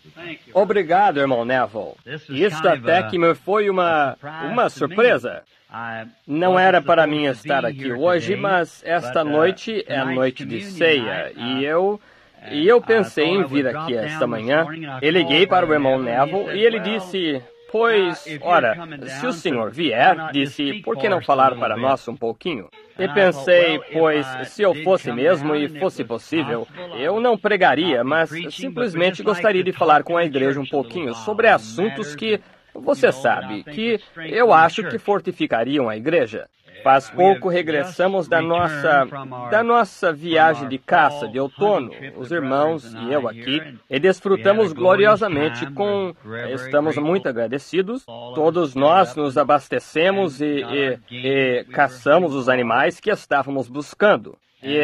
Obrigado, irmão Neville. Isso até que me foi uma surpresa. Não era para mim estar aqui hoje, mas esta noite é noite de ceia, e eu pensei em vir aqui esta manhã. Eu liguei para o irmão Neville e ele disse: pois, ora, se o senhor vier, disse, por que não falar para nós um pouquinho? E pensei, pois, se eu fosse mesmo e fosse possível, eu não pregaria, mas simplesmente gostaria de falar com a igreja um pouquinho sobre assuntos que, você sabe, que eu acho que fortificariam a igreja. Faz pouco regressamos da nossa viagem de caça de outono, os irmãos e eu aqui, e desfrutamos gloriosamente estamos muito agradecidos. Todos nós nos abastecemos e caçamos os animais que estávamos buscando.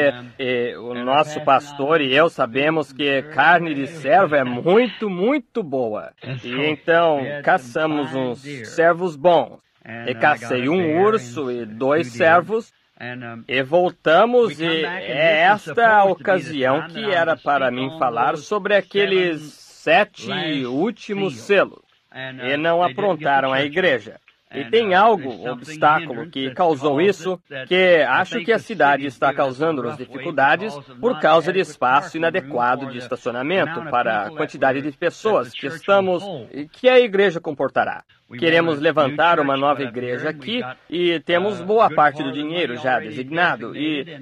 E o nosso pastor e eu sabemos que carne de servo é muito, muito boa. E então caçamos uns servos bons. E cacei um urso e 2 servos. E voltamos, e é esta a ocasião que era para mim falar sobre aqueles 7 últimos selos. E não aprontaram a igreja. E tem obstáculo que causou isso, que acho que a cidade está causando-nos dificuldades por causa de espaço inadequado de estacionamento para a quantidade de pessoas que a igreja comportará. Queremos levantar uma nova igreja aqui e temos boa parte do dinheiro já designado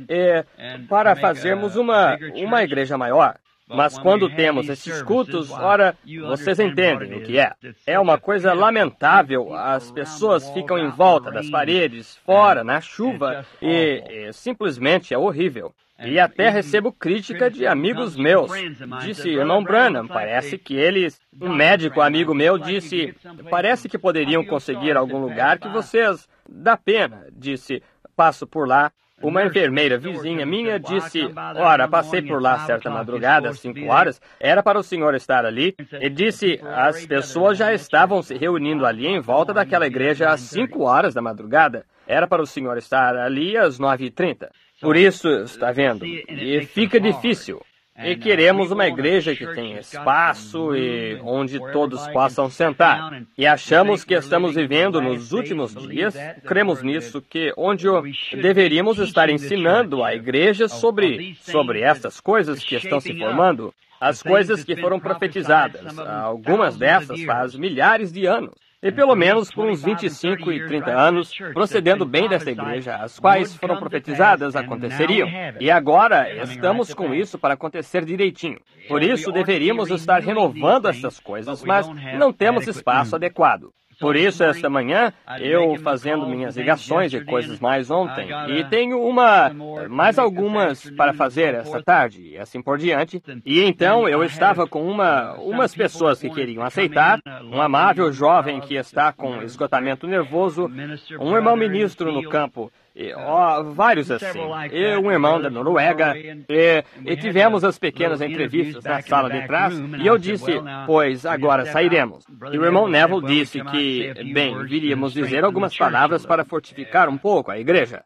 para fazermos uma igreja maior. Mas quando temos esses cultos, ora, vocês entendem o que é. É uma coisa lamentável, as pessoas ficam em volta das paredes, fora, na chuva, e simplesmente é horrível. E até recebo crítica de amigos meus. Disse, irmão Branham, parece que um médico amigo meu disse, parece que poderiam conseguir algum lugar que vocês dá pena. Disse, passo por lá. Uma enfermeira vizinha minha disse, ora, passei por lá certa madrugada, às 5 horas, era para o senhor estar ali, e disse, as pessoas já estavam se reunindo ali em volta daquela igreja às 5 horas da madrugada, era para o senhor estar ali às 9h30. Por isso, está vendo, e fica difícil. E queremos uma igreja que tenha espaço e onde todos possam sentar. E achamos que estamos vivendo nos últimos dias, cremos nisso, onde deveríamos estar ensinando a igreja sobre essas coisas que estão se formando, as coisas que foram profetizadas, algumas dessas faz milhares de anos. E pelo menos por uns 25 e 30 anos, procedendo bem desta igreja, as quais foram profetizadas aconteceriam. E agora estamos com isso para acontecer direitinho. Por isso deveríamos estar renovando essas coisas, mas não temos espaço adequado. Por isso, esta manhã, eu fazendo minhas ligações e coisas mais ontem, e tenho mais algumas para fazer esta tarde, e assim por diante. E então, eu estava com umas pessoas que queriam aceitar, um amável jovem que está com esgotamento nervoso, um irmão ministro no campo, vários assim, e um irmão da Noruega, e tivemos as pequenas entrevistas na sala de trás, e eu disse, pois agora sairemos. E o irmão Neville disse que, viríamos dizer algumas palavras para fortificar um pouco a igreja.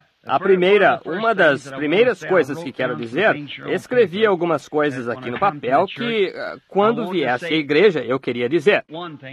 Uma das primeiras coisas que quero dizer, escrevi algumas coisas aqui no papel que, quando viesse a igreja, eu queria dizer.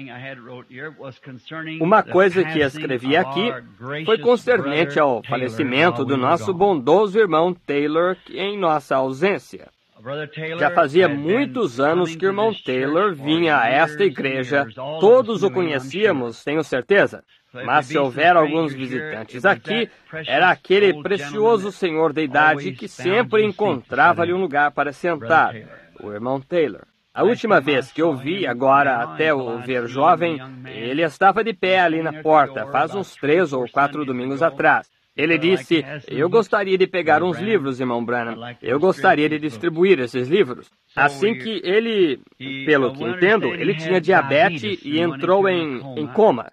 Uma coisa que escrevi aqui foi concernente ao falecimento do nosso bondoso irmão Taylor em nossa ausência. Já fazia muitos anos que o irmão Taylor vinha a esta igreja, todos o conhecíamos, tenho certeza. Mas se houver alguns visitantes aqui, era aquele precioso senhor de idade que sempre encontrava-lhe um lugar para sentar, o irmão Taylor. A última vez que eu vi, agora até o ver jovem, ele estava de pé ali na porta, faz uns 3 ou 4 domingos atrás. Ele disse, eu gostaria de pegar uns livros, irmão Branham. Eu gostaria de distribuir esses livros. Assim que ele, pelo que entendo, ele tinha diabetes e entrou em coma.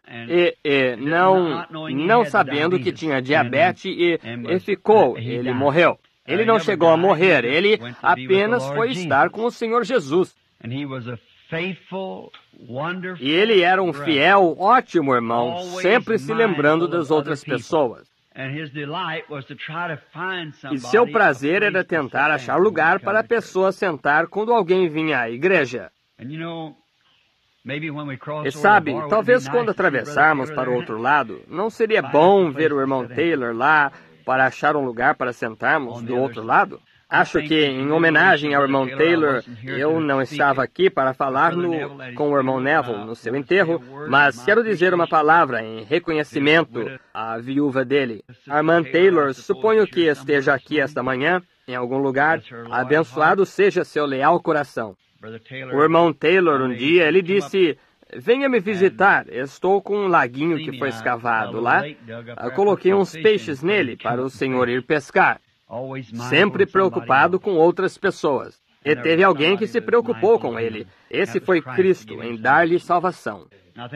Não sabendo que tinha diabetes ele morreu. Ele não chegou a morrer, ele apenas foi estar com o Senhor Jesus. E ele era um fiel, ótimo irmão, sempre se lembrando das outras pessoas. E seu prazer era tentar achar lugar para a pessoa sentar quando alguém vinha à igreja. E sabe, talvez quando atravessarmos para o outro lado, não seria bom ver o irmão Taylor lá para achar um lugar para sentarmos do outro lado? Acho que, em homenagem ao irmão Taylor, eu não estava aqui para falar com o irmão Neville no seu enterro, mas quero dizer uma palavra em reconhecimento à viúva dele. A irmã Taylor, suponho que esteja aqui esta manhã, em algum lugar. Abençoado seja seu leal coração. O irmão Taylor, um dia, ele disse: venha me visitar, estou com um laguinho que foi escavado lá. Coloquei uns peixes nele para o senhor ir pescar. Sempre preocupado com outras pessoas. E teve alguém que se preocupou com ele. Esse foi Cristo, em dar-lhe salvação.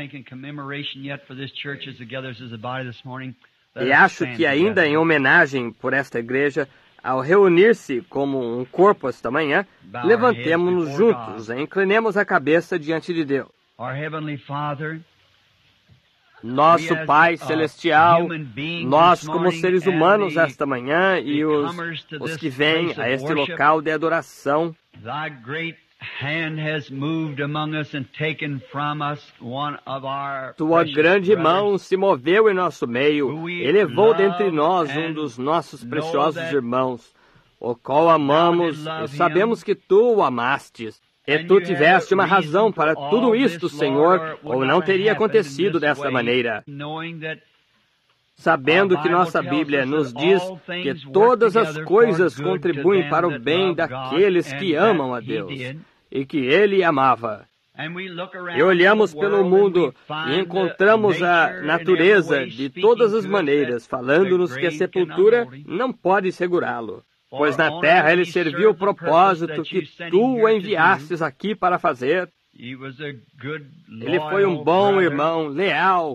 E acho que ainda em homenagem por esta igreja, ao reunir-se como um corpo esta manhã, levantemo-nos juntos e inclinemos a cabeça diante de Deus. Nosso Pai Celestial, nós como seres humanos esta manhã e os que vêm a este local de adoração, Tua grande mão se moveu em nosso meio e levou dentre nós um dos nossos preciosos irmãos, o qual amamos e sabemos que Tu o amastes. E Tu tiveste uma razão para tudo isto, Senhor, ou não teria acontecido desta maneira. Sabendo que nossa Bíblia nos diz que todas as coisas contribuem para o bem daqueles que amam a Deus e que Ele amava. E olhamos pelo mundo e encontramos a natureza de todas as maneiras, falando-nos que a sepultura não pode segurá-lo. Pois na terra ele serviu o propósito que Tu o enviastes aqui para fazer. Ele foi um bom irmão, leal.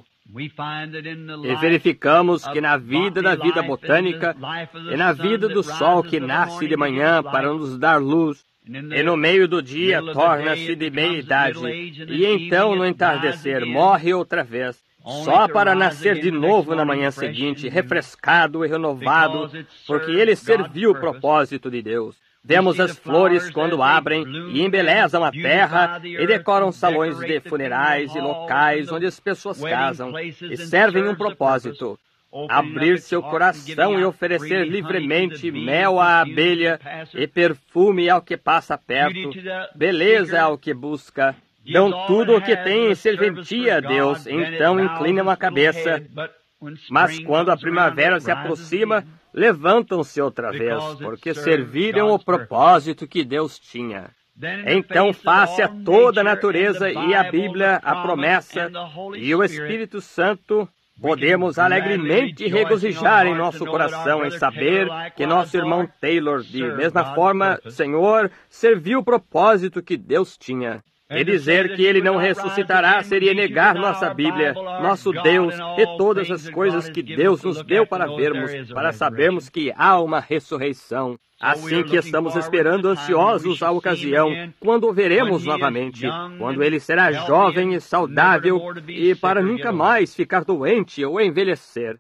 E verificamos que na vida da vida botânica e na vida do sol que nasce de manhã para nos dar luz, e no meio do dia torna-se de meia-idade, e então no entardecer morre outra vez, só para nascer de novo na manhã seguinte, refrescado e renovado, porque ele serviu o propósito de Deus. Vemos as flores quando abrem e embelezam a terra e decoram salões de funerais e locais onde as pessoas casam e servem um propósito. Abrir seu coração e oferecer livremente mel à abelha e perfume ao que passa perto, beleza ao que busca. Dão tudo o que têm em serventia a Deus, então inclinam a cabeça. Mas quando a primavera se aproxima, levantam-se outra vez, porque serviram o propósito que Deus tinha. Então, face a toda a natureza e a Bíblia, a promessa e o Espírito Santo, podemos alegremente regozijar em nosso coração em saber que nosso irmão Taylor, de mesma forma, Senhor, serviu o propósito que Deus tinha. E dizer que ele não ressuscitará seria negar nossa Bíblia, nosso Deus e todas as coisas que Deus nos deu para vermos, para sabermos que há uma ressurreição. Assim que estamos esperando ansiosos a ocasião, quando o veremos novamente, quando ele será jovem e saudável e para nunca mais ficar doente ou envelhecer.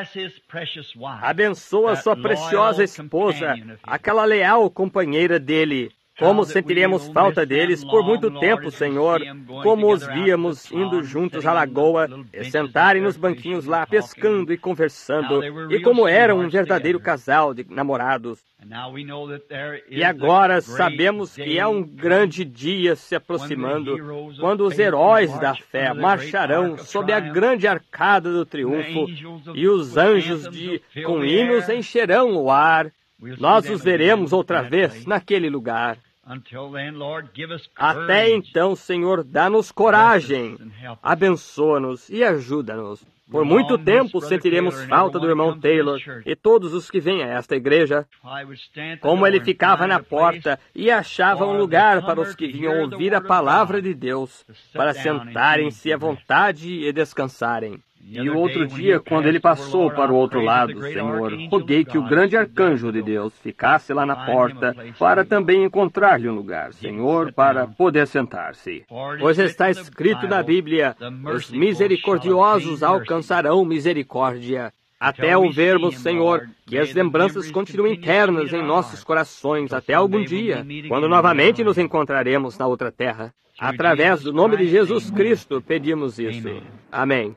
Abençoa sua preciosa esposa, aquela leal companheira dele. Como sentiremos falta deles por muito tempo, Senhor, como os víamos indo juntos à lagoa e sentarem nos banquinhos lá, pescando e conversando, e como eram um verdadeiro casal de namorados. E agora sabemos que há um grande dia se aproximando, quando os heróis da fé marcharão sob a grande arcada do triunfo, e os anjos com hinos encherão o ar. Nós os veremos outra vez naquele lugar. Até então, Senhor, dá-nos coragem, abençoa-nos e ajuda-nos. Por muito tempo sentiremos falta do irmão Taylor e todos os que vêm a esta igreja. Como ele ficava na porta e achava um lugar para os que vinham ouvir a palavra de Deus, para sentarem-se à vontade e descansarem. E o outro dia, quando ele passou para o outro lado, Senhor, roguei que o grande arcanjo de Deus ficasse lá na porta para também encontrar-lhe um lugar, Senhor, para poder sentar-se. Pois está escrito na Bíblia, os misericordiosos alcançarão misericórdia. até o vermos, Senhor, que as lembranças continuem internas em nossos corações até algum dia, quando novamente nos encontraremos na outra terra. Através do nome de Jesus Cristo, pedimos isso. Amém.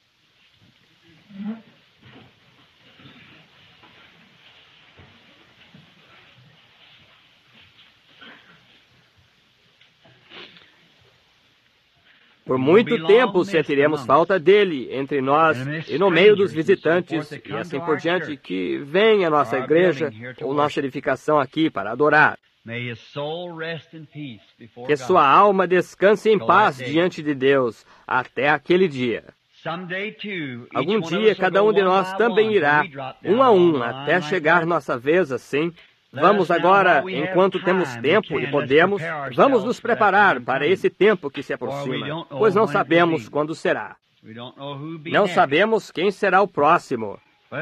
Por muito tempo sentiremos falta dele entre nós e no meio dos visitantes e assim por diante que vem a nossa igreja ou nossa edificação aqui para adorar. Que sua alma descanse em paz diante de Deus até aquele dia. Algum dia cada um de nós também irá, um a um, até chegar nossa vez assim. Vamos agora, enquanto temos tempo e podemos, vamos nos preparar para esse tempo que se aproxima, pois não sabemos quando será. Não sabemos quem será o próximo.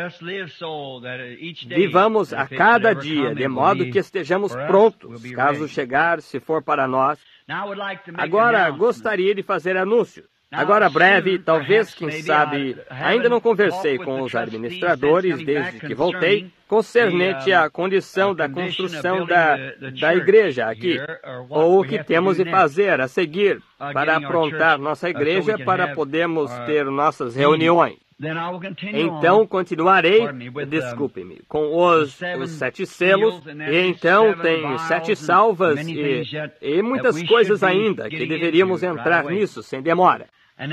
Vivamos a cada dia, de modo que estejamos prontos, caso chegar, se for para nós. Agora, gostaria de fazer anúncios. Agora breve, talvez, quem sabe, ainda não conversei com os administradores desde que voltei, concernente à condição da construção da igreja aqui, ou o que temos de fazer a seguir para aprontar nossa igreja para podermos ter nossas reuniões. Então continuarei, desculpe-me, com os 7 selos, e então tem 7 salvas e muitas coisas ainda que deveríamos entrar nisso sem demora.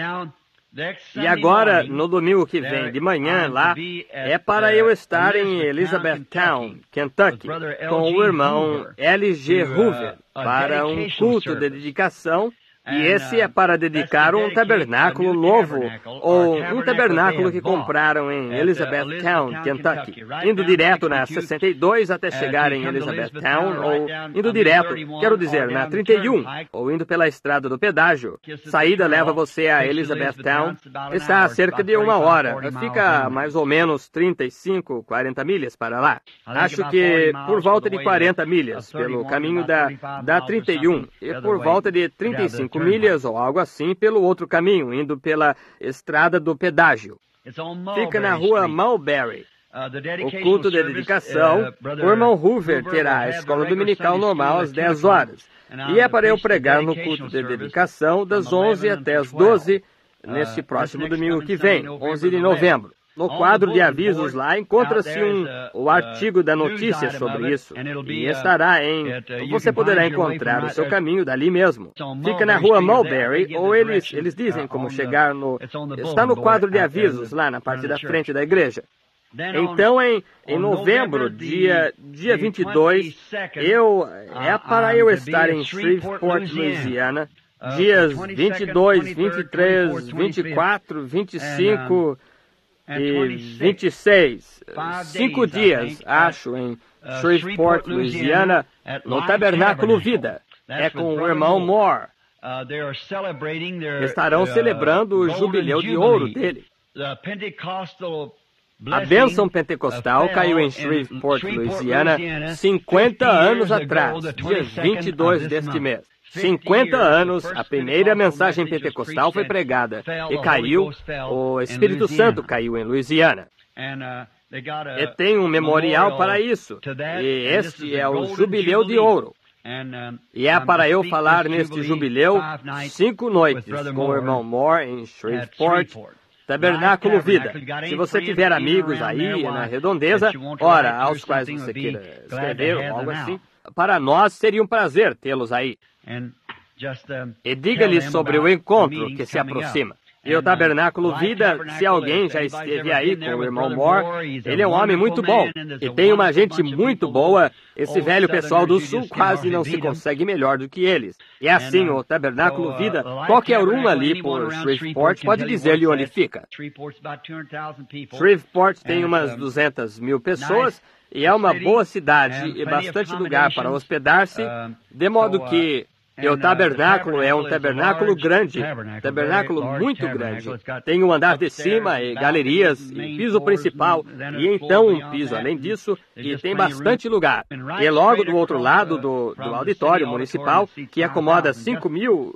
E agora, no domingo que vem de manhã lá, é para eu estar em Elizabethtown, Kentucky, com o irmão L.G. Hoover, para um culto de dedicação. E esse é para dedicar um tabernáculo novo, ou um tabernáculo que compraram em Elizabethtown, Kentucky, indo direto na 62 até chegar em Elizabethtown, ou indo direto, quero dizer, na 31, ou indo pela estrada do pedágio. Saída leva você a Elizabethtown, está a cerca de 1 hora, fica mais ou menos 35, 40 milhas para lá. Acho que por volta de 40 milhas, pelo caminho da 31, e por volta de 35 milhas ou algo assim pelo outro caminho, indo pela estrada do pedágio. Fica na rua Mulberry. O culto de dedicação, o irmão Hoover terá a escola dominical normal às 10 horas. E é para eu pregar no culto de dedicação das 11 até as 12, neste próximo domingo que vem, 11 de novembro. No quadro de avisos lá encontra-se o artigo da notícia sobre isso, e estará você poderá encontrar o seu caminho dali mesmo. Fica na rua Mulberry, ou eles dizem como chegar está no quadro de avisos lá na parte da frente da igreja. Então, em novembro, dia 22, é para eu estar em Shreveport, Louisiana, dias 22, 23, 24, 25... e 26, 5 dias, acho, em Shreveport, Louisiana, no Tabernáculo Vida. É com o irmão Moore. Estarão celebrando o jubileu de ouro dele. A bênção pentecostal caiu em Shreveport, Louisiana, 50 anos atrás, dia 22 deste mês. 50 anos, a primeira mensagem pentecostal foi pregada e caiu, o Espírito Santo caiu em Louisiana. E tem um memorial para isso, e este é o Jubileu de Ouro. E é para eu falar neste jubileu 5 noites com o irmão Moore em Shreveport, Tabernáculo Vida. Se você tiver amigos aí na redondeza, ora, aos quais você queira escrever ou algo assim, para nós seria um prazer tê-los aí. E diga-lhes sobre o encontro que se aproxima. E o Tabernáculo Vida, se alguém já esteve aí com o irmão Moore, ele é um homem muito bom. E tem uma gente muito boa. Esse velho pessoal do Sul quase não se consegue melhor do que eles. E assim, o Tabernáculo Vida, qualquer um ali por Shreveport pode dizer-lhe onde fica. Shreveport tem umas 200 mil pessoas. E é uma boa cidade e bastante lugar para hospedar-se, de modo que o tabernáculo é um tabernáculo grande, tabernáculo muito grande. Tem um andar de cima e galerias e piso principal, e então um piso além disso, e tem bastante lugar. E logo do outro lado do auditório municipal, que acomoda 5 mil,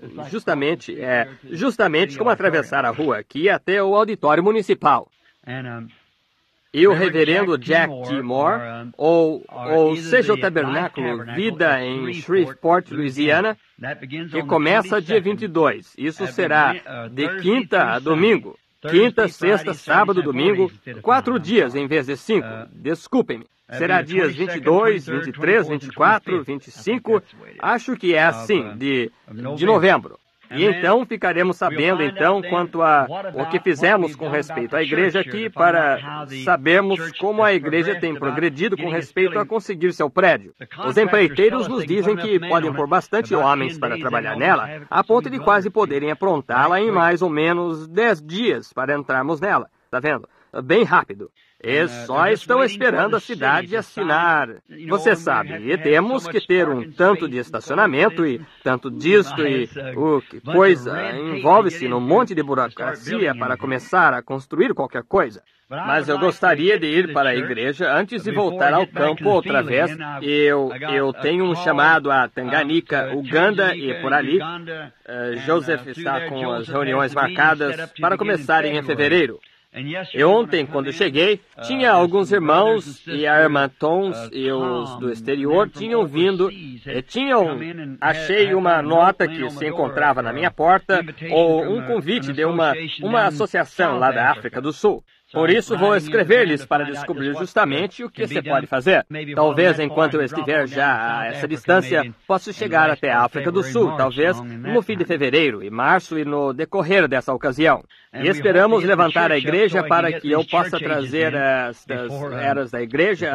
justamente como atravessar a rua aqui até o auditório municipal. e o reverendo Jack T. Moore, ou seja, o Tabernáculo Vida em Shreveport, Louisiana, que começa dia 22. Isso será de quinta a domingo. Quinta, sexta, sábado, domingo, 4 dias em vez de 5. Desculpem-me. Será dias 22, 23, 24, 25, acho que é assim, de novembro. E então ficaremos sabendo quanto a o que fizemos com respeito à igreja aqui, para sabermos como a igreja tem progredido com respeito a conseguir seu prédio. Os empreiteiros nos dizem que podem pôr bastante homens para trabalhar nela, a ponto de quase poderem aprontá-la em mais ou menos 10 dias para entrarmos nela. Tá vendo? Bem rápido. Eles só estão esperando a cidade assinar. Você sabe, e temos que ter um tanto de estacionamento e tanto disto e que coisa envolve-se num monte de burocracia para começar a construir qualquer coisa. Mas eu gostaria de ir para a igreja antes de voltar ao campo outra vez. Eu tenho um chamado a Tanganyika, Uganda e por ali. Joseph está com as reuniões marcadas para começarem em fevereiro. E ontem, quando cheguei, tinha alguns irmãos e a irmã Tons e os do exterior tinham vindo e achei uma nota que se encontrava na minha porta, ou um convite de uma associação lá da África do Sul. Por isso vou escrever-lhes para descobrir justamente o que se pode fazer. Talvez enquanto eu estiver já a essa distância, possa chegar até a África do Sul, talvez no fim de fevereiro e março e no decorrer dessa ocasião. E esperamos levantar a igreja para que eu possa trazer estas eras da igreja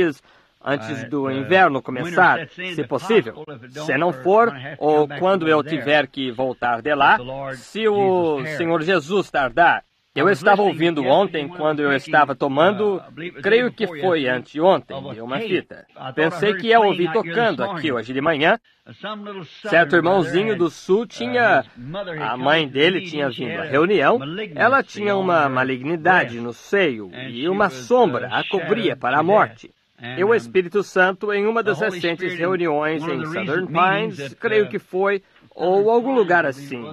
antes do inverno começar, se possível. Se não for, ou quando eu tiver que voltar de lá, se o Senhor Jesus tardar. Eu estava ouvindo ontem, quando eu estava tomando, creio que foi anteontem, de uma fita. Pensei que ia ouvir tocando aqui hoje de manhã. Certo irmãozinho do sul a mãe dele tinha vindo à reunião, ela tinha uma malignidade no seio e uma sombra a cobria para a morte. E o Espírito Santo, em uma das recentes reuniões em Southern Pines, creio que foi, ou algum lugar assim,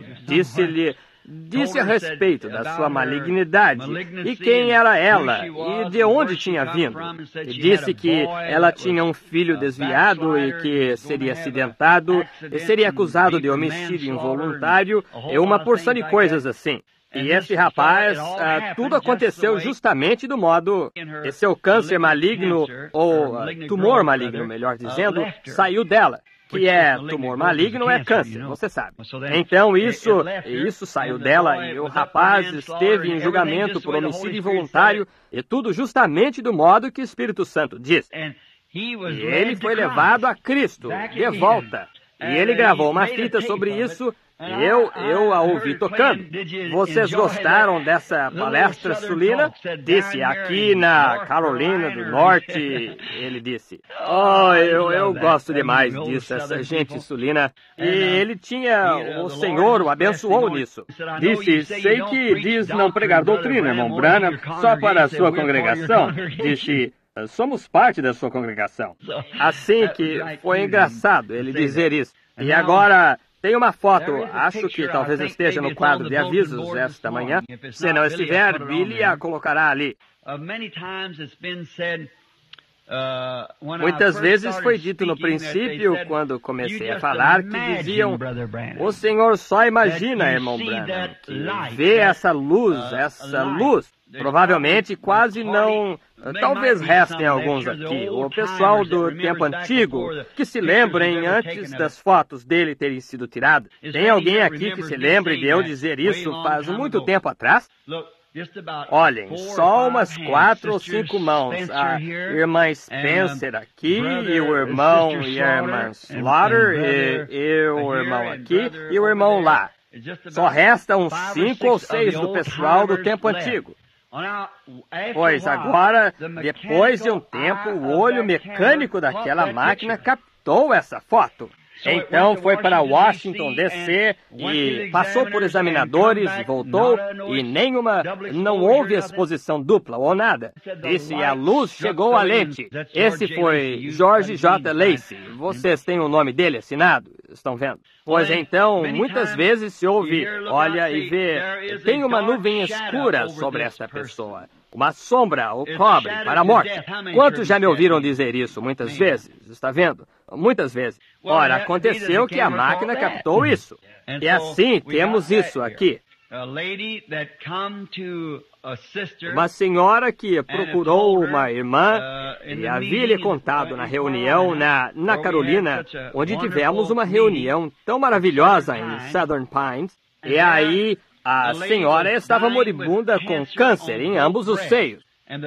disse a respeito da sua malignidade e quem era ela e de onde tinha vindo. E disse que ela tinha um filho desviado e que seria acidentado e seria acusado de homicídio involuntário e uma porção de coisas assim. E esse rapaz, tudo aconteceu justamente do modo que seu câncer maligno, ou tumor maligno, melhor dizendo, saiu dela. Que tumor maligno é câncer, você sabe. Então isso saiu dela e o rapaz esteve em julgamento por homicídio involuntário e tudo justamente do modo que o Espírito Santo diz. E ele foi levado a Cristo, de volta. E ele gravou uma fita sobre isso. Eu a ouvi tocando. Vocês gostaram dessa palestra sulina? Disse aqui na Carolina do Norte, ele disse. Eu gosto demais disso, essa gente sulina. E ele o Senhor o abençoou nisso. Disse, sei que diz não pregar doutrina, irmão Branham, só para a sua congregação. Disse, somos parte da sua congregação. Assim que foi engraçado ele dizer isso. E agora... tem uma foto, acho que talvez esteja no quadro de avisos esta manhã. Se não estiver, Billy a colocará ali. Muitas vezes foi dito no princípio, quando comecei a falar, que diziam, o Senhor só imagina, irmão Branham, que vê essa luz. Provavelmente quase não... Talvez restem alguns aqui, o pessoal do tempo antigo, que se lembrem antes das fotos dele terem sido tiradas. Tem alguém aqui que se lembre de eu dizer isso faz muito tempo atrás? Olhem, só umas 4 ou 5 mãos. A irmã Spencer aqui, e o irmão e a irmã Slaughter, e o irmão aqui, e o irmão lá. Só restam 5 ou 6 do pessoal do tempo antigo. Pois agora, depois de um tempo, o olho mecânico daquela máquina captou essa foto. Então foi para Washington, D.C. e passou por examinadores e voltou e não houve exposição dupla ou nada. Disse, a luz chegou à lente. Esse foi George J. Lacey. Vocês têm o nome dele assinado? Estão vendo? Pois então, muitas vezes se ouve, olha e vê, tem uma nuvem escura sobre esta pessoa. Uma sombra o cobre para a morte. Quantos já me ouviram dizer isso muitas vezes? Está vendo? Muitas vezes. Ora, aconteceu que a máquina captou isso. E assim temos isso aqui. Uma senhora que procurou uma irmã e havia-lhe contado na reunião na Carolina, onde tivemos uma reunião tão maravilhosa em Southern Pines, e aí a senhora estava moribunda com câncer em ambos os seios.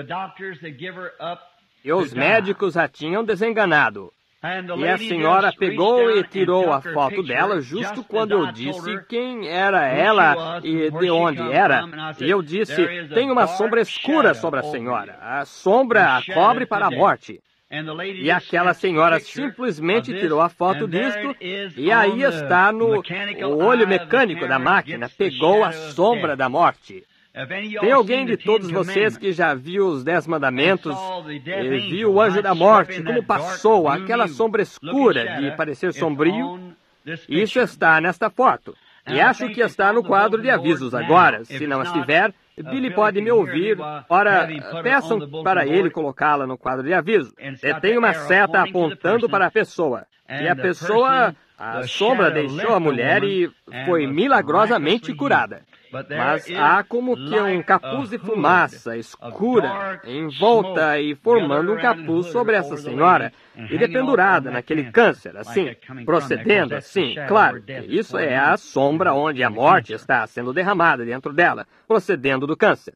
E os médicos a tinham desenganado. E a senhora pegou e tirou a foto dela justo quando eu disse quem era ela e de onde era. E eu disse, tem uma sombra escura sobre a senhora. A sombra a cobre para a morte. E aquela senhora simplesmente tirou a foto disto, e aí está no olho mecânico da máquina, pegou a sombra da morte. Tem alguém de todos vocês que já viu os 10 mandamentos e viu o anjo da morte, como passou aquela sombra escura de parecer sombrio? Isso está nesta foto. E acho que está no quadro de avisos agora. Se não estiver, Billy pode me ouvir. Ora, peçam para ele colocá-la no quadro de aviso. E tem uma seta apontando para a pessoa. E a pessoa, a sombra deixou a mulher e foi milagrosamente curada. Mas há como que um capuz de fumaça escura em volta e formando um capuz sobre essa senhora e dependurada naquele câncer, assim, procedendo assim, claro, isso é a sombra onde a morte está sendo derramada dentro dela, procedendo do câncer.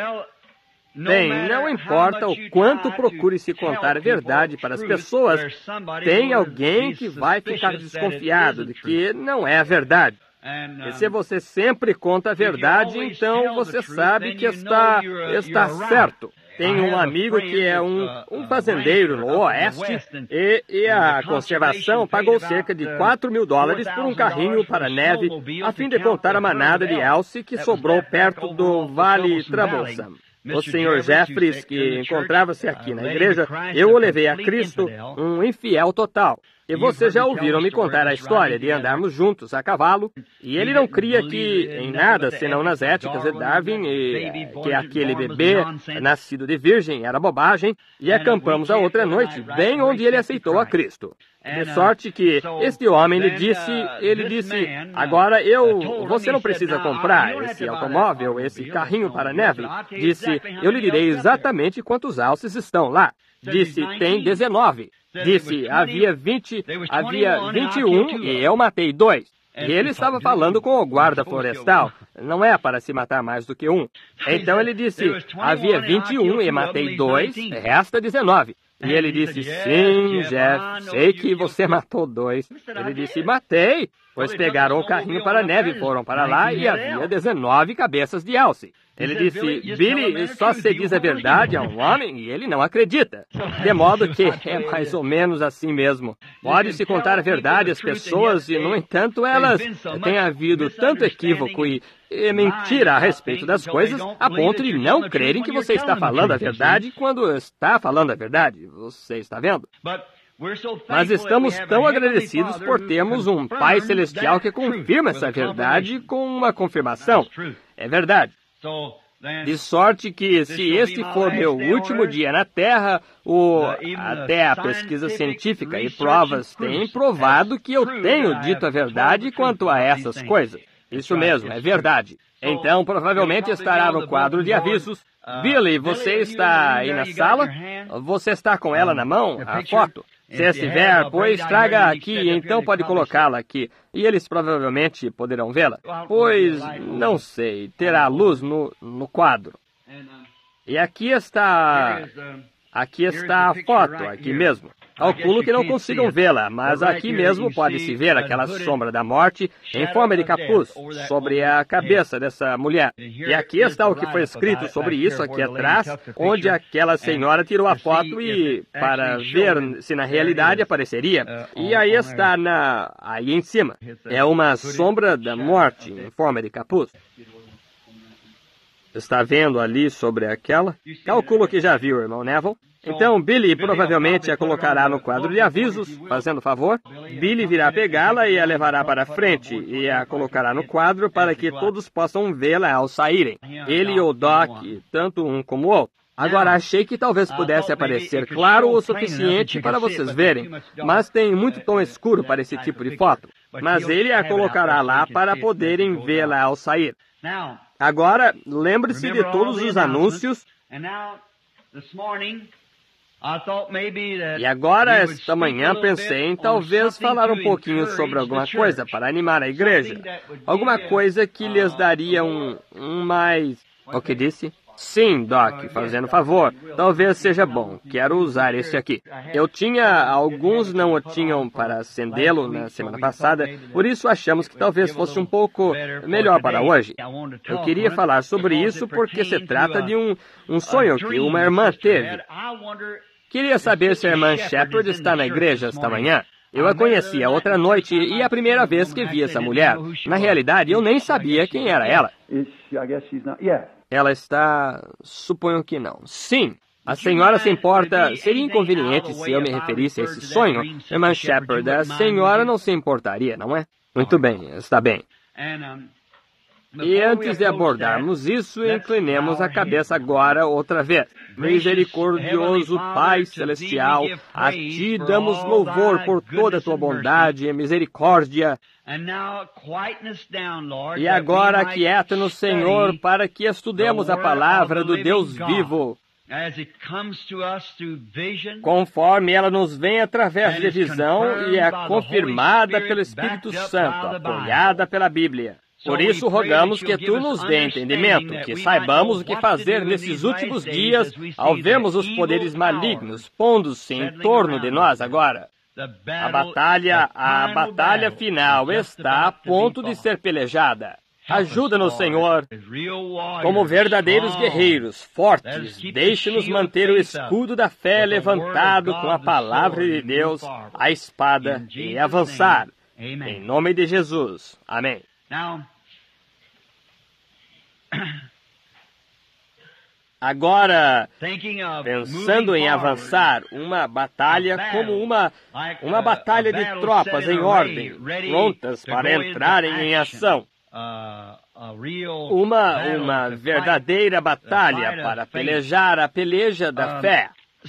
Bem, não importa o quanto procure se contar a verdade para as pessoas, tem alguém que vai ficar desconfiado de que não é a verdade. E se você sempre conta a verdade, então você sabe que está certo. Tenho um amigo que é um fazendeiro no Oeste e a conservação pagou cerca de $4.000 por um carrinho para neve a fim de contar a manada de alce que sobrou perto do Vale Troublesome. O Sr. Jeffries, que encontrava-se aqui na igreja, eu o levei a Cristo, um infiel total. E vocês já ouviram me contar a história de andarmos juntos a cavalo, e ele não cria em nada senão nas éticas de Darwin, e que aquele bebê nascido de virgem era bobagem, e acampamos a outra noite, bem onde ele aceitou a Cristo. De sorte que este homem lhe disse, agora você não precisa comprar esse automóvel, esse carrinho para neve. Disse, eu lhe direi exatamente quantos alces estão lá. Disse, tem 19. Disse, havia 21 e eu matei 2. E ele estava falando com o guarda florestal. Não é para se matar mais do que um. Então ele disse, havia 21 e matei 2, resta 19. E ele disse, sim, Jeff, sei que você matou 2. Ele disse, matei. Pois pegaram o carrinho para a neve e foram para lá e havia 19 cabeças de alce. Ele disse, Billy, só se diz a verdade a um homem e ele não acredita. De modo que é mais ou menos assim mesmo. Pode-se contar a verdade às pessoas e, no entanto, elas têm havido tanto equívoco e mentira a respeito das coisas a ponto de não crerem que você está falando a verdade quando está falando a verdade. Você está vendo? Mas estamos tão agradecidos por termos um Pai Celestial que confirma essa verdade com uma confirmação. É verdade. De sorte que, se este for meu último dia na Terra, até a pesquisa científica e provas têm provado que eu tenho dito a verdade quanto a essas coisas. Isso mesmo, é verdade. Então, provavelmente estará no quadro de avisos. Billy, você está aí na sala? Você está com ela na mão, a foto? Se estiver, pois traga aqui e então pode colocá-la aqui. E eles provavelmente poderão vê-la. Pois, não sei, terá luz no quadro. E aqui está a foto, aqui mesmo. Calculo que não consigam vê-la, mas aqui mesmo pode-se ver aquela sombra da morte em forma de capuz sobre a cabeça dessa mulher. E aqui está o que foi escrito sobre isso aqui atrás, onde aquela senhora tirou a foto e para ver se na realidade apareceria. E aí está aí em cima. É uma sombra da morte em forma de capuz. Está vendo ali sobre aquela? Calculo que já viu, irmão Neville. Então, Billy provavelmente a colocará no quadro de avisos, fazendo favor. Billy virá pegá-la e a levará para frente e a colocará no quadro para que todos possam vê-la ao saírem. Ele e o Doc, tanto um como o outro. Agora, achei que talvez pudesse aparecer claro o suficiente para vocês verem, mas tem muito tom escuro para esse tipo de foto. Mas ele a colocará lá para poderem vê-la ao sair. Agora, lembre-se de todos os anúncios. E agora, esta manhã, pensei em talvez falar um pouquinho sobre alguma coisa para animar a igreja. Alguma coisa que lhes daria um mais... O que disse? Sim, Doc, fazendo favor. Talvez seja bom. Quero usar esse aqui. Eu tinha, alguns não o tinham para acendê-lo na semana passada, por isso achamos que talvez fosse um pouco melhor para hoje. Eu queria falar sobre isso porque se trata de um sonho que uma irmã teve. Queria saber se a irmã Shepard está na igreja esta manhã. Eu a conheci a outra noite e é a primeira vez que vi essa mulher. Na realidade, eu nem sabia quem era ela. Ela está... Suponho que não. Sim. A senhora se importa... Seria inconveniente se eu me referisse a esse sonho? Irmã Shepard, a senhora não se importaria, não é? Muito bem, está bem. E antes de abordarmos isso, inclinemos a cabeça agora outra vez. Misericordioso Pai Celestial, a Ti damos louvor por toda a Tua bondade e misericórdia. E agora aquieta-nos, Senhor, para que estudemos a palavra do Deus vivo, conforme ela nos vem através de visão e é confirmada pelo Espírito Santo, apoiada pela Bíblia. Por isso rogamos que Tu nos dê entendimento, que saibamos o que fazer nesses últimos dias ao vermos os poderes malignos pondo-se em torno de nós agora. A batalha final está a ponto de ser pelejada. Ajuda-nos, Senhor, como verdadeiros guerreiros, fortes. Deixe-nos manter o escudo da fé levantado com a palavra de Deus, a espada, e avançar. Em nome de Jesus. Amém. Agora, pensando em avançar, uma batalha como uma batalha de tropas em ordem, prontas para entrarem em ação. Uma verdadeira batalha para pelejar a peleja da fé.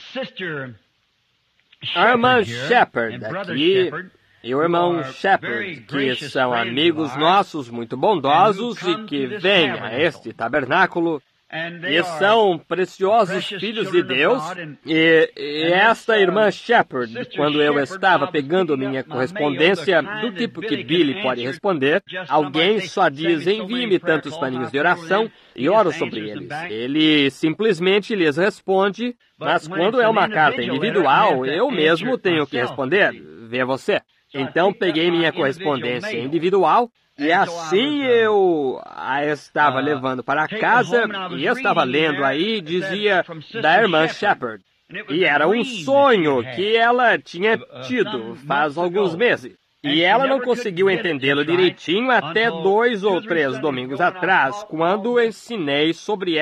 A irmã Shepard aqui e o irmão Shepard, que são amigos nossos muito bondosos e que vêm a este tabernáculo, e são preciosos filhos de Deus, e esta irmã Shepard, quando eu estava pegando minha correspondência, do tipo que Billy pode responder, alguém só diz, envie-me tantos paninhos de oração, e oro sobre eles. Ele simplesmente lhes responde, mas quando é uma carta individual, eu mesmo tenho que responder, vê você. Então peguei minha correspondência individual, e assim eu a estava levando para casa, e eu estava lendo aí, dizia da irmã Shepard. E era um sonho que ela tinha tido faz alguns meses. E ela não conseguiu entendê-lo direitinho até 2 ou 3 domingos atrás, quando ensinei sobre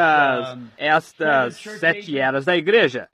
estas 7 eras da igreja.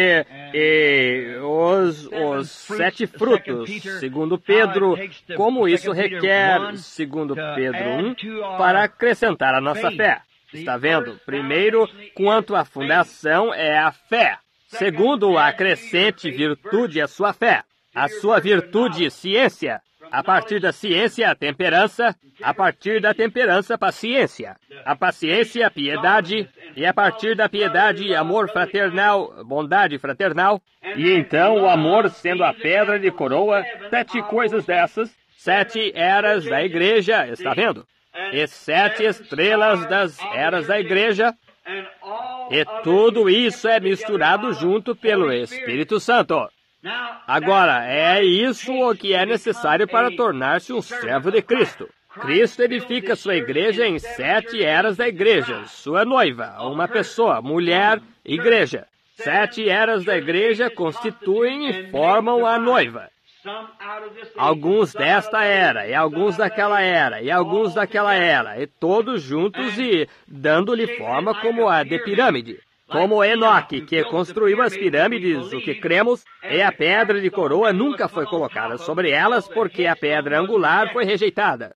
E os 7 frutos, segundo Pedro, como isso requer, segundo Pedro 1, para acrescentar a nossa fé. Está vendo? Primeiro, quanto à fundação é a fé. Segundo, a crescente virtude é a sua fé. A sua virtude, ciência. A partir da ciência, a temperança. A partir da temperança, paciência. A paciência, piedade. E a partir da piedade, amor fraternal, bondade fraternal. E então o amor sendo a pedra de coroa. 7 coisas dessas. 7 eras da igreja, está vendo? E 7 estrelas das eras da igreja. E tudo isso é misturado junto pelo Espírito Santo. Agora, é isso o que é necessário para tornar-se um servo de Cristo. Cristo edifica sua igreja em 7 eras da igreja, sua noiva, uma pessoa, mulher, igreja. 7 eras da igreja constituem e formam a noiva. Alguns desta era, e alguns daquela era, e alguns daquela era, e todos juntos e dando-lhe forma como a de pirâmide. Como Enoque, que construiu as pirâmides, o que cremos, e a pedra de coroa nunca foi colocada sobre elas, porque a pedra angular foi rejeitada.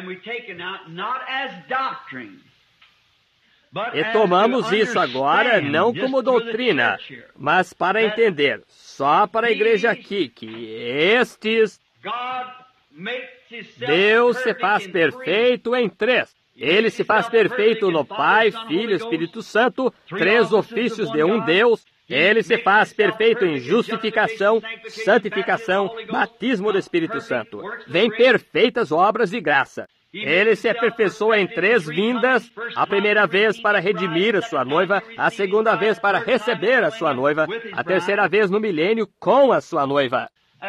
E tomamos isso agora não como doutrina, mas para entender, só para a igreja aqui, que Deus se faz perfeito em três. Ele se faz perfeito no Pai, Filho e Espírito Santo, três ofícios de um Deus. Ele se faz perfeito em justificação, santificação, batismo do Espírito Santo. Vem perfeitas obras de graça. Ele se aperfeiçoa em três vindas, a primeira vez para redimir a sua noiva, a segunda vez para receber a sua noiva, a terceira vez no milênio com a sua noiva.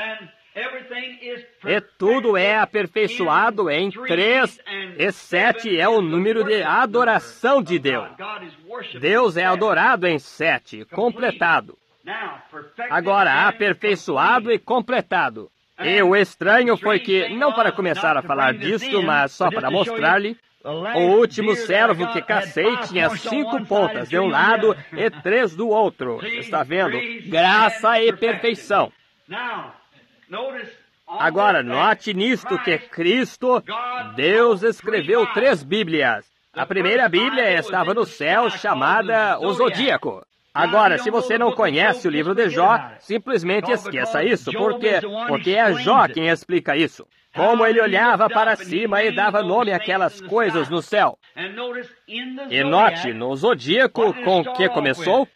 E tudo é aperfeiçoado em 3, e 7 é o número de adoração de Deus. Deus é adorado em 7, completado. Agora, aperfeiçoado e completado. E o estranho foi que, não para começar a falar disso, mas só para mostrar-lhe, o último servo que cacei tinha 5 pontas de um lado e 3 do outro. Está vendo? Graça e perfeição. Agora, note nisto que Cristo, Deus escreveu 3 Bíblias. A primeira Bíblia estava no céu, chamada o Zodíaco. Agora, se você não conhece o livro de Jó, simplesmente esqueça isso, porque é Jó quem explica isso. Como ele olhava para cima e dava nome àquelas coisas no céu. E note, no Zodíaco, com que começou?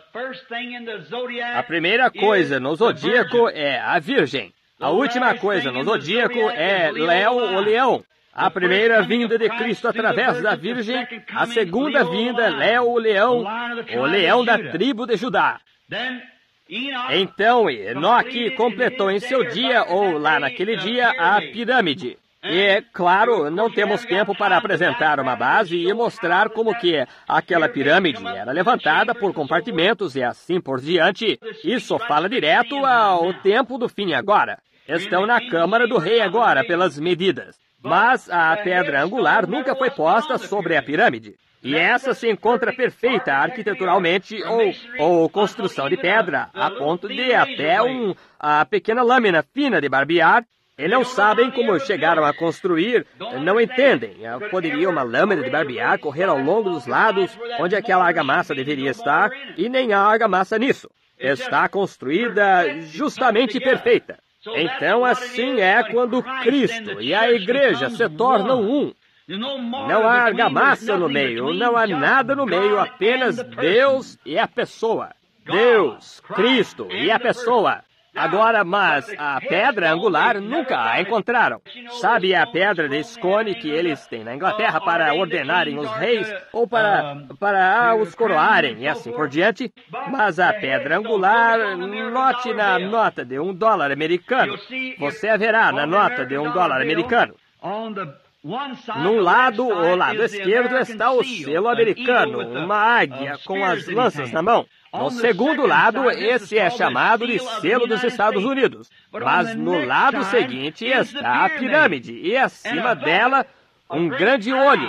A primeira coisa no Zodíaco é a Virgem. A última coisa no Zodíaco é Léo, o leão. A primeira vinda de Cristo através da Virgem, a segunda vinda, Léo, o leão da tribo de Judá. Então, Enoque completou em seu dia, ou lá naquele dia, a pirâmide. E, claro, não temos tempo para apresentar uma base e mostrar como que aquela pirâmide era levantada por compartimentos e assim por diante. Isso fala direto ao tempo do fim agora. Estão na Câmara do Rei agora, pelas medidas. Mas a pedra angular nunca foi posta sobre a pirâmide. E essa se encontra perfeita arquiteturalmente ou construção de pedra, a ponto de até a pequena lâmina fina de barbear. E não sabem como chegaram a construir, não entendem. Poderia uma lâmina de barbear correr ao longo dos lados, onde aquela argamassa deveria estar, e nem há argamassa nisso. Está construída justamente perfeita. Então assim é quando Cristo e a igreja se tornam um. Não há argamassa no meio, não há nada no meio, apenas Deus e a pessoa. Deus, Cristo e a pessoa. Agora, mas a pedra angular nunca a encontraram. Sabe a pedra de escone que eles têm na Inglaterra para ordenarem os reis ou para os coroarem e assim por diante? Mas a pedra angular, note na nota de $1 americano. Você a verá na nota de $1 americano. Num lado, o lado esquerdo, está o selo americano, uma águia com as lanças na mão. No segundo lado, esse é chamado de selo dos Estados Unidos. Mas no lado seguinte está a pirâmide, e acima dela, um grande olho.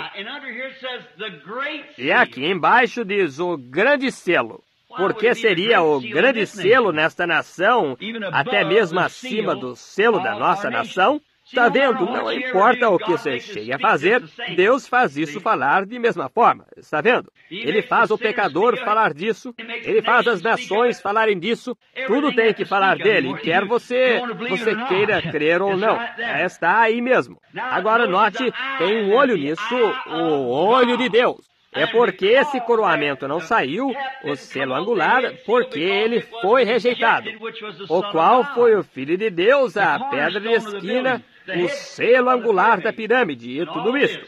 E aqui embaixo diz o grande selo. Por que seria o grande selo nesta nação, até mesmo acima do selo da nossa nação? Está vendo? Não importa o que você chegue a fazer, Deus faz isso falar de mesma forma. Está vendo? Ele faz o pecador falar disso, ele faz as nações falarem disso, tudo tem que falar dele, quer você queira crer ou não. Está aí mesmo. Agora note, tem um olho nisso, o olho de Deus. É porque esse coroamento não saiu, o selo angular, porque ele foi rejeitado, o qual foi o Filho de Deus, a pedra de esquina, o selo angular da pirâmide e tudo isso.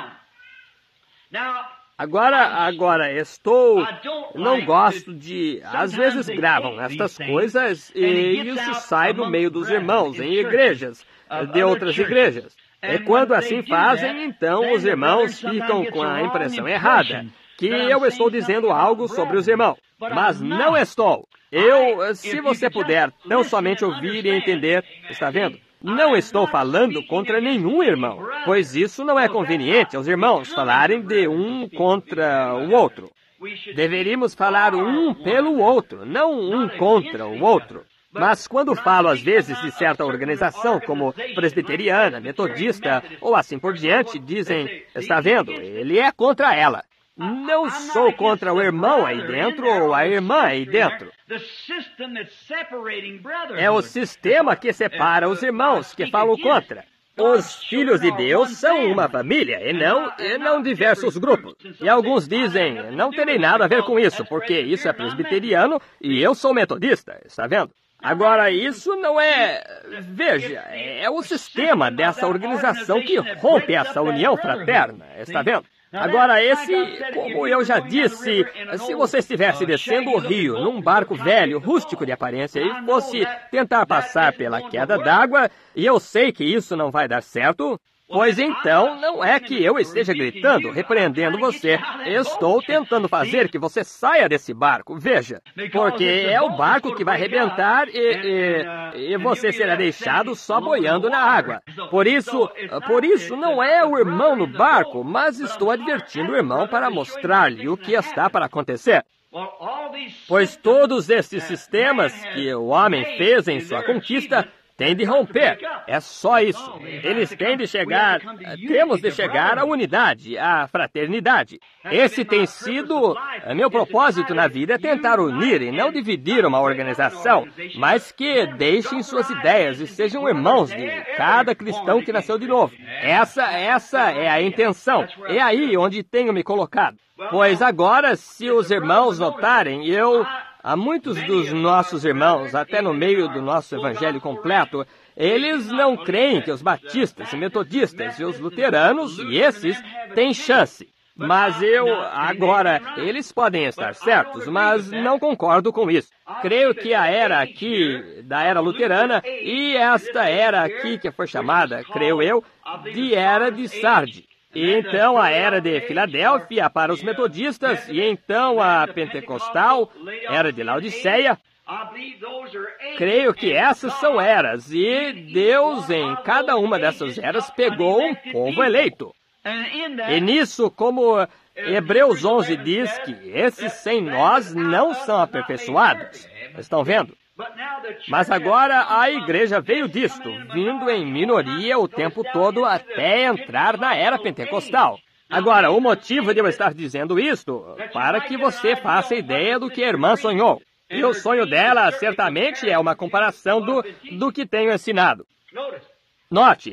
Agora não gosto de... Às vezes gravam estas coisas e isso sai do meio dos irmãos, em igrejas, de outras igrejas. E quando assim fazem, então os irmãos ficam com a impressão errada, que eu estou dizendo algo sobre os irmãos, mas não estou. Se você puder tão somente ouvir e entender, está vendo? Não estou falando contra nenhum irmão, pois isso não é conveniente aos irmãos falarem de um contra o outro. Deveríamos falar um pelo outro, não um contra o outro. Mas quando falo às vezes de certa organização, como presbiteriana, metodista ou assim por diante, dizem, está vendo, ele é contra ela. Não sou contra o irmão aí dentro ou a irmã aí dentro. É o sistema que separa os irmãos que falam contra. Os filhos de Deus são uma família e não diversos grupos. E alguns dizem, não terei nada a ver com isso, porque isso é presbiteriano e eu sou metodista, está vendo? Agora, isso não é... Veja, é o sistema dessa organização que rompe essa união fraterna, está vendo? Agora, como eu já disse, se você estivesse descendo o rio num barco velho, rústico de aparência, e fosse tentar passar pela queda d'água, e eu sei que isso não vai dar certo, pois então não é que eu esteja gritando, repreendendo você. Estou tentando fazer que você saia desse barco, veja, porque é o barco que vai arrebentar e você será deixado só boiando na água. Por isso não é o irmão no barco, mas estou advertindo o irmão para mostrar-lhe o que está para acontecer. Pois todos esses sistemas que o homem fez em sua conquista tem de romper. É só isso. Temos de chegar à unidade, à fraternidade. Esse tem sido meu propósito na vida, é tentar unir e não dividir uma organização, mas que deixem suas ideias e sejam irmãos de cada cristão que nasceu de novo. Essa é a intenção. É aí onde tenho me colocado. Pois agora, se os irmãos notarem, há muitos dos nossos irmãos, até no meio do nosso evangelho completo, eles não creem que os batistas e metodistas e os luteranos, e esses, têm chance. Mas eles podem estar certos, mas não concordo com isso. Creio que a era aqui, da era luterana, e esta era aqui que foi chamada, creio eu, de era de Sardes. E então a era de Filadélfia para os metodistas, e então a pentecostal, era de Laodiceia. Creio que essas são eras, e Deus em cada uma dessas eras pegou um povo eleito. E nisso, como Hebreus 11 diz que esses sem nós não são aperfeiçoados. Estão vendo? Mas agora a igreja veio disto, vindo em minoria o tempo todo até entrar na era pentecostal. Agora, o motivo de eu estar dizendo isto, para que você faça ideia do que a irmã sonhou. E o sonho dela, certamente, é uma comparação do que tenho ensinado. Note,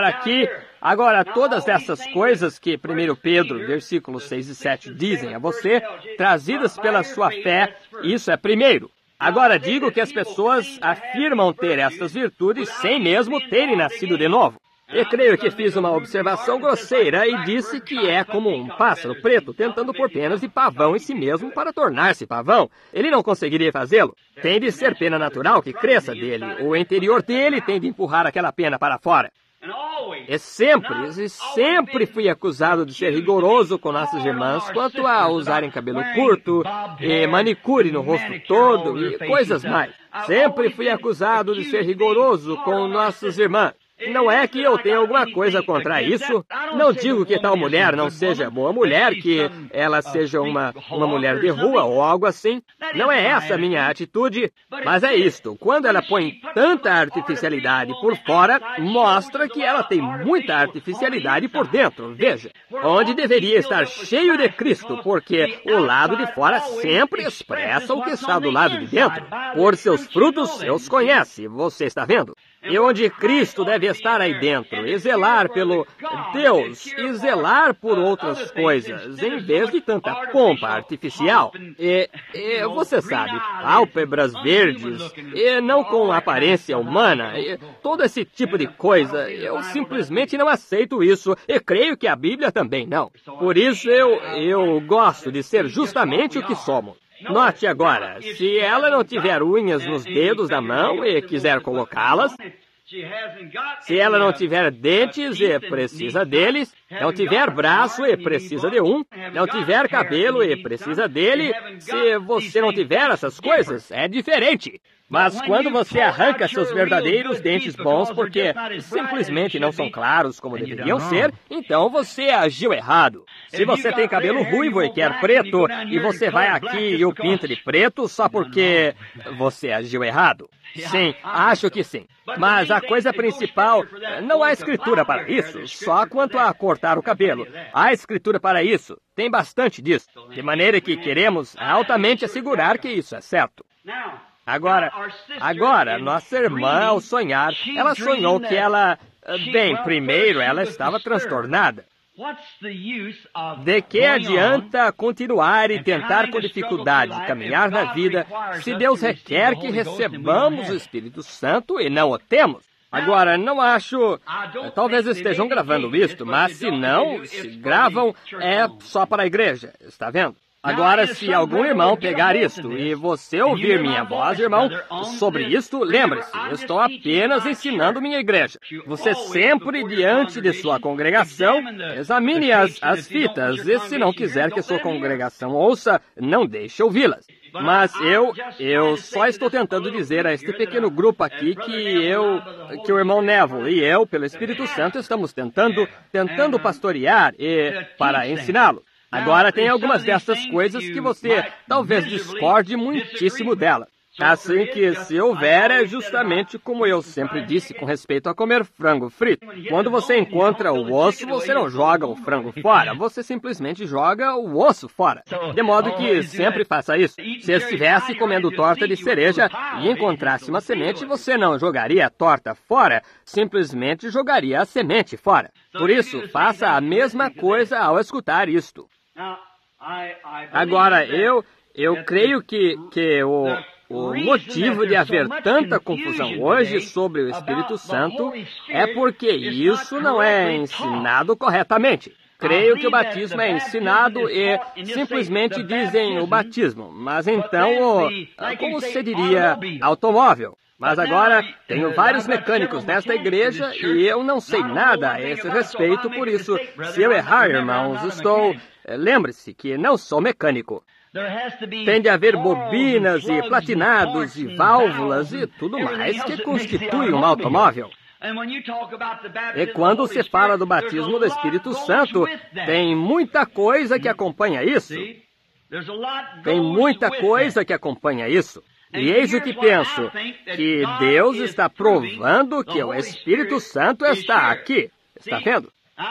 agora todas essas coisas que 1 Pedro, versículos 6 e 7 dizem a você, trazidas pela sua fé, isso é primeiro. Agora digo que as pessoas afirmam ter estas virtudes sem mesmo terem nascido de novo. E creio que fiz uma observação grosseira e disse que é como um pássaro preto tentando pôr penas de pavão em si mesmo para tornar-se pavão. Ele não conseguiria fazê-lo. Tem de ser pena natural que cresça dele. O interior dele tem de empurrar aquela pena para fora. E sempre fui acusado de ser rigoroso com nossas irmãs quanto a usarem cabelo curto, e manicure no rosto todo e coisas mais. Sempre fui acusado de ser rigoroso com nossas irmãs. Não é que eu tenha alguma coisa contra isso. Não digo que tal mulher não seja boa mulher, que ela seja uma mulher de rua ou algo assim. Não é essa a minha atitude, mas é isto. Quando ela põe tanta artificialidade por fora, mostra que ela tem muita artificialidade por dentro. Veja, onde deveria estar cheio de Cristo, porque o lado de fora sempre expressa o que está do lado de dentro. Por seus frutos, eu os conhece. Você está vendo? E onde Cristo deve estar aí dentro, e zelar pelo Deus, e zelar por outras coisas, em vez de tanta pompa artificial. E você sabe, pálpebras verdes, e não com aparência humana, e todo esse tipo de coisa, eu simplesmente não aceito isso, e creio que a Bíblia também não. Por isso eu gosto de ser justamente o que somos. Note agora, se ela não tiver unhas nos dedos da mão e quiser colocá-las, Se ela não tiver dentes e precisa deles, não tiver braço e precisa de um, não tiver cabelo e precisa dele, se você não tiver essas coisas, é diferente. Mas quando você arranca seus verdadeiros dentes bons porque simplesmente não são claros como deveriam ser, então você agiu errado. Se você tem cabelo ruivo e quer preto, e você vai aqui e o pinta de preto só porque você agiu errado. Sim, acho que sim. Mas a coisa principal, não há escritura para isso, só quanto a cortar o cabelo. Há escritura para isso, tem bastante disso. De maneira que queremos altamente assegurar que isso é certo. Agora, nossa irmã, ao sonhar, ela sonhou que ela... Bem, primeiro, ela estava transtornada. De que adianta continuar e tentar com dificuldade caminhar na vida se Deus requer que recebamos o Espírito Santo e não o temos? Agora, não acho... Talvez estejam gravando isto, mas se não, se gravam, é só para a igreja, está vendo? Agora, se algum irmão pegar isto e você ouvir minha voz, irmão, sobre isto, lembre-se, eu estou apenas ensinando minha igreja. Você sempre, diante de sua congregação, examine as fitas e, se não quiser que sua congregação ouça, não deixe ouvi-las. Mas eu só estou tentando dizer a este pequeno grupo aqui que o irmão Neville e eu, pelo Espírito Santo, estamos tentando pastorear e para ensiná-lo. Agora, tem algumas dessas coisas que você talvez discorde muitíssimo dela. Assim que, se houver, é justamente como eu sempre disse com respeito a comer frango frito. Quando você encontra o osso, você não joga o frango fora, você simplesmente joga o osso fora. De modo que sempre faça isso. Se estivesse comendo torta de cereja e encontrasse uma semente, você não jogaria a torta fora, simplesmente jogaria a semente fora. Por isso, faça a mesma coisa ao escutar isto. Agora, eu creio que o motivo de haver tanta confusão hoje sobre o Espírito Santo é porque isso não é ensinado corretamente. Creio que o batismo é ensinado e simplesmente dizem o batismo, mas então, como se diria, automóvel. Mas agora, tenho vários mecânicos nesta igreja e eu não sei nada a esse respeito, por isso, se eu errar, irmãos, lembre-se que não sou mecânico. Tem de haver bobinas e platinados e válvulas e tudo mais que constitui um automóvel. E quando se fala do batismo do Espírito Santo, tem muita coisa que acompanha isso. Tem muita coisa que acompanha isso. E eis o que penso, que Deus está provando que o Espírito Santo está aqui. Está vendo?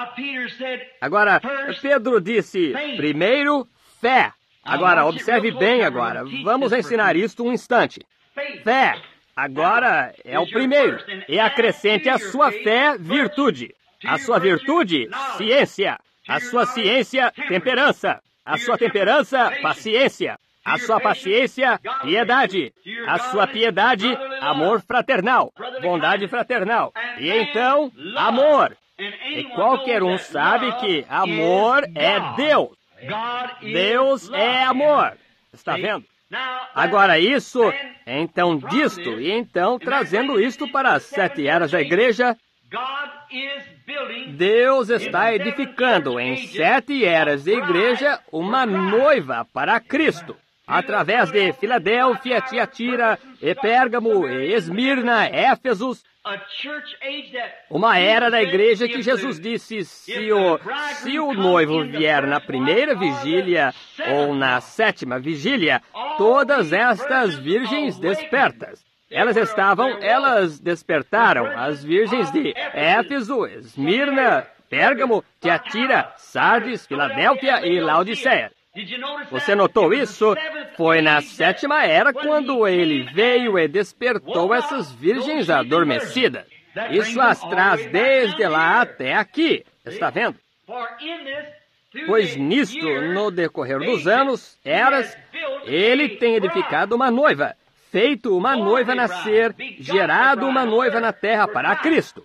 Agora, Pedro disse, primeiro, fé. Agora, observe bem agora. Vamos ensinar isto um instante. Fé. Agora é o primeiro. E acrescente à sua fé, virtude. A sua virtude, ciência. A sua ciência, temperança. A sua temperança, paciência. A sua paciência, piedade. A sua piedade, amor fraternal. Bondade fraternal. E então, amor. E qualquer um sabe que amor é Deus. Deus é amor. Está vendo? Agora isso, então disto, e então trazendo isto para as 7 eras da igreja, Deus está edificando em 7 eras da igreja uma noiva para Cristo. Através de Filadélfia, Tiatira, e Pérgamo, e Esmirna, Éfesos, uma era da igreja que Jesus disse, se o noivo vier na primeira vigília ou na 7ª vigília, todas estas virgens despertas. Elas despertaram, as virgens de Éfeso, Esmirna, Pérgamo, Tiatira, Sardes, Filadélfia e Laodiceia. Você notou isso? Foi na 7ª era quando ele veio e despertou essas virgens adormecidas. Isso as traz desde lá até aqui. Está vendo? Pois nisto, no decorrer dos anos, eras, ele tem edificado uma noiva, feito uma noiva nascer, gerado uma noiva na terra para Cristo.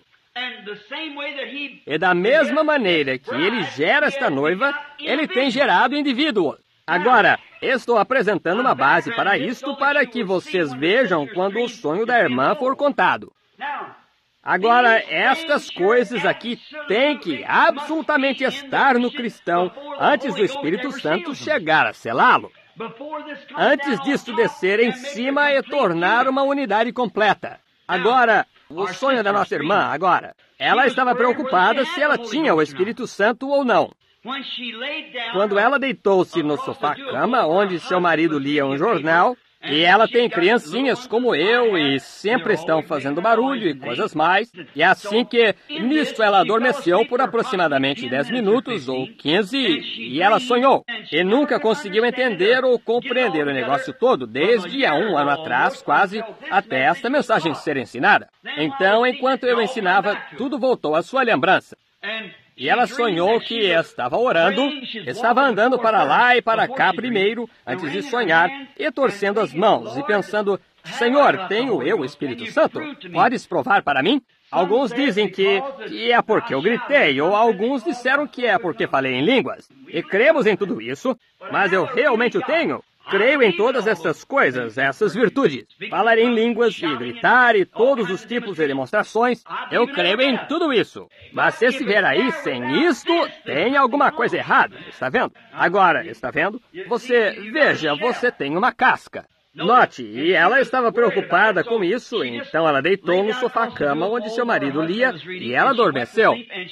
E da mesma maneira que ele gera esta noiva, ele tem gerado indivíduos. Agora, estou apresentando uma base para isto, para que vocês vejam quando o sonho da irmã for contado. Agora, estas coisas aqui têm que absolutamente estar no cristão antes do Espírito Santo chegar a selá-lo. Antes disso descer em cima e tornar uma unidade completa. Agora, o sonho da nossa irmã, agora. Ela estava preocupada se ela tinha o Espírito Santo ou não. Quando ela deitou-se no sofá-cama, onde seu marido lia um jornal, e ela tem criancinhas como eu, e sempre estão fazendo barulho e coisas mais. E assim que, nisto, ela adormeceu por aproximadamente 10 minutos ou 15, e ela sonhou. E nunca conseguiu entender ou compreender o negócio todo, desde há um ano atrás, quase, até esta mensagem ser ensinada. Então, enquanto eu ensinava, tudo voltou à sua lembrança. E ela sonhou que estava orando, estava andando para lá e para cá primeiro, antes de sonhar, e torcendo as mãos, e pensando, Senhor, tenho eu o Espírito Santo? Podes provar para mim? Alguns dizem que é porque eu gritei, ou alguns disseram que é porque falei em línguas. E cremos em tudo isso, mas eu realmente o tenho. Creio em todas essas coisas, essas virtudes. Falar em línguas e gritar e todos os tipos de demonstrações. Eu creio em tudo isso. Mas se estiver aí sem isto, tem alguma coisa errada. Está vendo? Agora, está vendo? Veja, você tem uma casca. Note, e ela estava preocupada com isso, então ela deitou no sofá-cama onde seu marido lia e ela adormeceu.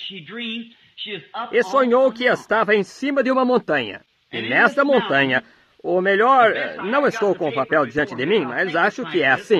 E sonhou que estava em cima de uma montanha. E nesta montanha, ou melhor, não estou com o papel diante de mim, mas acho que é assim.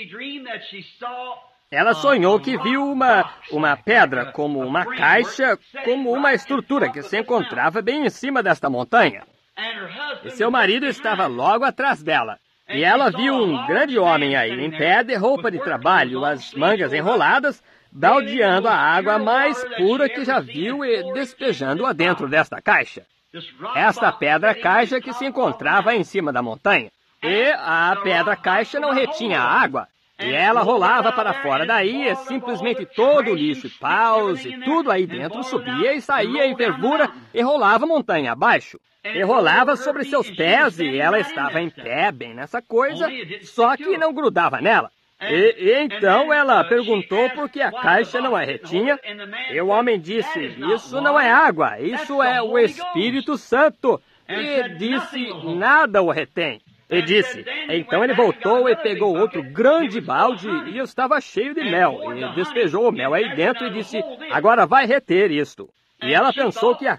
Ela sonhou que viu uma pedra como uma caixa, como uma estrutura que se encontrava bem em cima desta montanha. E seu marido estava logo atrás dela. E ela viu um grande homem aí, em pé de roupa de trabalho, as mangas enroladas, baldeando a água mais pura que já viu e despejando-a dentro desta caixa. Esta pedra-caixa que se encontrava em cima da montanha. E a pedra-caixa não retinha água. E ela rolava para fora daí e simplesmente todo o lixo e paus e tudo aí dentro subia e saía em fervura e rolava montanha abaixo. E rolava sobre seus pés e ela estava em pé bem nessa coisa, só que não grudava nela. E então ela perguntou por que a caixa não a retinha, e o homem disse, isso não é água, isso é o Espírito Santo. E disse, nada o retém. E disse, então ele voltou e pegou outro grande balde e estava cheio de mel, e despejou o mel aí dentro e disse, agora vai reter isto. E ela pensou que a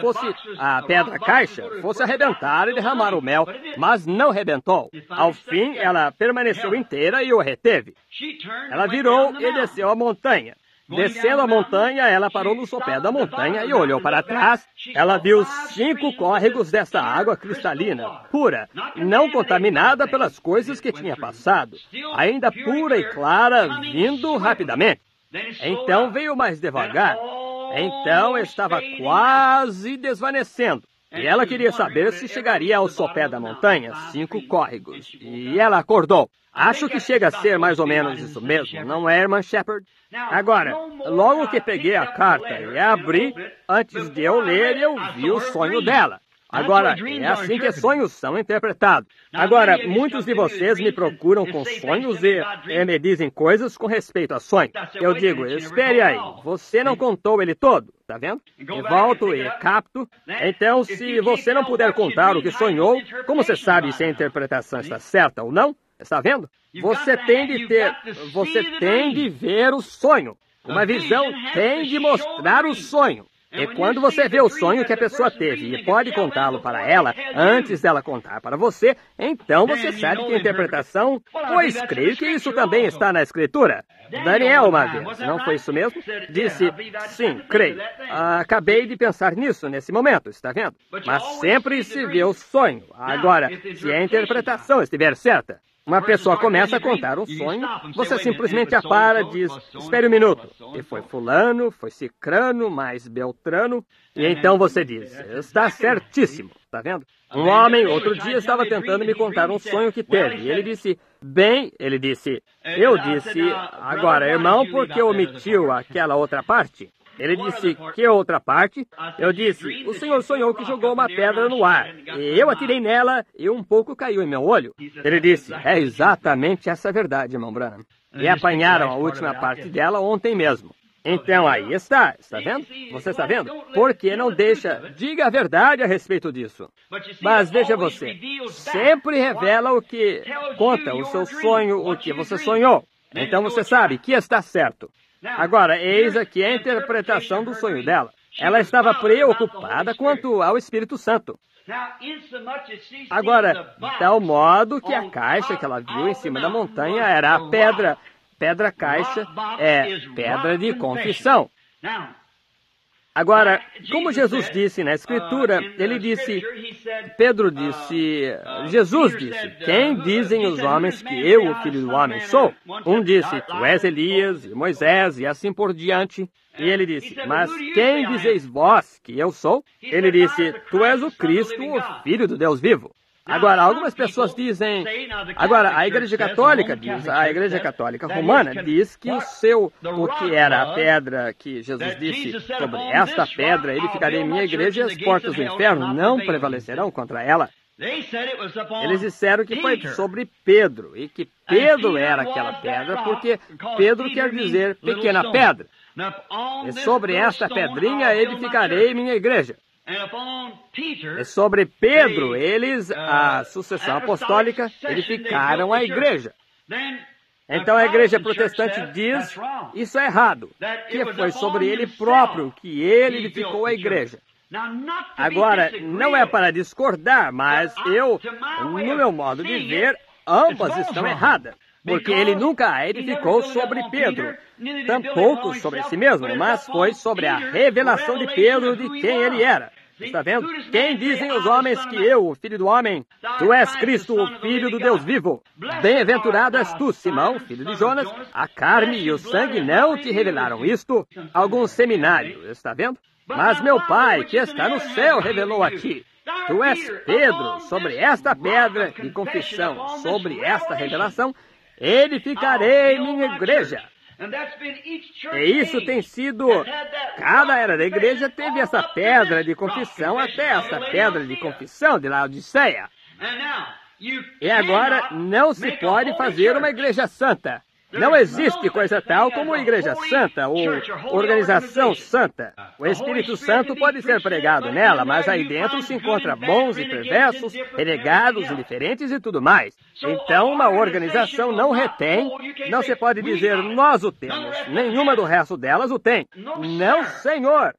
pedra-caixa fosse arrebentar e derramar o mel, mas não arrebentou. Ao fim, ela permaneceu inteira e o reteve. Ela virou e desceu a montanha. Descendo a montanha, ela parou no sopé da montanha e olhou para trás. Ela viu 5 córregos dessa água cristalina, pura, não contaminada pelas coisas que tinha passado, ainda pura e clara, vindo rapidamente. Então veio mais devagar. Então estava quase desvanecendo. E ela queria saber se chegaria ao sopé da montanha, 5 córregos. E ela acordou. Acho que chega a ser mais ou menos isso mesmo, não é, irmã Shepard? Agora, logo que peguei a carta e a abri, antes de eu ler, eu vi o sonho dela. Agora, é assim que sonhos são interpretados. Agora, muitos de vocês me procuram com sonhos e me dizem coisas com respeito a sonhos. Eu digo, espere aí, você não contou ele todo, tá vendo? E volto e capto. Então, se você não puder contar o que sonhou, como você sabe se a interpretação está certa ou não? Está vendo? Você tem de ver o sonho. Uma visão tem de mostrar o sonho. E quando você vê o sonho que a pessoa teve e pode contá-lo para ela antes dela contar para você, então você sabe que a interpretação, pois creio que isso também está na Escritura. Daniel, uma vez, não foi isso mesmo? Disse, sim, creio. Acabei de pensar nisso nesse momento, está vendo? Mas sempre se vê o sonho. Agora, se a interpretação estiver certa, uma pessoa começa a contar um sonho, você simplesmente a para e diz, espere um minuto. E foi fulano, foi cicrano, mais beltrano. E então você diz, está certíssimo, está vendo? Um homem, outro dia, estava tentando me contar um sonho que teve. E ele disse, eu disse, agora, irmão, por que omitiu aquela outra parte? Ele disse, que outra parte? Eu disse, o senhor sonhou que jogou uma pedra no ar. E eu atirei nela e um pouco caiu em meu olho. Ele disse, é exatamente essa verdade, irmão Branham. E apanharam a última parte dela ontem mesmo. Então aí está vendo? Você está vendo? Porque não deixa, diga a verdade a respeito disso. Mas veja você, sempre revela o que conta, o seu sonho, o que você sonhou. Então você sabe que está certo. Agora, eis aqui a interpretação do sonho dela. Ela estava preocupada quanto ao Espírito Santo. Agora, de tal modo que a caixa que ela viu em cima da montanha era a pedra. Pedra caixa é pedra de confissão. Agora, como Jesus disse na Escritura, ele disse, Jesus disse, quem dizem os homens que eu, o Filho do Homem, sou? Um disse, tu és Elias e Moisés e assim por diante. E ele disse, mas quem dizeis vós que eu sou? Ele disse, tu és o Cristo, o Filho do Deus vivo. Agora, algumas pessoas dizem... Agora, a Igreja Católica diz, a Igreja Católica Romana diz que o que era a pedra que Jesus disse, sobre esta pedra edificarei minha igreja e as portas do inferno não prevalecerão contra ela. Eles disseram que foi sobre Pedro, e que Pedro era aquela pedra, porque Pedro quer dizer pequena pedra. E sobre esta pedrinha edificarei minha igreja. E sobre Pedro, a sucessão apostólica, edificaram a igreja. Então a igreja protestante diz, isso é errado, que foi sobre ele próprio que ele edificou a igreja. Agora, não é para discordar, mas no meu modo de ver, ambas estão erradas. Porque ele nunca a edificou sobre Pedro, tampouco sobre si mesmo, mas foi sobre a revelação de Pedro de quem ele era. Está vendo? Quem dizem os homens que eu, o Filho do Homem, tu és Cristo, o Filho do Deus vivo? Bem-aventurado és tu, Simão, filho de Jonas, a carne e o sangue não te revelaram isto? Algum seminário, está vendo? Mas meu Pai, que está no céu, revelou a ti. Tu és Pedro, sobre esta pedra de confissão, sobre esta revelação, edificarei minha igreja. E isso tem sido, cada era da igreja teve essa pedra de confissão até essa pedra de confissão de Laodiceia. E agora não se pode fazer uma igreja santa. Não existe coisa tal como igreja santa ou organização santa. O Espírito Santo pode ser pregado nela, mas aí dentro se encontra bons e perversos, renegados, indiferentes e tudo mais. Então uma organização não retém, não se pode dizer nós o temos, nenhuma do resto delas o tem. Não, Senhor.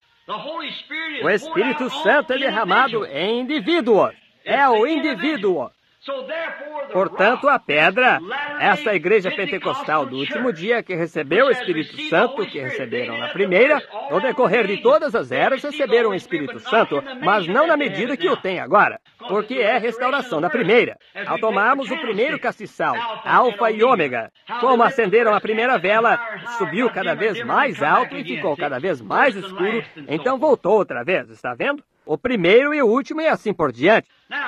O Espírito Santo é derramado em indivíduos. É o indivíduo. Portanto, a pedra, essa igreja pentecostal do último dia que recebeu o Espírito Santo, que receberam na primeira, no decorrer de todas as eras receberam o Espírito Santo, mas não na medida que o tem agora, porque é restauração da primeira. Ao tomarmos o primeiro castiçal, Alfa e Ômega, como acenderam a primeira vela, subiu cada vez mais alto e ficou cada vez mais escuro, então voltou outra vez, está vendo? O primeiro e o último e assim por diante.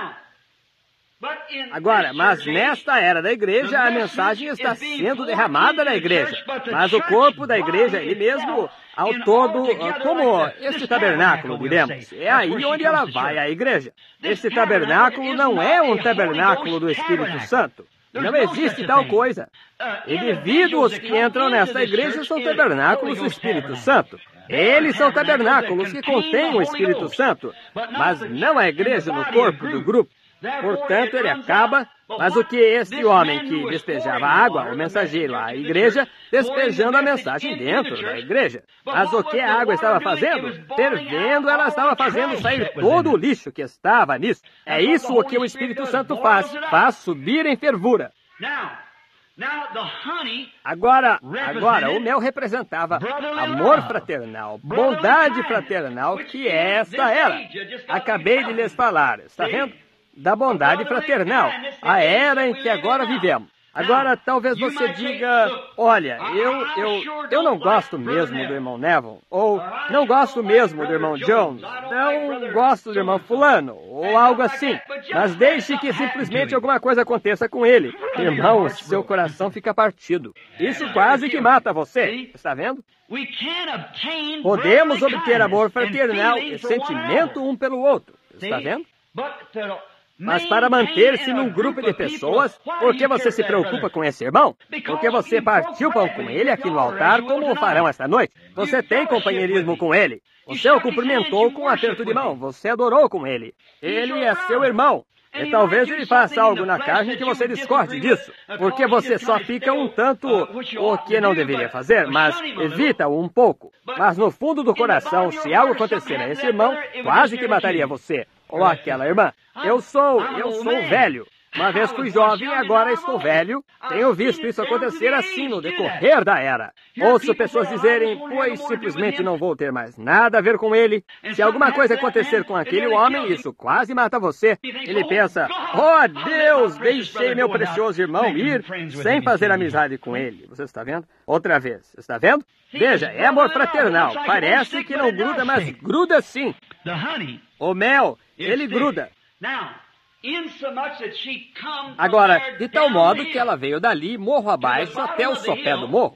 Agora, mas nesta era da igreja, a mensagem está sendo derramada na igreja. Mas o corpo da igreja, ele mesmo, ao todo, como este tabernáculo, diremos, é aí onde ela vai, a igreja. Este tabernáculo não é um tabernáculo do Espírito Santo. Não existe tal coisa. Indivíduos que entram nesta igreja são tabernáculos do Espírito Santo. Eles são tabernáculos que contêm o Espírito Santo, mas não a igreja no corpo do grupo. Portanto, ele acaba, mas o que este homem que despejava água, o mensageiro, à igreja, despejando a mensagem dentro da igreja. Mas o que a água estava fazendo? Fervendo, ela estava fazendo sair todo o lixo que estava nisso. É isso o que o Espírito Santo faz subir em fervura. Agora, o mel representava amor fraternal, bondade fraternal, que essa era. Acabei de lhes falar, está vendo? Da bondade fraternal, a era em que agora vivemos. Agora, talvez você diga, olha, eu não gosto mesmo do irmão Neville, ou não gosto mesmo do irmão Jones, não gosto do irmão fulano, ou algo assim. Mas deixe que simplesmente alguma coisa aconteça com ele. Irmão, seu coração fica partido. Isso quase que mata você, está vendo? Podemos obter amor fraternal e sentimento um pelo outro, está vendo? Mas para manter-se num grupo de pessoas, por que você se preocupa com esse irmão? Porque você partiu pão com ele aqui no altar, como o farão esta noite. Você tem companheirismo com ele. Você o cumprimentou com um aperto de mão. Você adorou com ele. Ele é seu irmão. E talvez ele faça algo na carne que você discorde disso, porque você só fica um tanto o que não deveria fazer, mas evita-o um pouco. Mas no fundo do coração, se algo acontecer a esse irmão, quase que mataria você, ou aquela irmã. Eu sou velho. Uma vez fui jovem e agora estou velho. Tenho visto isso acontecer assim no decorrer da era. Ouço pessoas dizerem, pois simplesmente não vou ter mais nada a ver com ele. Se alguma coisa acontecer com aquele homem, isso quase mata você. Ele pensa, oh Deus, deixei meu precioso irmão ir sem fazer amizade com ele. Você está vendo? Outra vez. Está vendo? Veja, é amor fraternal. Parece que não gruda, mas gruda sim. O mel, ele gruda. Agora, de tal modo que ela veio dali, morro abaixo, até o sopé do morro.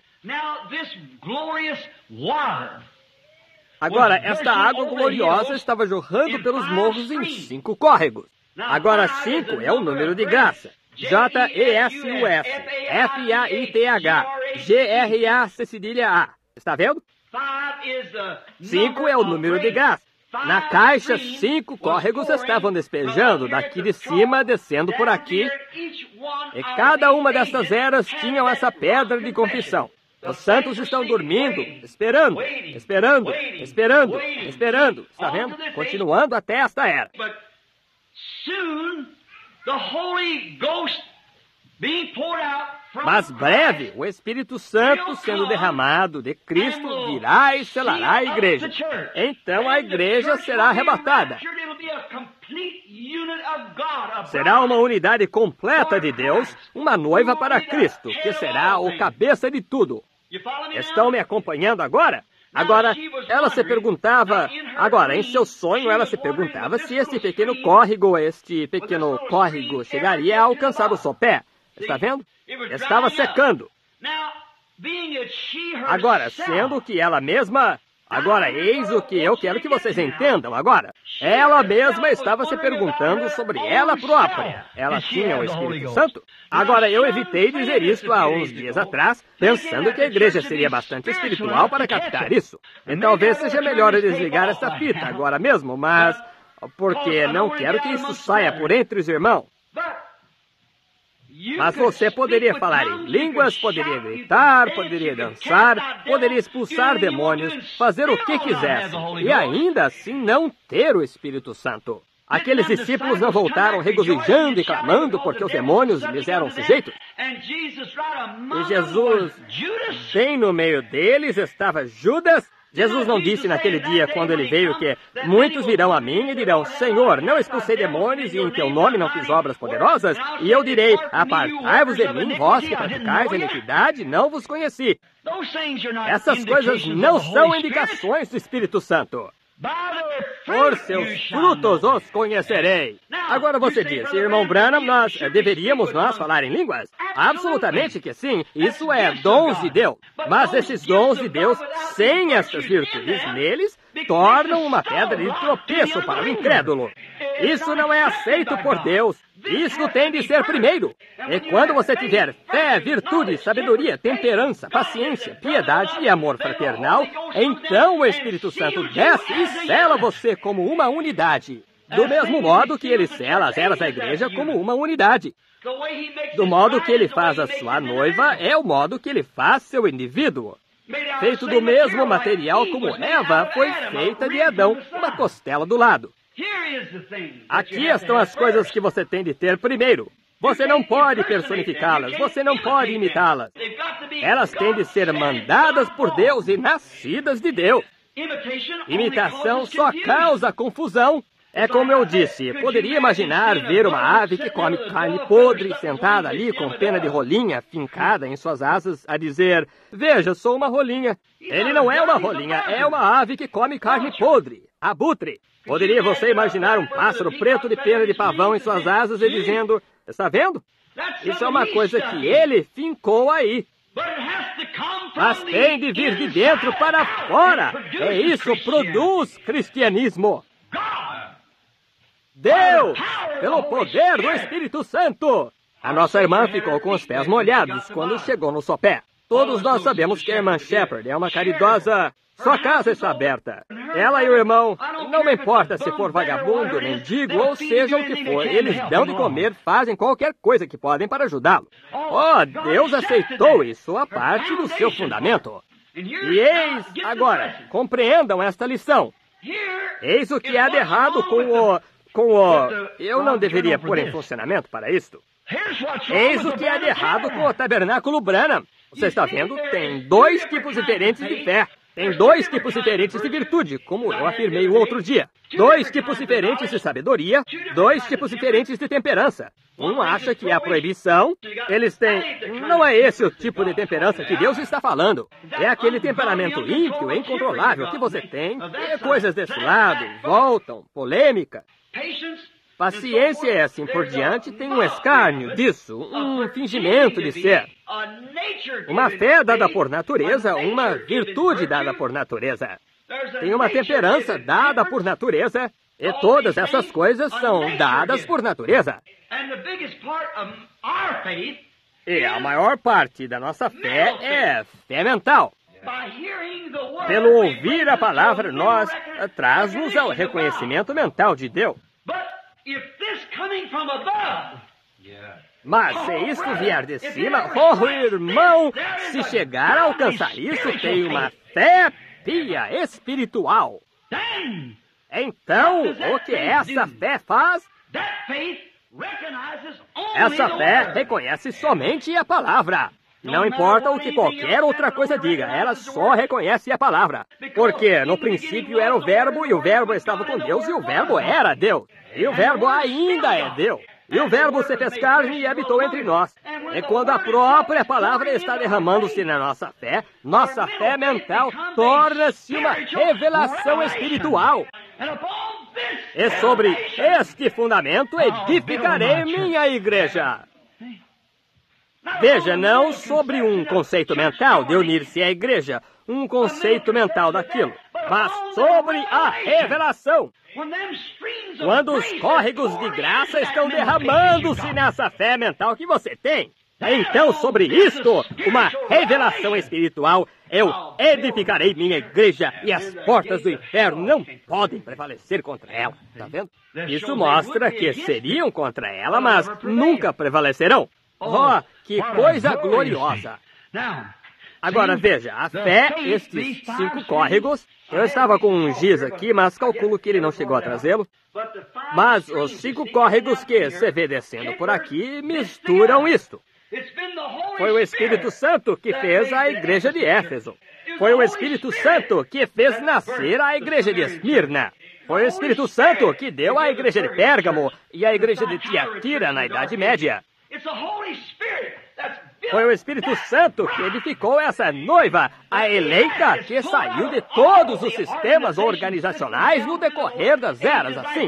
Agora, esta água gloriosa estava jorrando pelos morros em 5 córregos. Agora, 5 é o número de graça. J-E-S-U-S, F-A-I-T-H, G-R-A-C cedilha A. Está vendo? 5 é o número de graça. Na caixa, 5 córregos estavam despejando daqui de cima, descendo por aqui. E cada uma dessas eras tinham essa pedra de confissão. Os santos estão dormindo, esperando. Está vendo? Continuando até esta era. Mas breve, o Espírito Santo sendo derramado de Cristo virá e selará a igreja. Então a igreja será arrebatada. Será uma unidade completa de Deus, uma noiva para Cristo, que será o cabeça de tudo. Estão me acompanhando agora? Agora, ela se perguntava, em seu sonho, ela se perguntava se este pequeno córrego chegaria a alcançar o sopé. Está vendo? Estava secando. Agora, sendo que ela mesma... Agora, eis o que eu quero que vocês entendam agora. Ela mesma estava se perguntando sobre ela própria. Ela tinha o Espírito Santo? Agora, eu evitei dizer isso há uns dias atrás, pensando que a igreja seria bastante espiritual para captar isso. E talvez seja melhor eu desligar essa fita agora mesmo, mas... porque não quero que isso saia por entre os irmãos. Mas você poderia falar em línguas, poderia gritar, poderia dançar, poderia expulsar demônios, fazer o que quisesse, e ainda assim não ter o Espírito Santo. Aqueles discípulos não voltaram regozijando e clamando porque os demônios lhes eram sujeitos. E Jesus, bem no meio deles, estava Judas. Jesus não disse naquele dia, quando ele veio, que muitos virão a mim e dirão, Senhor, não expulsei demônios e em teu nome não fiz obras poderosas? E eu direi, apartai-vos de mim, vós que praticais a iniquidade, não vos conheci. Essas coisas não são indicações do Espírito Santo. Por seus frutos os conhecerei. Agora você diz, irmão Branham, deveríamos falar em línguas? Absolutamente que sim, isso é dons de Deus. Mas esses dons de Deus, sem essas virtudes neles, tornam uma pedra de tropeço para o incrédulo. Isso não é aceito por Deus. Isso tem de ser primeiro. E quando você tiver fé, virtude, sabedoria, temperança, paciência, piedade e amor fraternal, então o Espírito Santo desce e sela você como uma unidade. Do mesmo modo que ele sela as eras da igreja como uma unidade. Do modo que ele faz a sua noiva, é o modo que ele faz seu indivíduo. Feito do mesmo material como Eva foi feita de Adão, uma costela do lado. Aqui estão as coisas que você tem de ter primeiro. Você não pode personificá-las, você não pode imitá-las. Elas têm de ser mandadas por Deus e nascidas de Deus. Imitação só causa confusão. É como eu disse, poderia imaginar ver uma ave que come carne podre, sentada ali com pena de rolinha fincada em suas asas, a dizer, veja, sou uma rolinha. Ele não é uma rolinha, é uma ave que come carne podre, abutre. Poderia você imaginar um pássaro preto de pena de pavão em suas asas e dizendo, está vendo? Isso é uma coisa que ele fincou aí. Mas tem de vir de dentro para fora. É isso, produz cristianismo. Deus, pelo poder do Espírito Santo. A nossa irmã ficou com os pés molhados quando chegou no sopé. Todos nós sabemos que a irmã Shepherd é uma caridosa. Sua casa está aberta. Ela e o irmão, não me importa se for vagabundo, mendigo ou seja o que for, eles dão de comer, fazem qualquer coisa que podem para ajudá-lo. Oh, Deus aceitou isso, a parte do seu fundamento. E eis, agora, compreendam esta lição. Eis o que há de errado com o... Eu não deveria pôr em funcionamento para isto. Eis o que há de errado com o tabernáculo Branham. Você está vendo? Tem 2 tipos diferentes de fé. Tem 2 tipos diferentes de virtude, como eu afirmei o outro dia. 2 tipos diferentes de sabedoria, 2 tipos diferentes de temperança. Um acha que é a proibição, eles têm... Não é esse o tipo de temperança que Deus está falando. É aquele temperamento ímpio e incontrolável que você tem, e coisas desse lado, voltam, polêmica. Paciência e assim por diante tem um escárnio disso, um fingimento de ser. Uma fé dada por natureza, uma virtude dada por natureza. Tem uma temperança dada por natureza, e todas essas coisas são dadas por natureza. E a maior parte da nossa fé é fé mental. Pelo ouvir a palavra, nós traz-nos ao reconhecimento mental de Deus. Mas se isso vier de cima, oh irmão, se chegar a alcançar isso, tem uma fé pia espiritual. Então, o que essa fé faz? Essa fé reconhece somente a palavra. Não importa o que qualquer outra coisa diga, ela só reconhece a palavra. Porque no princípio era o Verbo, e o Verbo estava com Deus, e o Verbo era Deus. E o Verbo ainda é Deus. E o Verbo se fez carne e habitou entre nós. E quando a própria palavra está derramando-se na nossa fé mental torna-se uma revelação espiritual. E sobre este fundamento edificarei minha igreja. Veja, não sobre um conceito mental de unir-se à igreja, um conceito mental daquilo, mas sobre a revelação. Quando os córregos de graça estão derramando-se nessa fé mental que você tem, então sobre isto, uma revelação espiritual, eu edificarei minha igreja e as portas do inferno não podem prevalecer contra ela. Está vendo? Isso mostra que seriam contra ela, mas nunca prevalecerão. Oh, que coisa gloriosa! Agora veja, a fé, estes 5 córregos, eu estava com um giz aqui, mas calculo que ele não chegou a trazê-lo. Mas os 5 córregos que você vê descendo por aqui misturam isto. Foi o Espírito Santo que fez a igreja de Éfeso. Foi o Espírito Santo que fez nascer a igreja de Esmirna. Foi o Espírito Santo que deu a igreja de Pérgamo e a igreja de Tiatira na Idade Média. Foi o Espírito Santo que edificou essa noiva, a eleita, que saiu de todos os sistemas organizacionais no decorrer das eras, assim.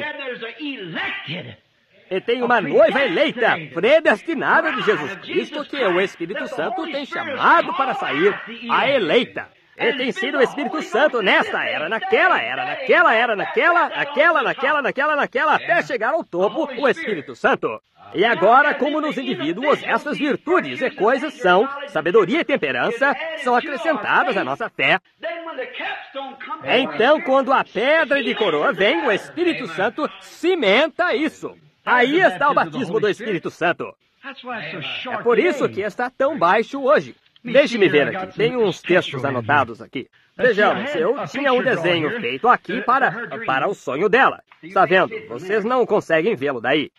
E tem uma noiva eleita, predestinada de Jesus Cristo, que o Espírito Santo tem chamado para sair, a eleita. E tem sido o Espírito Santo nesta era, naquela era, naquela era, naquela, até chegar ao topo, o Espírito Santo. E agora, como nos indivíduos, essas virtudes e coisas são, sabedoria e temperança, são acrescentadas à nossa fé. Então, quando a pedra de coroa vem, o Espírito Santo cimenta isso. Aí está o batismo do Espírito Santo. É por isso que está tão baixo hoje. Deixe-me ver aqui, tem uns textos anotados aqui. Vejamos, eu tinha um desenho feito aqui para o sonho dela. Está vendo? Vocês não conseguem vê-lo daí.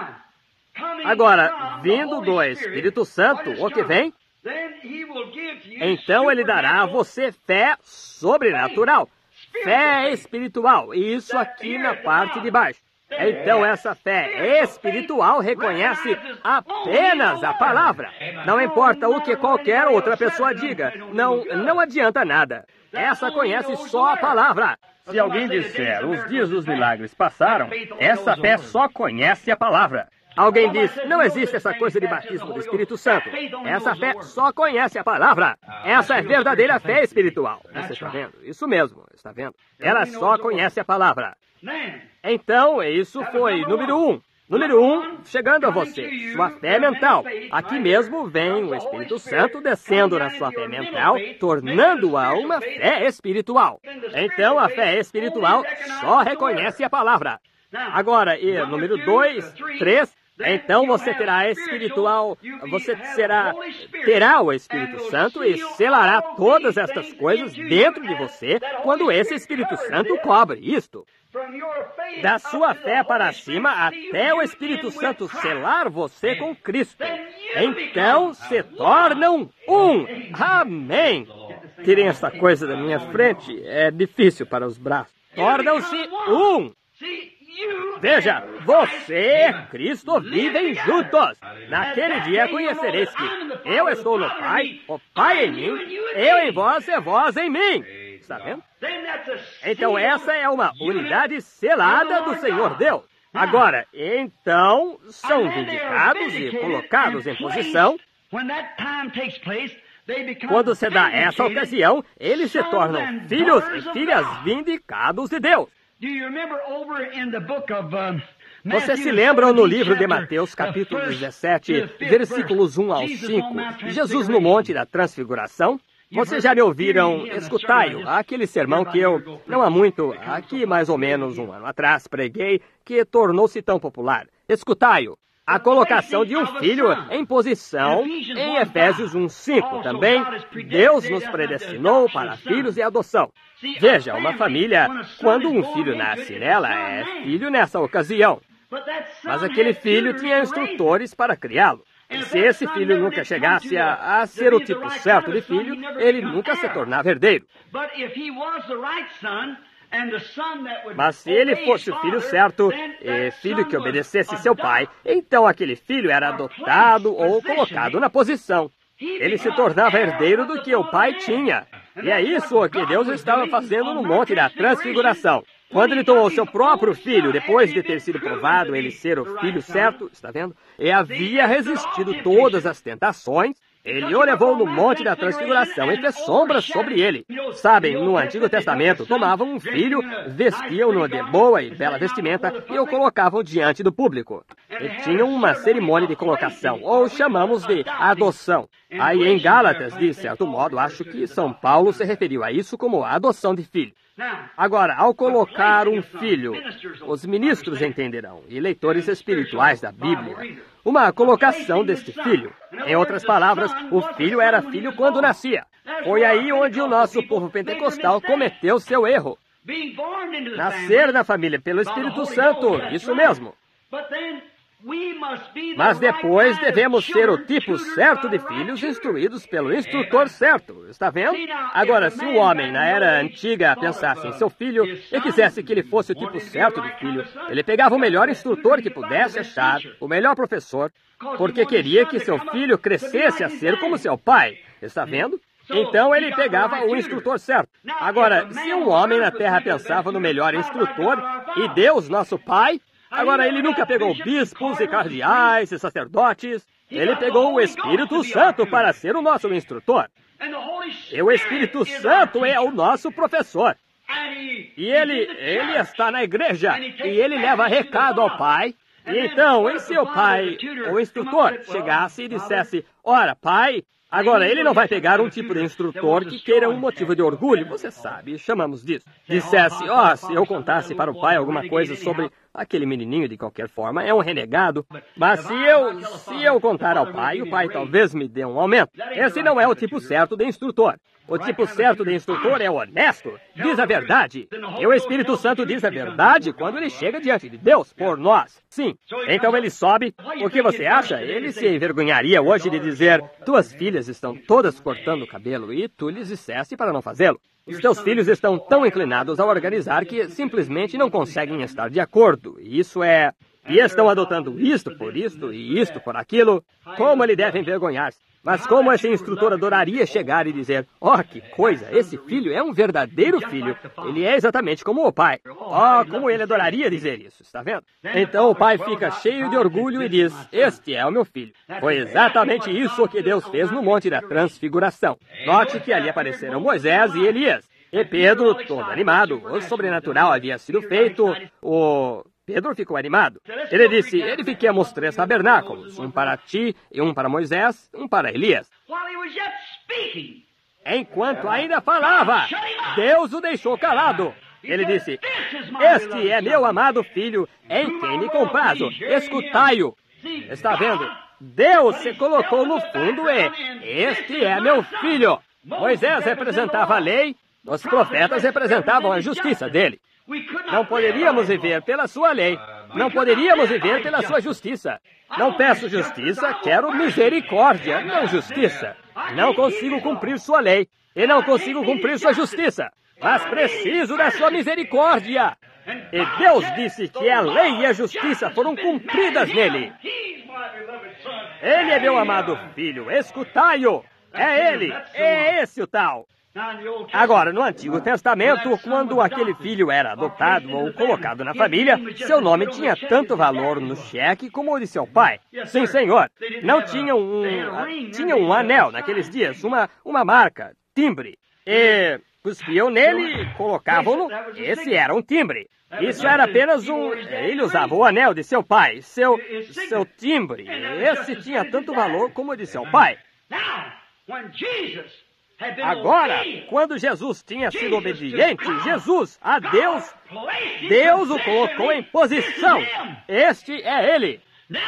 Agora, vindo do Espírito Santo, o que vem? Então ele dará a você fé sobrenatural, fé espiritual, e isso aqui na parte de baixo. Então essa fé espiritual reconhece apenas a palavra. Não importa o que qualquer outra pessoa diga, não adianta nada. Essa conhece só a palavra. Se alguém disser, os dias dos milagres passaram, essa fé só conhece a palavra. Alguém diz, não existe essa coisa de batismo do Espírito Santo. Essa fé só conhece a palavra. Essa é verdadeira fé espiritual. Você está vendo? Isso mesmo, está vendo? Ela só conhece a palavra. Então, isso foi número 1. Número 1, chegando a você, sua fé mental. Aqui mesmo vem o Espírito Santo descendo na sua fé mental, tornando-a uma fé espiritual. Então, a fé espiritual só reconhece a palavra. Agora, e número 2, 3, então você terá espiritual, terá o Espírito Santo e selará todas estas coisas dentro de você quando esse Espírito Santo cobre isto. Da sua fé para cima até o Espírito Santo selar você com Cristo. Então se tornam um. Amém. Tirem essa coisa da minha frente, é difícil para os braços. Tornam-se um. Veja, você e Cristo vivem juntos. Naquele dia conhecereis que eu estou no Pai, o Pai em mim, eu em vós e vós em mim. Está vendo? Então essa é uma unidade selada do Senhor Deus. Agora, então, são vindicados e colocados em posição. Quando se dá essa ocasião, eles se tornam filhos e filhas vindicados de Deus. Vocês se lembram no livro de Mateus, capítulo 17, versículos 1 ao 5, Jesus no Monte da Transfiguração? Vocês já me ouviram, escutai-o, aquele sermão que eu, não há muito, aqui mais ou menos um ano atrás, preguei, que tornou-se tão popular. Escutai-o. A colocação de um filho em posição em Efésios 1:5 também. Deus nos predestinou para filhos e adoção. Veja, uma família, quando um filho nasce nela, é filho nessa ocasião. Mas aquele filho tinha instrutores para criá-lo. E se esse filho nunca chegasse a ser o tipo certo de filho, ele nunca se tornava herdeiro. Mas se ele fosse o filho certo, filho que obedecesse seu pai, então aquele filho era adotado ou colocado na posição. Ele se tornava herdeiro do que o pai tinha. E é isso que Deus estava fazendo no Monte da Transfiguração. Quando ele tomou seu próprio filho, depois de ter sido provado ele ser o filho certo, está vendo? E havia resistido todas as tentações, ele o levou no Monte da Transfiguração e fez sombras sobre ele. Sabem, no Antigo Testamento, tomavam um filho, vestiam-no de boa e bela vestimenta e o colocavam diante do público. E tinham uma cerimônia de colocação, ou chamamos de adoção. Aí em Gálatas, de certo modo, acho que São Paulo se referiu a isso como adoção de filho. Agora, ao colocar um filho, os ministros entenderão, e leitores espirituais da Bíblia, uma colocação deste filho. Em outras palavras, o filho era filho quando nascia. Foi aí onde o nosso povo pentecostal cometeu seu erro. Nascer na família pelo Espírito Santo, isso mesmo. Mas depois devemos ser o tipo certo de filhos instruídos pelo instrutor certo. Está vendo? Agora, se o homem na era antiga pensasse em seu filho e quisesse que ele fosse o tipo certo de filho, ele pegava o melhor instrutor que pudesse achar, o melhor professor, porque queria que seu filho crescesse a ser como seu pai. Está vendo? Então ele pegava o instrutor certo. Agora, se um homem na terra pensava no melhor instrutor e Deus, nosso pai, agora, ele nunca pegou bispos e cardeais e sacerdotes. Ele pegou o Espírito Santo para ser o nosso instrutor. E o Espírito Santo é o nosso professor. E ele está na igreja. E ele leva recado ao Pai. E então, e se o pai, o instrutor, chegasse e dissesse, ora, pai, agora ele não vai pegar um tipo de instrutor que queira um motivo de orgulho, você sabe, chamamos disso. Dissesse, se eu contasse para o pai alguma coisa sobre aquele menininho de qualquer forma, é um renegado, mas se eu contar ao pai, o pai talvez me dê um aumento. Esse não é o tipo certo de instrutor. O tipo certo de instrutor é honesto, diz a verdade. E o Espírito Santo diz a verdade quando ele chega diante de Deus, por nós. Sim. Então ele sobe. O que você acha? Ele se envergonharia hoje de dizer, tuas filhas estão todas cortando o cabelo e tu lhes disseste para não fazê-lo. Os teus filhos estão tão inclinados a organizar que simplesmente não conseguem estar de acordo. E estão adotando isto por aquilo. Como ele deve envergonhar-se. Mas como esse instrutor adoraria chegar e dizer, que coisa, esse filho é um verdadeiro filho. Ele é exatamente como o pai. Como ele adoraria dizer isso, está vendo? Então o pai fica cheio de orgulho e diz, este é o meu filho. Foi exatamente isso que Deus fez no Monte da Transfiguração. Note que ali apareceram Moisés e Elias. E Pedro, todo animado, o sobrenatural havia sido feito, Pedro ficou animado. Ele disse, edifiquemos 3 tabernáculos, um para ti, e um para Moisés, um para Elias. Enquanto ainda falava, Deus o deixou calado. Ele disse, este é meu amado filho, em quem me comprazo, escutai-o. Está vendo? Deus se colocou no fundo e, este é meu filho. Moisés representava a lei, os profetas representavam a justiça dele. Não poderíamos viver pela sua lei. Não poderíamos viver pela sua justiça. Não peço justiça, quero misericórdia, não justiça. Não consigo cumprir sua lei. E não consigo cumprir sua justiça. Mas preciso da sua misericórdia. E Deus disse que a lei e a justiça foram cumpridas nele. Ele é meu amado filho, escutai-o. É ele, é esse o tal. Agora, no Antigo Testamento, quando aquele filho era adotado ou colocado na família, seu nome tinha tanto valor no cheque como o de seu pai. Sim, senhor. Não tinham um anel naqueles dias, uma marca, timbre. E cuspiam nele e colocavam-no. Esse era um timbre. Isso era apenas ele usava o anel de seu pai, seu timbre. Esse tinha tanto valor como o de seu pai. Agora, quando Jesus tinha sido obediente, a Deus, Deus o colocou em posição. Este é ele.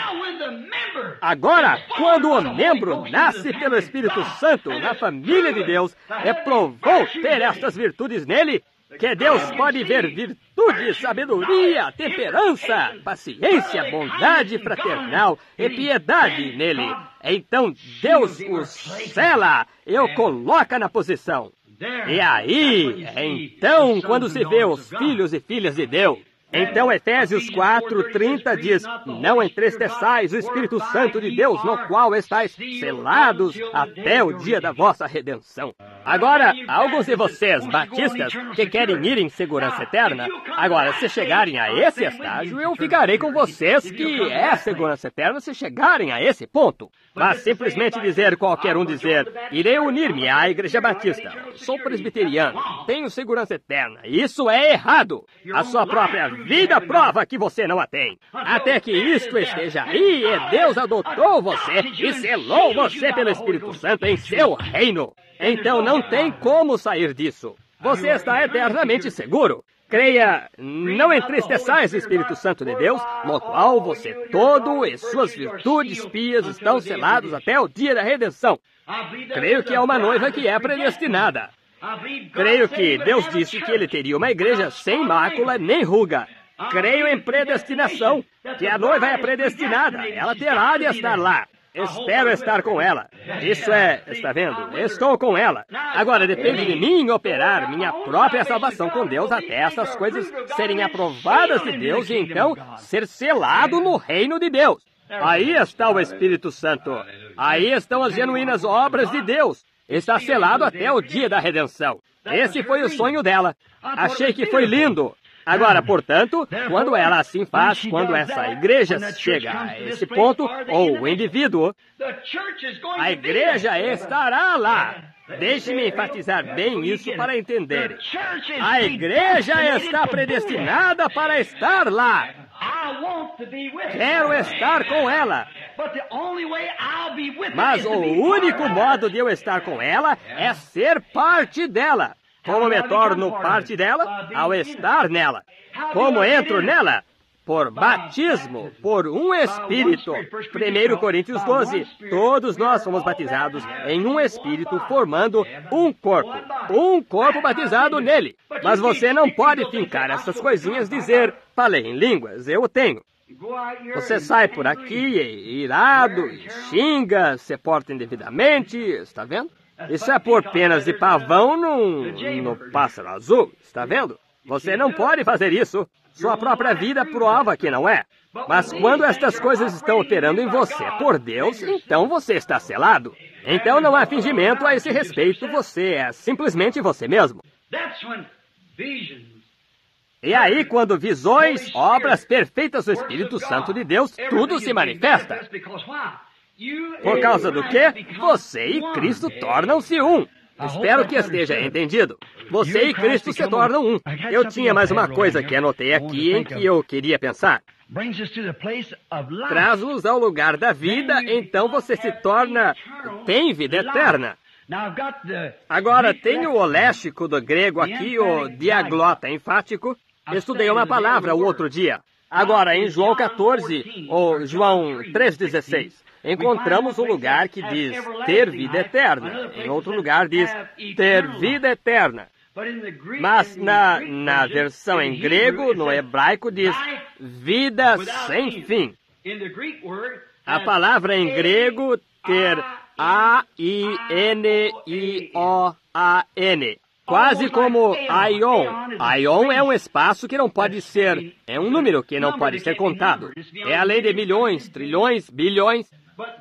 Agora, quando o membro nasce pelo Espírito Santo na família de Deus, provou ter estas virtudes nele, que Deus pode ver virtude, sabedoria, temperança, paciência, bondade fraternal e piedade nele. Então Deus o sela e o coloca na posição. E aí, então, quando se vê os filhos e filhas de Deus, então Efésios 4:30 diz, não entristeçais o Espírito Santo de Deus, no qual estáis selados até o dia da vossa redenção. Agora, alguns de vocês, batistas, que querem ir em segurança eterna, agora, se chegarem a esse estágio, eu ficarei com vocês que é segurança eterna se chegarem a esse ponto. Mas simplesmente qualquer um dizer, irei unir-me à Igreja Batista, sou presbiteriano, tenho segurança eterna, isso é errado. A sua própria vida prova que você não a tem. Até que isto esteja aí e Deus adotou você e selou você pelo Espírito Santo em seu reino. Então não tem como sair disso. Você está eternamente seguro. Creia, não entristeçais o Espírito Santo de Deus, no qual você todo e suas virtudes pias estão selados até o dia da redenção. Creio que é uma noiva que é predestinada. Creio que Deus disse que ele teria uma igreja sem mácula nem ruga. Creio em predestinação, que a noiva é predestinada, ela terá de estar lá. Espero estar com ela. Isso está vendo? Estou com ela. Agora, depende de mim operar minha própria salvação com Deus até essas coisas serem aprovadas de Deus e então ser selado no reino de Deus. Aí está o Espírito Santo. Aí estão as genuínas obras de Deus. Está selado até o dia da redenção. Esse foi o sonho dela. Achei que foi lindo. Agora, portanto, quando ela assim faz, quando essa igreja chega a esse ponto, ou o indivíduo, a igreja estará lá. Deixe-me enfatizar bem isso para entender. A igreja está predestinada para estar lá. Quero estar com ela. Mas o único modo de eu estar com ela é ser parte dela. Como me torno parte dela? Ao estar nela. Como entro nela? Por batismo, por um Espírito. 1 Coríntios 12. Todos nós fomos batizados em um Espírito, formando um corpo. Um corpo batizado nele. Mas você não pode fincar essas coisinhas e dizer, falei em línguas, eu o tenho. Você sai por aqui, irado, e xinga, se porta indevidamente, está vendo? Isso é pôr penas de pavão no pássaro azul, está vendo? Você não pode fazer isso. Sua própria vida prova que não é. Mas quando estas coisas estão operando em você por Deus, então você está selado. Então não há fingimento a esse respeito, você é simplesmente você mesmo. E aí, quando visões, obras perfeitas do Espírito Santo de Deus, tudo se manifesta. Por causa do quê? Você e Cristo tornam-se um. Espero que esteja entendido. Você e Cristo se tornam um. Eu tinha mais uma coisa que anotei aqui em que eu queria pensar. Traz-nos ao lugar da vida, então você se tem vida eterna. Agora, tem o léxico do grego aqui, o diaglota enfático. Estudei uma palavra o outro dia. Agora, em João 14, ou João 3,16, encontramos um lugar que diz ter vida eterna. Em outro lugar diz ter vida eterna. Mas na versão em grego, no hebraico, diz vida sem fim. A palavra em grego, ter A-I-N-I-O-A-N. Quase como aion. Aion é um espaço que não pode ser, é um número que não pode ser contado. É a lei de milhões, trilhões, bilhões.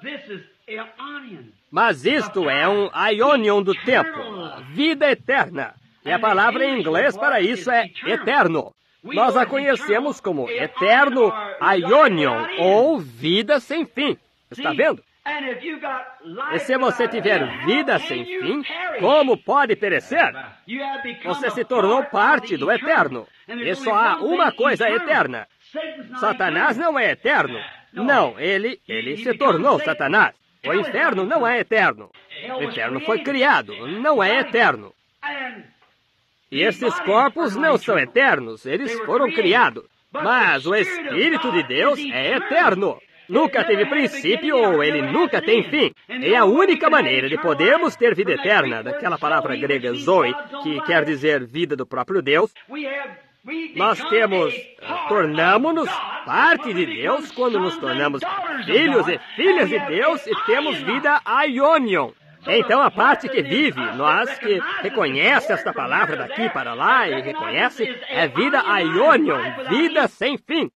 Mas isto é um aionion do tempo, vida eterna. E a palavra em inglês para isso é eterno. Nós a conhecemos como eterno aionion, ou vida sem fim. Está vendo? E se você tiver vida sem fim, como pode perecer? Você se tornou parte do eterno. E só há uma coisa eterna. Satanás não é eterno. Não, ele se tornou Satanás. O inferno não é eterno. O inferno foi criado, não é eterno. E esses corpos não são eternos, eles foram criados. Mas o Espírito de Deus é eterno. Nunca teve princípio ou ele nunca tem fim. É a única maneira de podermos ter vida eterna, daquela palavra grega zoe, que quer dizer vida do próprio Deus. Nós tornamos-nos parte de Deus quando nos tornamos filhos e filhas de Deus e temos vida aionion. Então a parte que vive, nós que reconhece esta palavra daqui para lá e reconhece, é vida aionion, vida sem fim.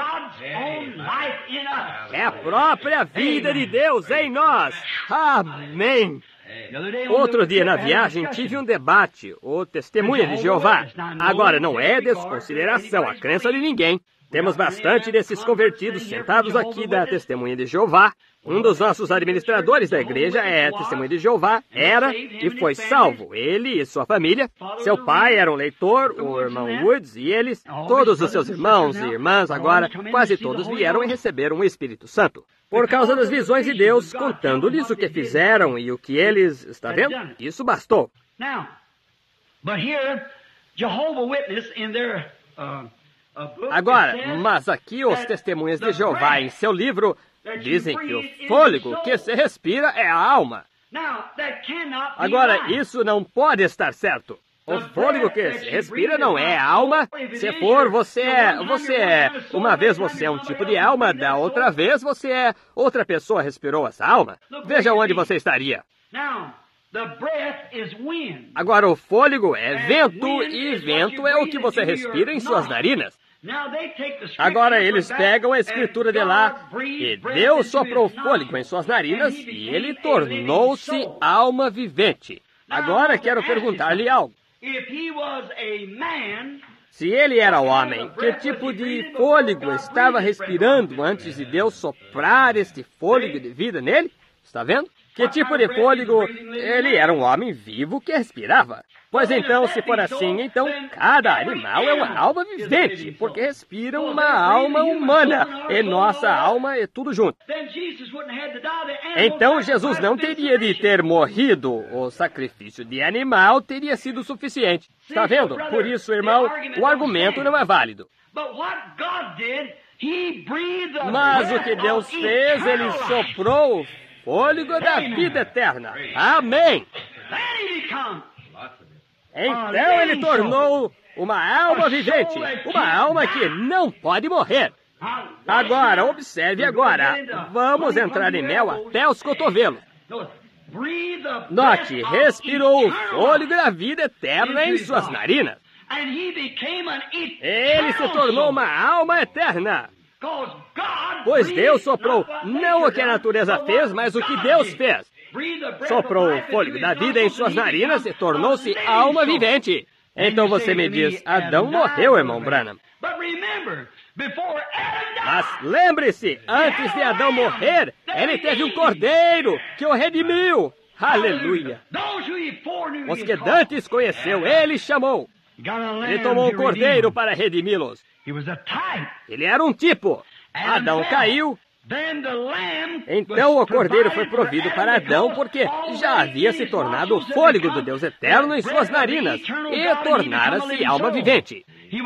É a própria vida de Deus em nós. Amém. Outro dia na viagem tive um debate, o Testemunha de Jeová. Agora não é desconsideração a crença de ninguém. Temos bastante desses convertidos sentados aqui da Testemunha de Jeová. Um dos nossos administradores da igreja é Testemunha de Jeová, era e foi salvo, ele e sua família. Seu pai era um leitor, o irmão Woods, e eles, todos os seus irmãos e irmãs agora, quase todos vieram e receberam o Espírito Santo. Por causa das visões de Deus, contando-lhes o que fizeram e o que eles, está vendo? Isso bastou. Agora, mas aqui os Testemunhas de Jeová, em seu livro, dizem que o fôlego que se respira é a alma. Agora, isso não pode estar certo. O fôlego que se respira não é a alma. Se for, uma vez você é um tipo de alma, da outra vez você é outra pessoa respirou essa alma. Veja onde você estaria. Agora, o fôlego é vento, e vento é o que você respira em suas narinas. Agora eles pegam a escritura de lá, e Deus soprou fôlego em suas narinas, e ele tornou-se alma vivente. Agora quero perguntar-lhe algo. Se ele era homem, que tipo de fôlego estava respirando antes de Deus soprar este fôlego de vida nele? Está vendo? Que tipo de fôlego? Ele era um homem vivo que respirava. Pois então, se for assim, então cada animal é uma alma vivente, porque respira uma alma humana, e nossa alma é tudo junto. Então Jesus não teria de ter morrido, o sacrifício de animal teria sido suficiente. Está vendo? Por isso, irmão, o argumento não é válido. Mas o que Deus fez, ele soprou o fôlego da vida eterna. Amém! Então ele tornou uma alma vivente, uma alma que não pode morrer. Agora, observe agora. Vamos entrar em mel até os cotovelos. Note, respirou o fôlego da vida eterna em suas narinas. Ele se tornou uma alma eterna. Pois Deus soprou não o que a natureza fez, mas o que Deus fez. soprou o fôlego da vida em suas narinas e tornou-se alma vivente. Então você me diz, Adão morreu, irmão Branham. Mas lembre-se, antes de Adão morrer, ele teve um cordeiro que o redimiu. Aleluia! Os que dantes conheceu, ele chamou. Ele tomou um cordeiro para redimi-los. Ele era um tipo. Adão caiu. Então o cordeiro foi provido para Adão porque já havia se tornado o fôlego do Deus eterno em suas narinas e tornara-se alma vivente.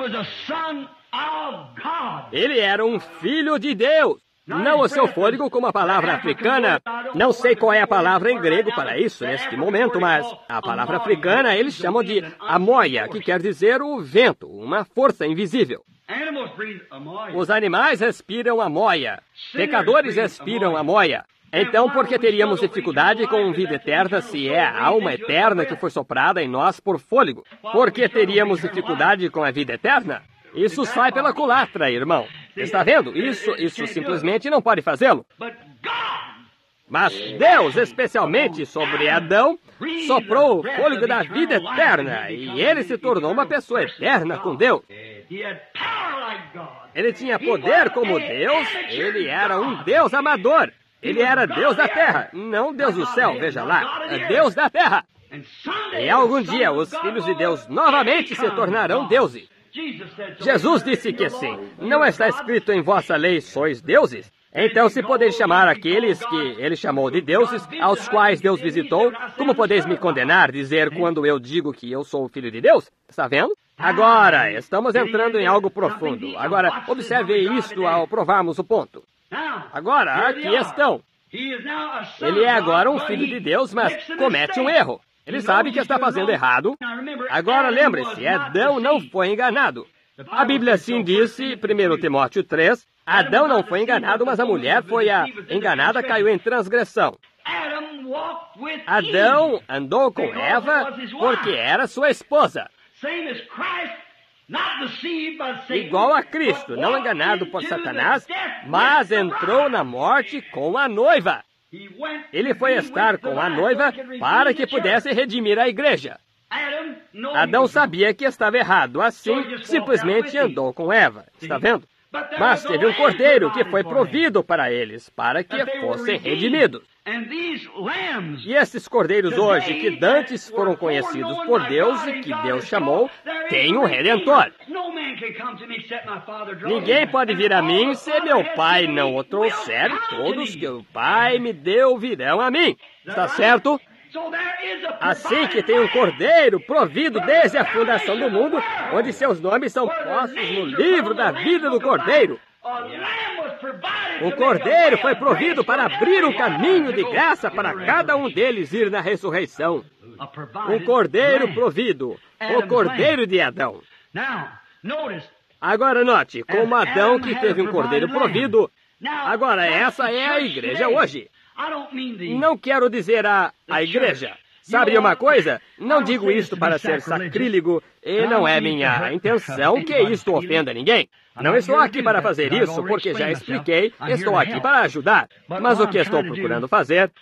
Ele era um filho de Deus. Não o seu fôlego como a palavra africana. Não sei qual é a palavra em grego para isso neste momento, mas a palavra africana eles chamam de amoia, que quer dizer o vento, uma força invisível. Os animais respiram amoia. Pecadores respiram amoia. Então, por que teríamos dificuldade com vida eterna se é a alma eterna que foi soprada em nós por fôlego? Por que teríamos dificuldade com a vida eterna? Isso sai pela culatra, irmão. Está vendo? Isso simplesmente não pode fazê-lo. Mas Deus, especialmente sobre Adão, soprou o fôlego da vida eterna e ele se tornou uma pessoa eterna com Deus. Ele tinha poder como Deus, ele era um Deus amador. Ele era Deus da terra, não Deus do céu, veja lá, Deus da terra. E algum dia os filhos de Deus novamente se tornarão deuses. Jesus disse que sim. Não está escrito em vossa lei, sois deuses? Então, se podeis chamar aqueles que ele chamou de deuses, aos quais Deus visitou, como podeis me condenar, dizer quando eu digo que eu sou o filho de Deus? Está vendo? Agora, estamos entrando em algo profundo. Agora, observe isto ao provarmos o ponto. Agora, aqui estão. Ele é agora um filho de Deus, mas comete um erro. Ele sabe que está fazendo errado. Agora, lembre-se, Adão não foi enganado. A Bíblia assim disse, 1 Timóteo 3, Adão não foi enganado, mas a mulher foi enganada, caiu em transgressão. Adão andou com Eva porque era sua esposa. Igual a Cristo, não enganado por Satanás, mas entrou na morte com a noiva. Ele foi estar com a noiva para que pudesse redimir a igreja. Adão sabia que estava errado, assim simplesmente andou com Eva. Está vendo? Mas teve um cordeiro que foi provido para eles, para que fossem redimidos. E esses cordeiros hoje, que dantes foram conhecidos por Deus e que Deus chamou, têm um Redentor. Ninguém pode vir a mim se meu Pai não o trouxer, todos que o Pai me deu virão a mim. Está certo? Assim que tem um cordeiro provido desde a fundação do mundo, onde seus nomes são postos no livro da vida do cordeiro. O cordeiro foi provido para abrir um caminho de graça para cada um deles ir na ressurreição. Um cordeiro provido, o cordeiro de Adão. Agora note, como Adão que teve um cordeiro provido, agora essa é a igreja hoje. Não quero dizer a igreja. Sabe uma coisa? Não digo isto para ser sacrílego e não é minha intenção que isto ofenda ninguém. Não estou aqui para fazer isso porque já expliquei, estou aqui para ajudar. Mas o que estou procurando fazer...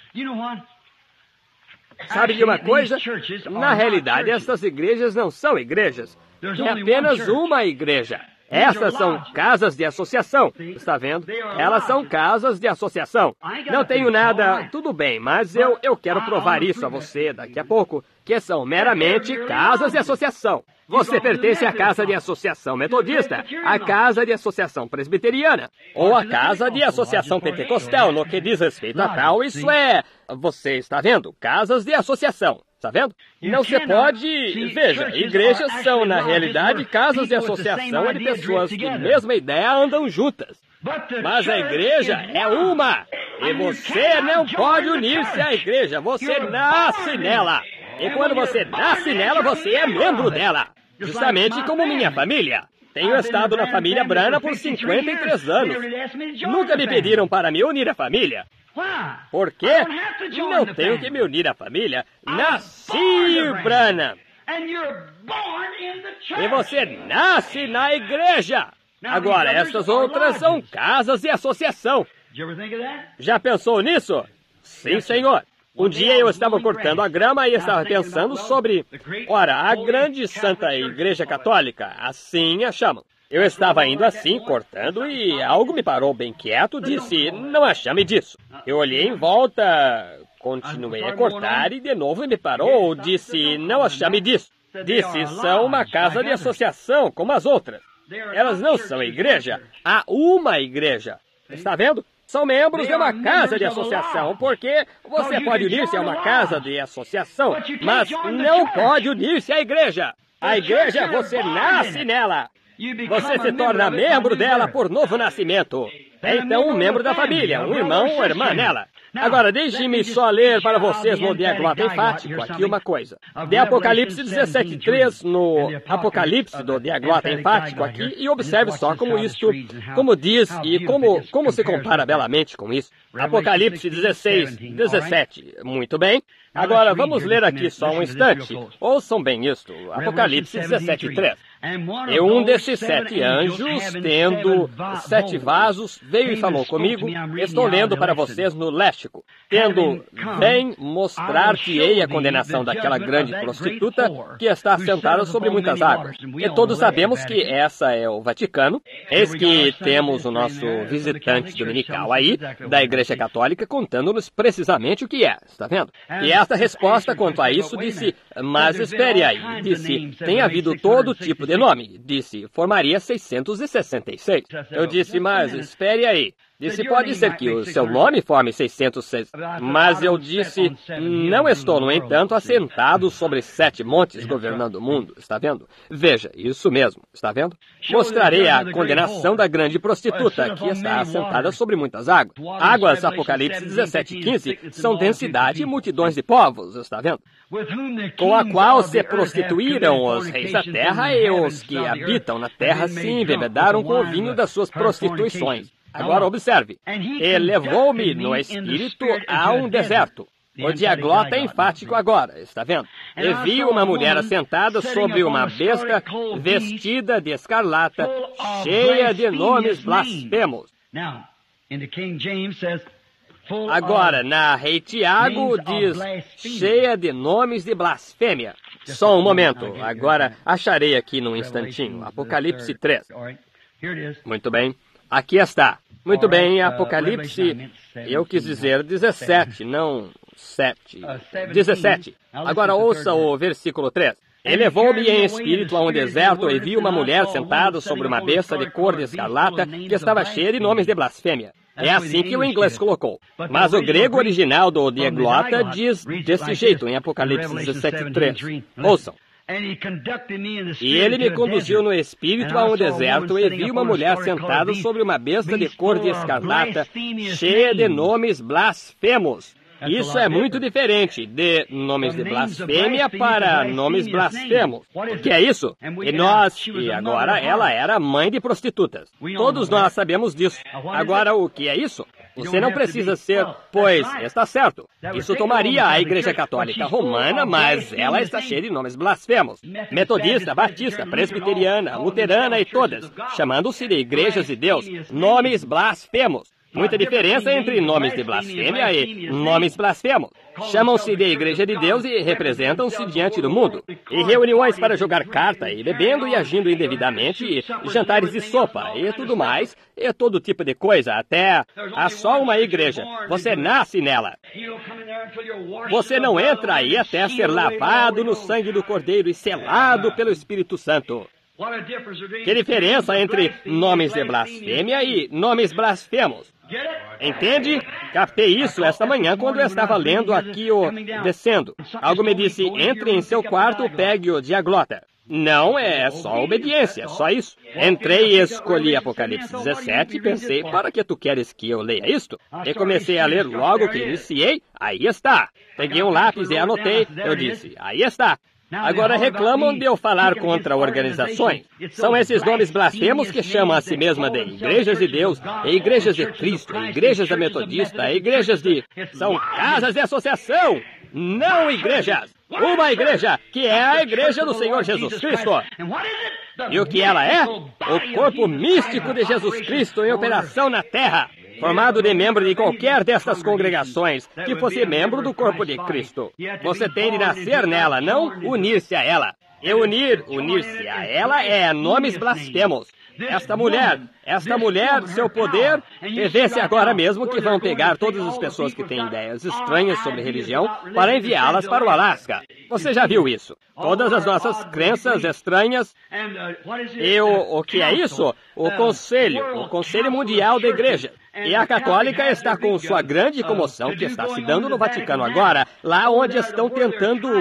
Sabe de uma coisa? Na realidade, essas igrejas não são igrejas. É apenas uma igreja. Essas são casas de associação, está vendo? Elas são casas de associação. Não tenho nada, tudo bem, mas eu quero provar isso a você daqui a pouco, que são meramente casas de associação. Você pertence à casa de associação metodista, à casa de associação presbiteriana, ou à casa de associação pentecostal, no que diz respeito a tal, isso é... Você está vendo? Casas de associação. Está vendo? Não se pode... Veja, igrejas são, na realidade, casas de associação onde pessoas de mesma ideia andam juntas. Mas a igreja é uma. E você não pode unir-se à igreja. Você nasce nela. E quando você nasce nela, você é membro dela. Justamente como minha família. Tenho estado na família Branham por 53 anos. Nunca me pediram para me unir à família. Por quê? Não tenho que me unir à família. Nasci Branham. E você nasce na igreja. Agora, estas outras são casas de associação. Já pensou nisso? Sim, senhor. Um dia eu estava cortando a grama e estava pensando sobre, ora, a grande Santa Igreja Católica, assim a chamam. Eu estava indo assim, cortando, e algo me parou bem quieto, disse, não a chame disso. Eu olhei em volta, continuei a cortar e de novo me parou, disse, não a chame disso. Disse, são uma casa de associação, como as outras. Elas não são igreja, há uma igreja. Está vendo? São membros de uma casa de associação, porque você pode unir-se a uma casa de associação, mas não pode unir-se à igreja. A igreja, você nasce nela. Você se torna membro dela por novo nascimento. É então um membro da família, um irmão ou irmã nela. Agora, deixe-me só ler para vocês no diaglota enfático aqui uma coisa. De Apocalipse 17:3, no Apocalipse do diaglota enfático aqui, e observe só como isto, como diz e como se compara belamente com isso. Apocalipse 16:17. Muito bem. Agora, vamos ler aqui só um instante. Ouçam bem isto. Apocalipse 17:3. E um desses 7 anjos, tendo 7 vasos, veio e falou comigo. Estou lendo para vocês no léxico. Tendo, vem mostrar-te-ei a condenação daquela grande prostituta que está sentada sobre muitas águas. E todos sabemos que essa é o Vaticano. Eis que temos o nosso visitante dominical aí, da Igreja Católica, contando-nos precisamente o que é. Está vendo? E esta resposta quanto a isso disse, mas espere aí. Disse, tem havido todo tipo de nome. Disse, formaria 666. Eu disse, mas espere aí. Disse, pode ser que o seu nome forme 606. Mas eu disse, não estou, no entanto, assentado sobre 7 montes governando o mundo. Está vendo? Veja, isso mesmo. Está vendo? Mostrarei a condenação da grande prostituta, que está assentada sobre muitas águas. Águas, Apocalipse 17:15, são densidade e multidões de povos. Está vendo? Com a qual se prostituíram os reis da terra e os que habitam na terra se embebedaram com o vinho das suas prostituições. Agora observe, e levou-me no espírito a um deserto. O diaglota é enfático agora, está vendo? E vi uma mulher assentada sobre uma besta, vestida de escarlata, cheia de nomes blasfemos. Agora, na Rei Tiago diz, cheia de nomes de blasfêmia. Só um momento, agora acharei aqui num instantinho. Apocalipse 3. Muito bem. Aqui está. Muito bem, Apocalipse, eu quis dizer 17, não 7. 17. Agora ouça o versículo 3. E levou-me em espírito a um deserto e vi uma mulher sentada sobre uma besta de cor de escarlata que estava cheia de nomes de blasfêmia. É assim que o inglês colocou. Mas o grego original do diaglota diz desse jeito em Apocalipse 17:3. Ouçam. E ele me conduziu no espírito a um deserto e vi uma mulher sentada sobre uma besta de cor de escarlata, cheia de nomes blasfemos. Isso é muito diferente de nomes de blasfêmia para nomes blasfemos. O que é isso? E agora ela era mãe de prostitutas. Todos nós sabemos disso. Agora, o que é isso? Você não precisa ser, pois, está certo. Isso tomaria a Igreja Católica Romana, mas ela está cheia de nomes blasfemos. Metodista, Batista, Presbiteriana, Luterana e todas, chamando-se de Igrejas de Deus, nomes blasfemos. Muita diferença entre nomes de blasfêmia e nomes blasfemos. Chamam-se de Igreja de Deus e representam-se diante do mundo. E reuniões para jogar carta, e bebendo e agindo indevidamente, e jantares de sopa, e tudo mais, e todo tipo de coisa, até há só uma igreja. Você nasce nela. Você não entra aí até ser lavado no sangue do Cordeiro e selado pelo Espírito Santo. Que diferença entre nomes de blasfêmia e nomes blasfemos? Entende? Captei isso esta manhã quando eu estava lendo aqui o Descendo. Algo me disse, entre em seu quarto, pegue o diaglota. Não, é só obediência, só isso. Entrei e escolhi Apocalipse 17 e pensei, para que tu queres que eu leia isto? E comecei a ler logo que iniciei, aí está. Peguei um lápis e anotei, eu disse, aí está. Agora reclamam de eu falar contra organizações. São esses nomes blasfemos que chamam a si mesma de Igrejas de Deus, e Igrejas de Cristo, e Igrejas da Metodista, e Igrejas de... São casas de associação, não igrejas. Uma igreja, que é a Igreja do Senhor Jesus Cristo. E o que ela é? O corpo místico de Jesus Cristo em operação na terra. formado de membro de qualquer destas congregações, que fosse membro do corpo de Cristo. Você tem de nascer nela, não unir-se a ela. E unir-se a ela é nomes blasfemos. Esta mulher, seu poder, vê-se agora mesmo que vão pegar todas as pessoas que têm ideias estranhas sobre religião para enviá-las para o Alasca. Você já viu isso? Todas as nossas crenças estranhas. E o que é isso? O Conselho Mundial da Igreja. E a católica está com sua grande comoção que está se dando no Vaticano agora, lá onde estão tentando...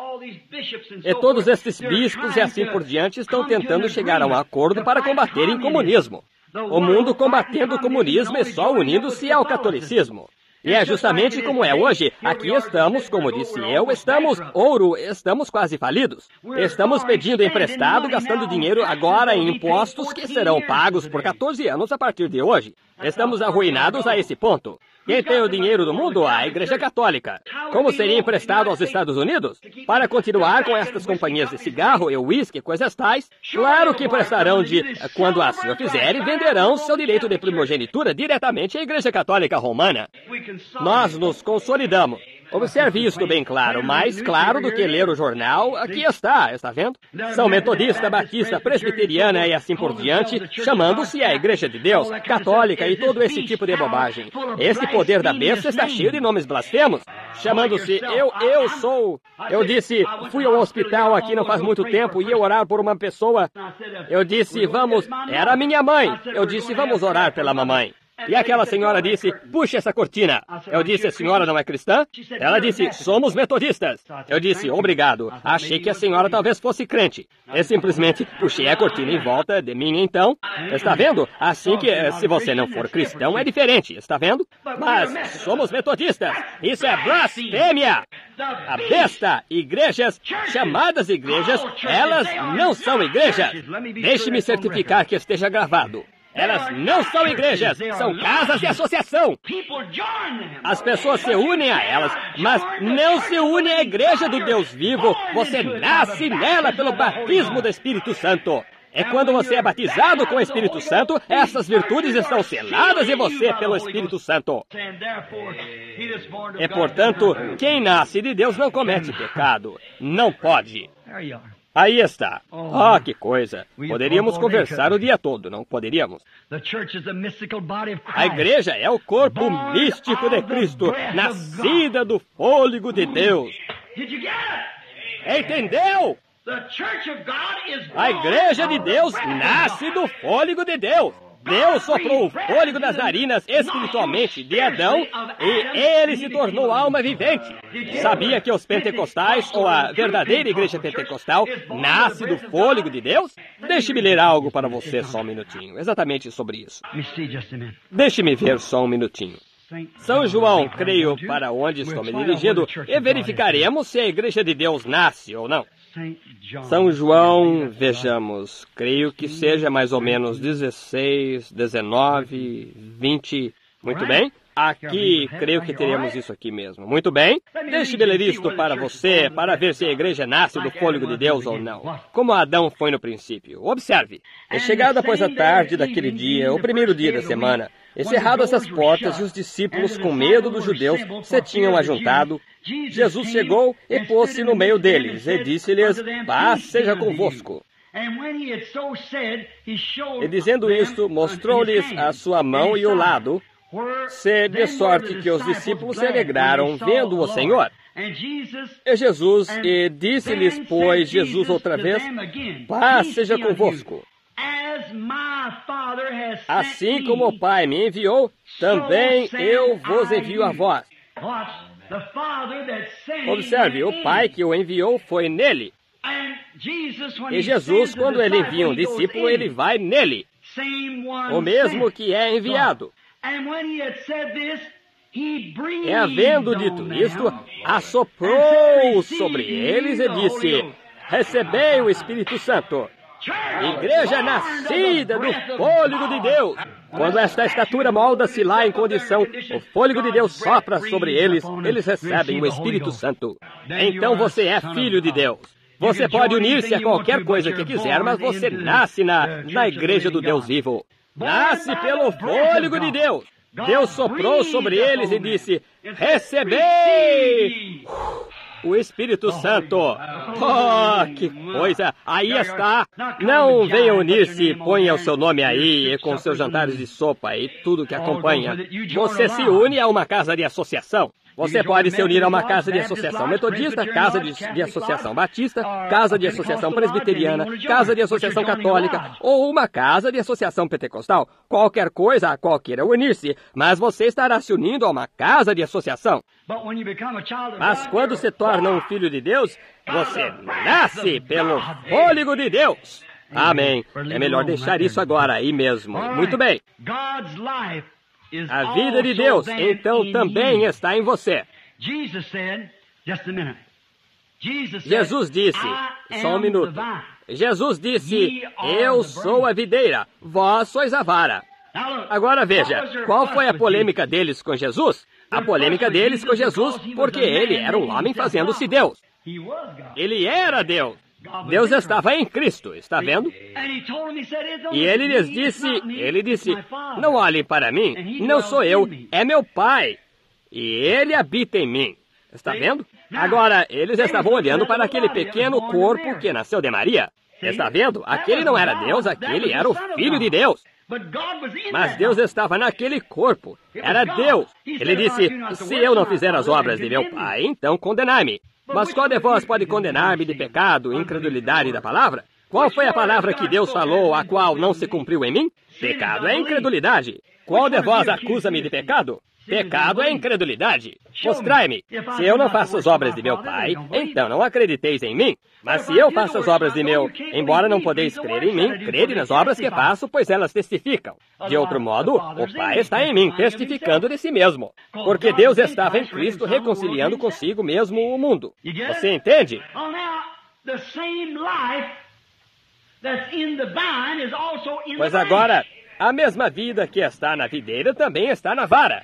E todos esses bispos e assim por diante estão tentando chegar a um acordo para combaterem o comunismo. O mundo combatendo o comunismo e só unindo-se ao catolicismo. E é justamente como é hoje. Aqui estamos, como disse eu, estamos quase falidos. Estamos pedindo emprestado, gastando dinheiro agora em impostos que serão pagos por 14 anos a partir de hoje. Estamos arruinados a esse ponto. Quem tem o dinheiro do mundo? A Igreja Católica. Como seria emprestado aos Estados Unidos? Para continuar com estas companhias de cigarro e uísque, coisas tais, claro que emprestarão quando assim o fizerem, venderão seu direito de primogenitura diretamente à Igreja Católica Romana. Nós nos consolidamos. Observe isto bem claro, mais claro do que ler o jornal, aqui está vendo? São metodista, batista, presbiteriana e assim por diante, chamando-se a Igreja de Deus, católica e todo esse tipo de bobagem. Esse poder da besta está cheio de nomes blasfemos, chamando-se Eu disse, fui ao hospital aqui não faz muito tempo e ia orar por uma pessoa. Eu disse, era minha mãe. Eu disse, vamos orar pela mamãe. E aquela senhora disse, puxa essa cortina. Eu disse, a senhora não é cristã? Ela disse, somos metodistas. Eu disse, obrigado. Achei que a senhora talvez fosse crente. Eu simplesmente puxei a cortina em volta de mim então. Está vendo? Assim que, se você não for cristão, é diferente. Está vendo? Mas somos metodistas. Isso é blasfêmia. A besta, igrejas, chamadas igrejas, elas não são igrejas. Deixe-me certificar que esteja gravado. Elas não são igrejas, são casas de associação. As pessoas se unem a elas, mas não se unem à igreja do Deus vivo. Você nasce nela pelo batismo do Espírito Santo. É quando você é batizado com o Espírito Santo, essas virtudes estão seladas em você pelo Espírito Santo. E, portanto, quem nasce de Deus não comete pecado. Não pode. Aí está. Ah, que coisa. Poderíamos conversar o dia todo, não poderíamos? A igreja é o corpo místico de Cristo, nascida do fôlego de Deus. Entendeu? A igreja de Deus nasce do fôlego de Deus. Deus soprou o fôlego das narinas espiritualmente de Adão e ele se tornou alma vivente. Sabia que os pentecostais, ou a verdadeira igreja pentecostal, nasce do fôlego de Deus? Deixe-me ler algo para você só um minutinho, exatamente sobre isso. Deixe-me ver só um minutinho. São João, creio, para onde estou me dirigindo, e verificaremos se a igreja de Deus nasce ou não. São João, vejamos, creio que seja mais ou menos 16, 19, 20, muito bem? Aqui, creio que teremos isso aqui mesmo. Muito bem? Deixe-me ler isto para você, para ver se a igreja nasce do fôlego de Deus ou não. Como Adão foi no princípio. Observe. É chegado após a tarde daquele dia, o primeiro dia da semana, encerradas as portas e os discípulos, com medo dos judeus, se tinham ajuntado, Jesus chegou e pôs-se no meio deles e disse-lhes, paz seja convosco. E dizendo isto, mostrou-lhes a sua mão e o lado, de sorte que os discípulos se alegraram vendo o Senhor. E Jesus, e disse-lhes, pois, Jesus outra vez, paz seja convosco. Assim como o Pai me enviou, também eu vos envio a vós. Observe, o Pai que o enviou foi nele. E Jesus, quando ele envia um discípulo, ele vai nele. O mesmo que é enviado. E havendo dito isto, assoprou sobre eles e disse, recebei o Espírito Santo. Igreja nascida do fôlego de Deus. Quando esta estatura molda-se lá em condição, o fôlego de Deus sopra sobre eles, eles recebem o Espírito Santo. Então você é filho de Deus. Você pode unir-se a qualquer coisa que quiser, mas você nasce na igreja do Deus vivo. Nasce pelo fôlego de Deus. Deus soprou sobre eles e disse: recebei o Espírito Santo. Oh, que coisa! Aí está. Não venha unir-se, ponha o seu nome aí, com seus jantares de sopa e tudo que acompanha. Você se une a uma casa de associação. Você pode se unir a uma casa de associação metodista, casa de associação batista, casa de associação presbiteriana, casa de associação católica ou uma casa de associação pentecostal. Qualquer coisa a qual queira unir-se, mas você estará se unindo a uma casa de associação. Mas quando se torna um filho de Deus, você nasce pelo fôlego de Deus. Amém. É melhor deixar isso agora aí mesmo. Muito bem. A vida de Deus, então, também está em você. Jesus disse, só um minuto. Jesus disse, eu sou a videira, vós sois a vara. Agora veja, qual foi a polêmica deles com Jesus? A polêmica deles com Jesus, porque ele era um homem fazendo-se Deus. Ele era Deus. Deus estava em Cristo, está vendo? E ele lhes disse, não olhem para mim, não sou eu, é meu Pai. E ele habita em mim. Está vendo? Agora, eles estavam olhando para aquele pequeno corpo que nasceu de Maria. Está vendo? Aquele não era Deus, aquele era o Filho de Deus. Mas Deus estava naquele corpo. Era Deus. Ele disse, se eu não fizer as obras de meu Pai, então condenai-me. Mas qual de vós pode condenar-me de pecado, incredulidade da palavra? Qual foi a palavra que Deus falou, a qual não se cumpriu em mim? Pecado é incredulidade. Qual de vós acusa-me de pecado? Pecado é incredulidade. Mostrai-me. Se eu não faço as obras de meu Pai, então não acrediteis em mim. Mas se eu faço as obras de meu, embora não podeis crer em mim, crede nas obras que faço, pois elas testificam. De outro modo, o Pai está em mim, testificando de si mesmo. Porque Deus estava em Cristo reconciliando consigo mesmo o mundo. Você entende? Pois agora, a mesma vida que está na videira também está na vara.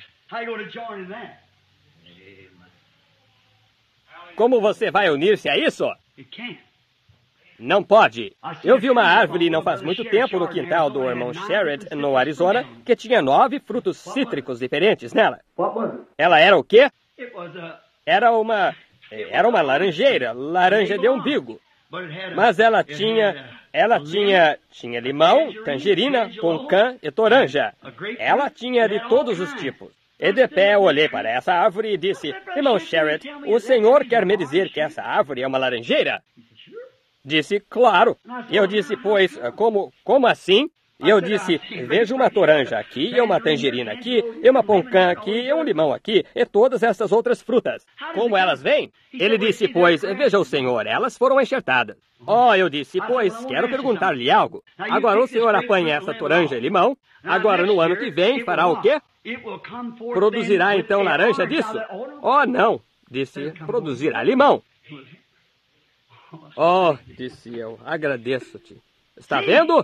Como você vai unir-se a isso? Não pode. Eu vi uma árvore não faz muito tempo no quintal do irmão Sherrod, no Arizona, que tinha 9 frutos cítricos diferentes nela. Ela era o quê? Era uma laranjeira, laranja de umbigo. Mas ela tinha limão, tangerina, poncã e toranja. Ela tinha de todos os tipos. E de pé eu olhei para essa árvore e disse, irmão Sherrod, o senhor quer me dizer que essa árvore é uma laranjeira? Disse, claro. E eu disse, pois, como assim? E eu disse, vejo uma toranja aqui, e uma tangerina aqui, e uma poncã aqui, e um limão aqui, e todas essas outras frutas. Como elas vêm? Ele disse, pois, veja o senhor, elas foram enxertadas. Oh, eu disse, pois, quero perguntar-lhe algo. Agora o senhor apanha essa toranja e limão, agora no ano que vem fará o quê? Produzirá então laranja disso? Oh, não, disse, produzirá limão. Oh, disse eu, agradeço-te. Está vendo?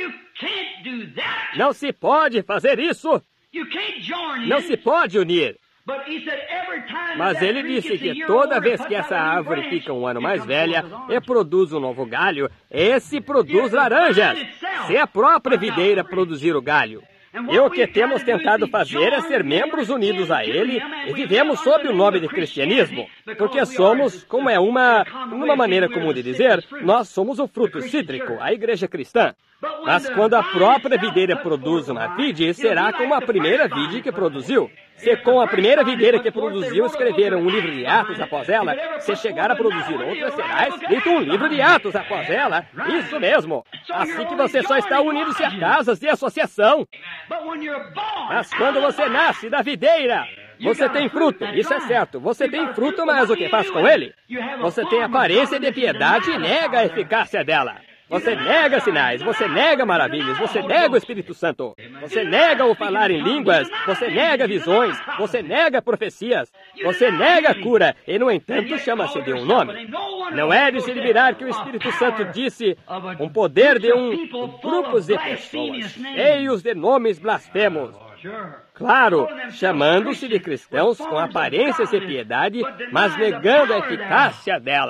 Não se pode fazer isso. Não se pode unir. Mas ele disse que toda vez que essa árvore fica um ano mais velha e produz um novo galho, esse produz laranjas. Se a própria videira produzir o galho. E o que temos tentado fazer é ser membros unidos a ele e vivemos sob o nome de cristianismo. Porque somos, como é uma maneira comum de dizer, nós somos o fruto cítrico, a igreja cristã. Mas quando a própria videira produz uma vide, será como a primeira vide que produziu. Se com a primeira videira que produziu escreveram um livro de Atos após ela, se chegar a produzir outra, será escrito um livro de Atos após ela. Isso mesmo. Assim que você só está unindo-se a casas de associação. Mas quando você nasce da videira, você tem fruto, isso é certo. Você tem fruto, mas o que faz com ele? Você tem aparência de piedade e nega a eficácia dela. Você nega sinais, você nega maravilhas, você nega o Espírito Santo, você nega o falar em línguas, você nega visões, você nega profecias, você nega a cura, e no entanto chama-se de um nome. Não é de se admirar que o Espírito Santo disse um poder de grupos de pessoas cheios de nomes blasfemos. Claro, chamando-se de cristãos com aparências de piedade, mas negando a eficácia dela.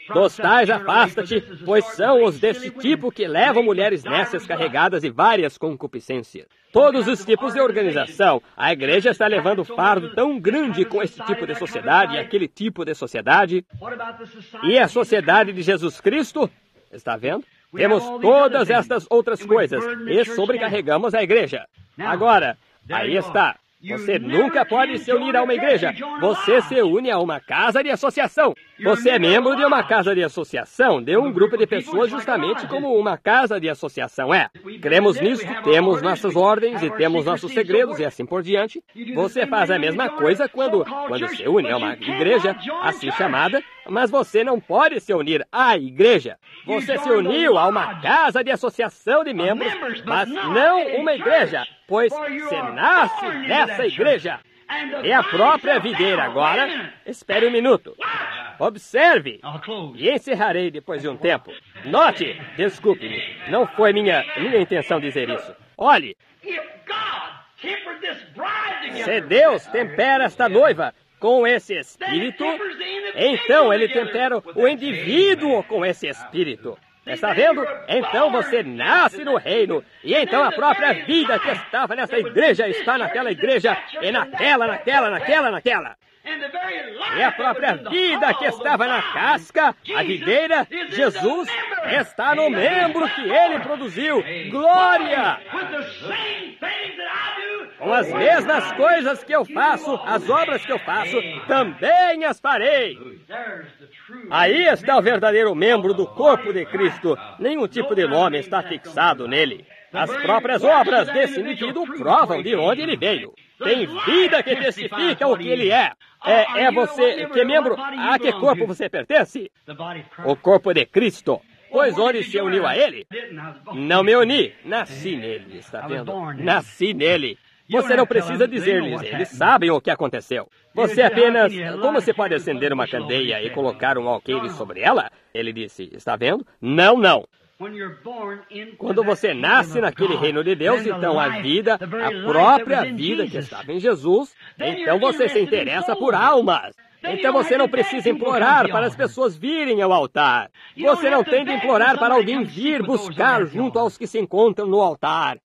Dos tais afasta-te, pois são os desse tipo que levam mulheres nécias carregadas de várias concupiscências. Todos os tipos de organização. A igreja está levando um fardo tão grande com esse tipo de sociedade e aquele tipo de sociedade. E a sociedade de Jesus Cristo, está vendo? Temos todas estas outras coisas e sobrecarregamos a igreja. Agora, aí está. Você nunca pode se unir a uma igreja. Você se une a uma casa de associação. Você é membro de uma casa de associação, de um grupo de pessoas justamente como uma casa de associação é. Cremos nisso, temos nossas ordens e temos nossos segredos e assim por diante. Você faz a mesma coisa quando se une a uma igreja assim chamada, mas você não pode se unir à igreja. Você se uniu a uma casa de associação de membros, mas não uma igreja, pois você nasce dessa igreja. É a própria videira. Agora, espere um minuto. Observe. E encerrarei depois de um tempo. Note, desculpe-me, não foi minha intenção dizer isso. Olhe, se Deus tempera esta noiva com esse espírito, então ele tempera o indivíduo com esse espírito. Está vendo? Então você nasce no reino. E então a própria vida que estava nessa igreja está naquela igreja. E naquela. E a própria vida que estava na casca, a videira, Jesus, está no membro que ele produziu. Glória! Com as mesmas coisas que eu faço, as obras que eu faço, também as farei. Aí está o verdadeiro membro do corpo de Cristo. Nenhum tipo de nome está fixado nele. As próprias obras desse indivíduo provam de onde ele veio. Tem vida que testifica o que ele é. É você, que membro, a que corpo você pertence? O corpo de Cristo. Pois onde se uniu a ele? Não me uni, nasci nele, está vendo? Nasci nele. Você não precisa dizer-lhes, eles sabem o que aconteceu. Você apenas... Como você pode acender uma candeia e colocar um alqueire sobre ela? Ele disse, está vendo? Não. Quando você nasce naquele reino de Deus, então a vida, a própria vida que estava em Jesus, então você se interessa por almas. Então você não precisa implorar para as pessoas virem ao altar. Você não tem de implorar para alguém vir buscar junto aos que se encontram no altar.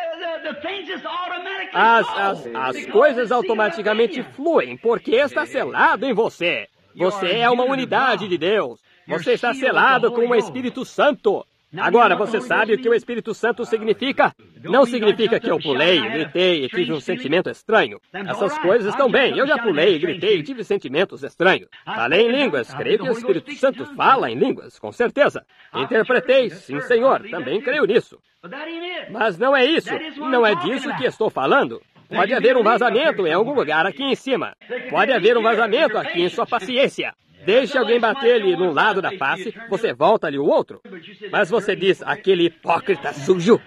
As coisas automaticamente fluem, porque está selado em você. Você é uma unidade de Deus. Você está selado com o Espírito Santo. Agora, você sabe o que o Espírito Santo significa? Não significa que eu pulei, gritei e tive um sentimento estranho. Essas coisas estão bem. Eu já pulei, gritei e tive sentimentos estranhos. Falei em línguas. Creio que o Espírito Santo fala em línguas, com certeza. Interpretei. Sim, Senhor. Também creio nisso. Mas não é isso. Não é disso que estou falando. Pode haver um vazamento em algum lugar aqui em cima. Pode haver um vazamento aqui em sua paciência. Deixe alguém bater-lhe num lado da face, você volta-lhe o outro. Mas você diz, aquele hipócrita sujo.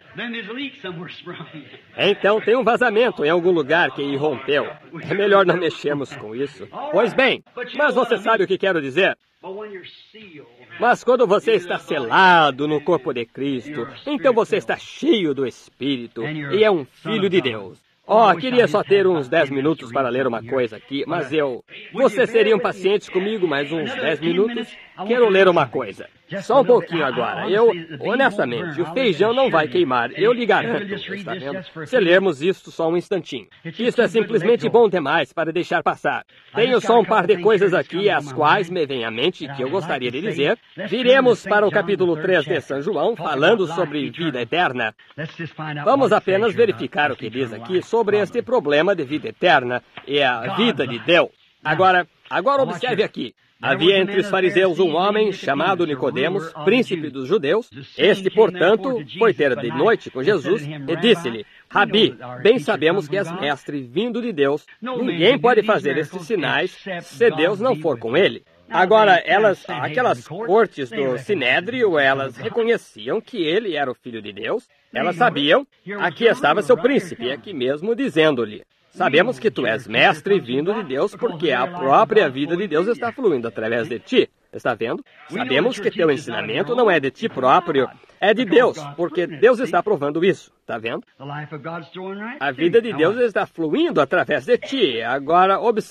Então tem um vazamento em algum lugar que irrompeu. É melhor não mexermos com isso. Pois bem, mas você sabe o que quero dizer? Mas quando você está selado no corpo de Cristo, então você está cheio do Espírito e é um filho de Deus. Queria só ter uns 10 minutos para ler uma coisa aqui, mas Vocês seriam pacientes comigo mais uns 10 minutos? Quero ler uma coisa. Só um pouquinho agora. Honestamente, o feijão não vai queimar, eu lhe garanto, está vendo? Se lermos isso só um instantinho. Isso é simplesmente bom demais para deixar passar. Tenho só um par de coisas aqui, as quais me vêm à mente que eu gostaria de dizer. Viremos para o capítulo 3 de São João, falando sobre vida eterna. Vamos apenas verificar o que diz aqui sobre este problema de vida eterna e a vida de Deus. Agora observe aqui. Havia entre os fariseus um homem chamado Nicodemos, príncipe dos judeus. Este, portanto, foi ter de noite com Jesus e disse-lhe, Rabi, bem sabemos que és mestre vindo de Deus. Ninguém pode fazer estes sinais se Deus não for com ele. Agora, aquelas cortes do Sinédrio, elas reconheciam que ele era o Filho de Deus. Elas sabiam, aqui estava seu príncipe, aqui mesmo dizendo-lhe, sabemos que tu és mestre vindo de Deus porque a própria vida de Deus está fluindo através de ti. Está vendo? Sabemos que teu ensinamento não é de ti próprio, é de Deus, porque Deus está provando isso. Está vendo? A vida de Deus está fluindo através de ti. Agora, observe.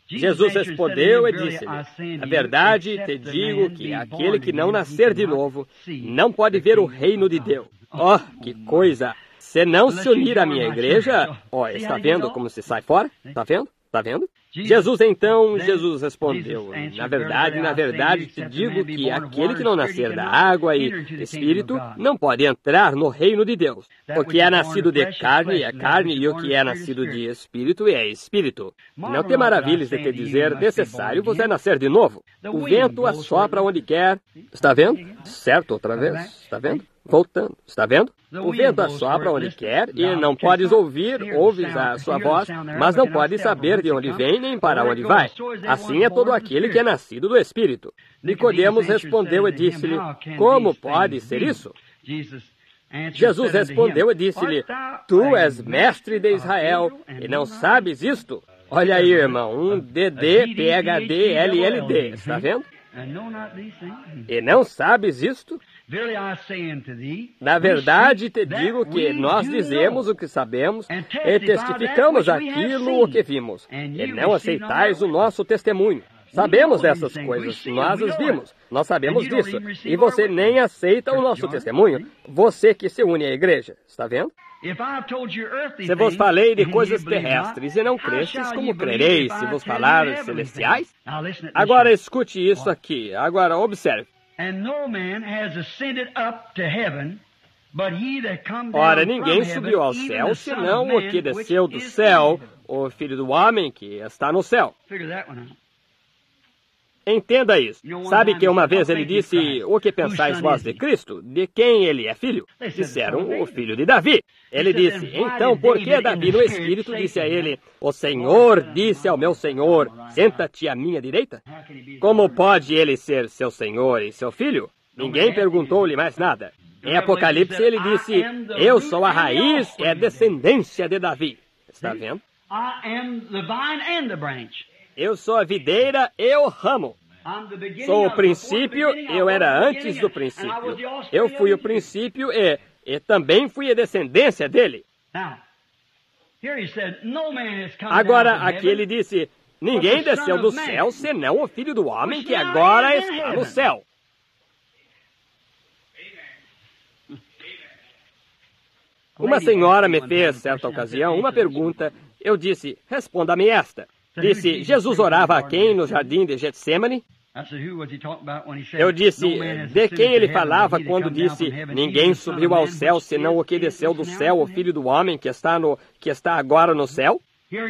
Jesus respondeu e disse-lhe: Na verdade te digo que aquele que não nascer de novo não pode ver o reino de Deus. Oh, que coisa! Se não se unir à minha igreja, está vendo como se sai fora? Está vendo? Está vendo? Jesus respondeu: Na verdade te digo que aquele que não nascer da água e espírito não pode entrar no reino de Deus. O que é nascido de carne é carne, e o que é nascido de espírito é espírito. Não te maravilhes de te dizer: necessário vos é nascer de novo. O vento assopra onde quer. Está vendo? Certo, outra vez. Está vendo? Voltando. Está vendo? O vento assopra onde quer e não podes ouves a sua voz, mas não podes saber de onde vem nem para onde vai. Assim é todo aquele que é nascido do Espírito. Nicodemos respondeu e disse-lhe: Como pode ser isso? Jesus respondeu e disse-lhe: Tu és mestre de Israel e não sabes isto? Olha aí, irmão, DD, PHD, LLD, está vendo? E não sabes isto? Na verdade te digo que nós dizemos o que sabemos e testificamos aquilo o que vimos, e não aceitais o nosso testemunho. Sabemos dessas coisas, nós as vimos, nós sabemos disso, e você nem aceita o nosso testemunho, você que se une à igreja, está vendo? Se vos falei de coisas terrestres e não crestes, como crereis se vos falar celestiais? Agora escute isso aqui, agora observe. Ora, ninguém subiu ao céu, senão o que desceu do céu, o Filho do Homem que está no céu. Entenda isso. Sabe que uma vez ele disse: O que pensais vós de Cristo? De quem ele é filho? Disseram: O filho de Davi. Ele disse: Então, por que Davi no Espírito disse a ele: O Senhor disse ao meu Senhor: Senta-te à minha direita? Como pode ele ser seu Senhor e seu filho? Ninguém perguntou-lhe mais nada. Em Apocalipse ele disse: Eu sou a raiz e a descendência de Davi. Está vendo? Eu sou a videira e o ramo. Sou o princípio, eu era antes do princípio. Eu fui o princípio e também fui a descendência dele. Agora, aqui ele disse: Ninguém desceu do céu, senão o Filho do Homem que agora está no céu. Uma senhora me fez, certa ocasião, uma pergunta. Eu disse: Responda-me esta. Disse: Jesus orava a quem no jardim de Getsêmani? Eu disse: de quem ele falava quando disse: Ninguém subiu ao céu senão o que desceu do céu, o Filho do Homem que está agora no céu?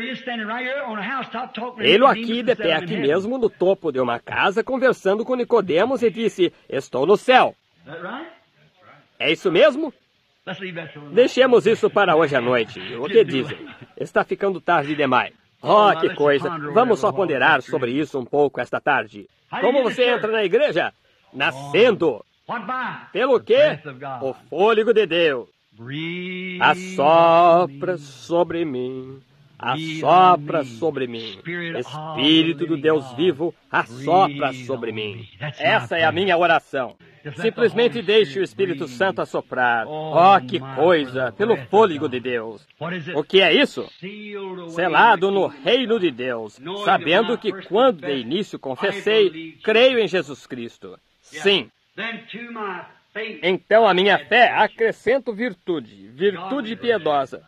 Ele aqui de pé aqui mesmo no topo de uma casa conversando com Nicodemos e disse: Estou no céu. É isso mesmo? Deixemos isso para hoje à noite. O que dizem? Está ficando tarde demais. Oh, que coisa! Vamos só ponderar sobre isso um pouco esta tarde. Como você entra na igreja? Nascendo. Pelo quê? O fôlego de Deus. Assopra sobre mim. Assopra sobre mim. Espírito do Deus vivo, assopra sobre mim. Essa é a minha oração. Simplesmente deixe o Espírito Santo assoprar. Oh, que coisa! Pelo fôlego de Deus. O que é isso? Selado no reino de Deus, sabendo que quando de início confessei, creio em Jesus Cristo. Sim. Então a minha fé acrescento virtude, virtude piedosa.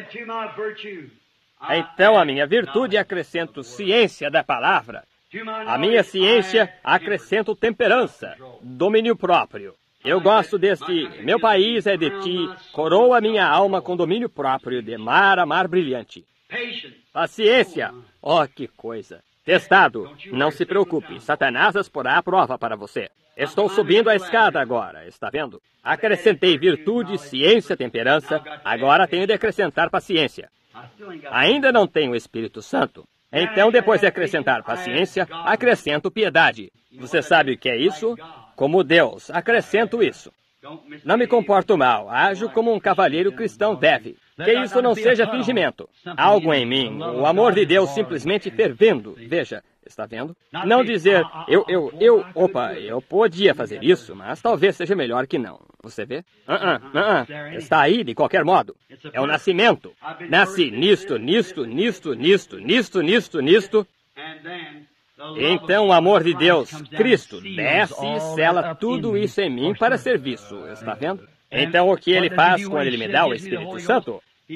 Então a minha virtude acrescento ciência da palavra. A minha ciência acrescento temperança, domínio próprio. Eu gosto deste, meu país é de ti, coroa minha alma com domínio próprio, de mar a mar brilhante. Paciência, oh que coisa. Testado, não se preocupe, Satanás exporá a prova para você. Estou subindo a escada agora, está vendo? Acrescentei virtude, ciência, temperança, agora tenho de acrescentar paciência. Ainda não tenho o Espírito Santo. Então, depois de acrescentar paciência, acrescento piedade. Você sabe o que é isso? Como Deus, acrescento isso. Não me comporto mal, ajo como um cavalheiro cristão deve. Que isso não seja fingimento. Algo em mim, o amor de Deus simplesmente fervendo. Veja, está vendo? Não dizer, eu podia fazer isso, mas talvez seja melhor que não. Você vê? Está aí de qualquer modo. É o nascimento. Nasci nisto. Então o amor de Deus, Cristo, desce e sela tudo isso em mim para serviço. Está vendo? Então o que Ele faz quando Ele me dá o Espírito Santo?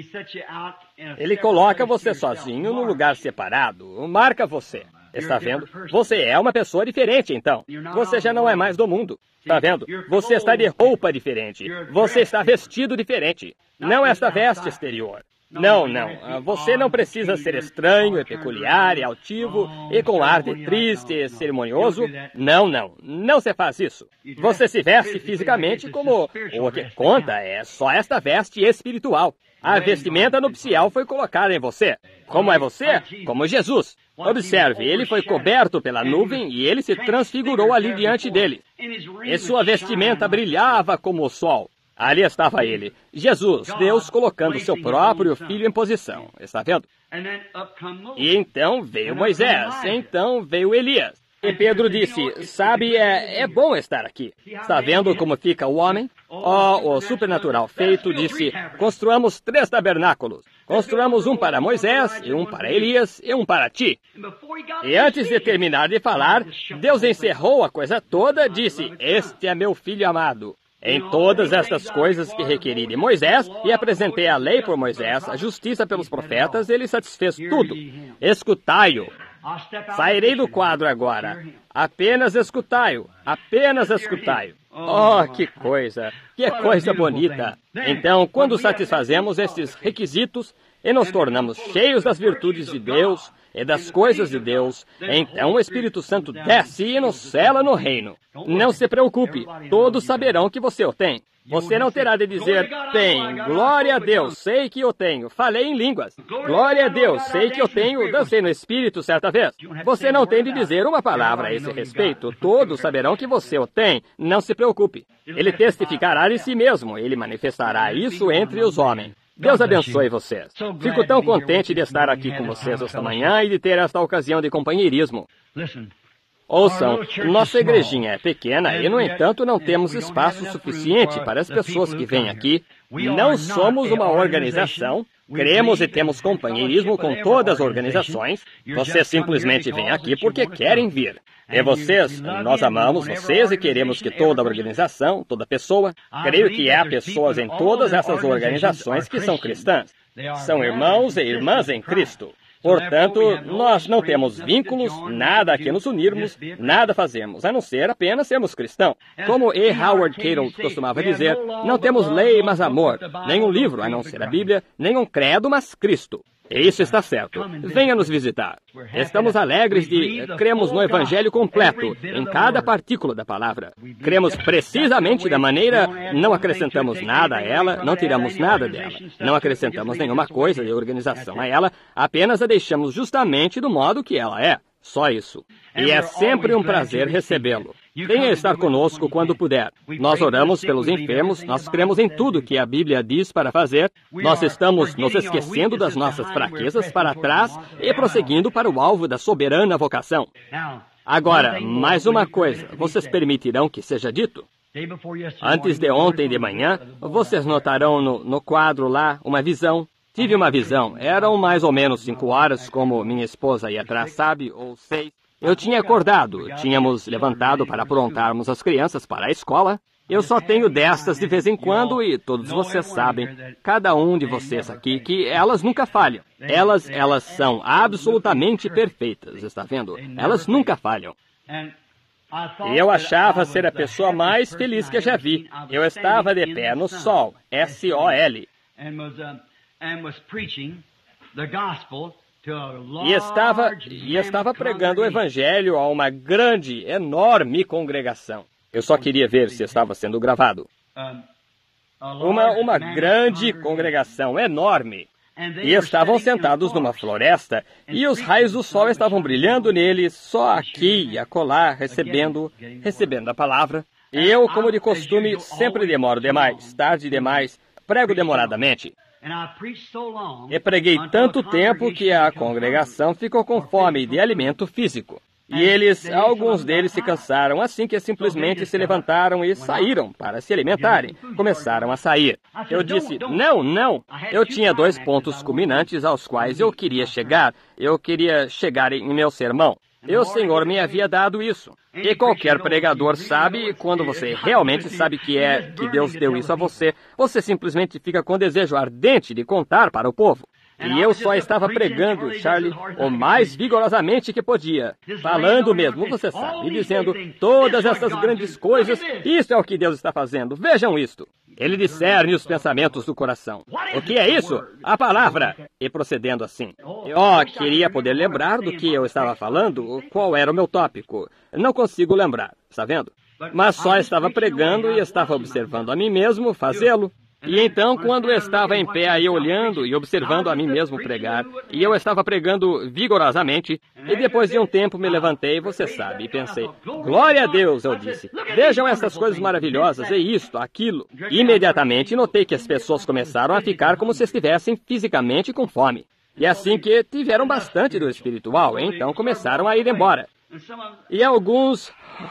Ele coloca você sozinho num lugar separado, marca você. Está vendo? Você é uma pessoa diferente, então. Você já não é mais do mundo. Está vendo? Você está de roupa diferente. Você está vestido diferente. Não esta veste exterior. Não, não. Você não precisa ser estranho, e peculiar, e altivo, e com ar de triste e cerimonioso. Não, não. Não se faz isso. Você se veste fisicamente como o que conta é só esta veste espiritual. A vestimenta nupcial foi colocada em você. Como é você? Como Jesus. Observe, ele foi coberto pela nuvem e ele se transfigurou ali diante dele. E sua vestimenta brilhava como o sol. Ali estava ele, Jesus, Deus colocando seu próprio filho em posição. Está vendo? E então veio Moisés, então veio Elias. E Pedro disse, sabe, é bom estar aqui. Está vendo como fica o homem? O supernatural feito disse, construamos 3 tabernáculos. Construamos um para Moisés, e um para Elias, e um para ti. E antes de terminar de falar, Deus encerrou a coisa toda, disse, este é meu filho amado. Em todas estas coisas que requeri de Moisés, e apresentei a lei por Moisés, a justiça pelos profetas, ele satisfez tudo. Escutai-o. Sairei do quadro agora. Apenas escutai-o. Apenas escutai-o. Oh, que coisa bonita. Então, quando satisfazemos estes requisitos e nos tornamos cheios das virtudes de Deus e das coisas de Deus, então o Espírito Santo desce e nos sela no reino. Não se preocupe, todos saberão que você o tem. Você não terá de dizer, tem, glória a Deus, sei que eu tenho, falei em línguas. Glória a Deus, sei que eu tenho, dancei no Espírito certa vez. Você não tem de dizer uma palavra a esse respeito, todos saberão que você o tem, não se preocupe. Ele testificará de si mesmo, ele manifestará isso entre os homens. Deus abençoe vocês. Fico tão contente de estar aqui com vocês esta manhã e de ter esta ocasião de companheirismo. Ouçam, nossa igrejinha é pequena e, no entanto, não temos espaço suficiente para as pessoas que vêm aqui. Não somos uma organização. Cremos e temos companheirismo com todas as organizações. Vocês simplesmente vêm aqui porque querem vir. E vocês, nós amamos vocês e queremos que toda organização, toda pessoa, creio que há pessoas em todas essas organizações que são cristãs. São irmãos e irmãs em Cristo. Portanto, nós não temos vínculos, nada a que nos unirmos, nada fazemos, a não ser apenas sermos cristãos. Como E. Howard Carroll costumava dizer, não temos lei, mas amor, nenhum livro, a não ser a Bíblia, nenhum credo, mas Cristo. Isso está certo. Venha nos visitar. Estamos alegres cremos no Evangelho completo, em cada partícula da palavra. Cremos precisamente da maneira, não acrescentamos nada a ela, não tiramos nada dela. Não acrescentamos nenhuma coisa de organização a ela, apenas a deixamos justamente do modo que ela é. Só isso. E é sempre um prazer recebê-lo. Venha estar conosco quando puder. Nós oramos pelos enfermos, nós cremos em tudo que a Bíblia diz para fazer. Nós estamos nos esquecendo das nossas fraquezas para trás e prosseguindo para o alvo da soberana vocação. Agora, mais uma coisa, vocês permitirão que seja dito? Antes de ontem de manhã, vocês notarão no quadro lá uma visão. Tive uma visão. Eram mais ou menos 5 horas, como minha esposa ia atrás, sabe, ou 6. Eu tinha acordado, tínhamos levantado para aprontarmos as crianças para a escola. Eu só tenho destas de vez em quando e todos vocês sabem, cada um de vocês aqui, que elas nunca falham. Elas são absolutamente perfeitas, está vendo? Elas nunca falham. E eu achava ser a pessoa mais feliz que eu já vi. Eu estava de pé no sol, S-O-L. E estava pregando o Evangelho a uma grande, enorme congregação. Eu só queria ver se estava sendo gravado. Uma grande congregação, enorme. E estavam sentados numa floresta, e os raios do sol estavam brilhando neles, só aqui e acolá, recebendo a palavra. E eu, como de costume, sempre demoro demais, tarde demais, prego demoradamente. E preguei tanto tempo que a congregação ficou com fome de alimento físico. E alguns deles se cansaram, assim que simplesmente se levantaram e saíram para se alimentarem. Começaram a sair. Eu disse, não. Eu tinha 2 pontos culminantes aos quais eu queria chegar. Eu queria chegar em meu sermão. E o Senhor me havia dado isso. E qualquer pregador sabe, quando você realmente sabe que Deus deu isso a você, você simplesmente fica com desejo ardente de contar para o povo. E eu só estava pregando, Charlie, o mais vigorosamente que podia. Falando mesmo, você sabe, dizendo todas essas grandes coisas, isso é o que Deus está fazendo, vejam isto. Ele discerne os pensamentos do coração. O que é isso? A palavra. E procedendo assim. Queria poder lembrar do que eu estava falando, qual era o meu tópico. Não consigo lembrar, está vendo? Mas só estava pregando e estava observando a mim mesmo fazê-lo. E então, quando eu estava em pé aí olhando e observando a mim mesmo pregar, e eu estava pregando vigorosamente, e depois de um tempo me levantei, você sabe, e pensei, glória a Deus, eu disse, vejam essas coisas maravilhosas, e isto, aquilo. Imediatamente notei que as pessoas começaram a ficar como se estivessem fisicamente com fome. E assim que tiveram bastante do espiritual, então começaram a ir embora. E alguns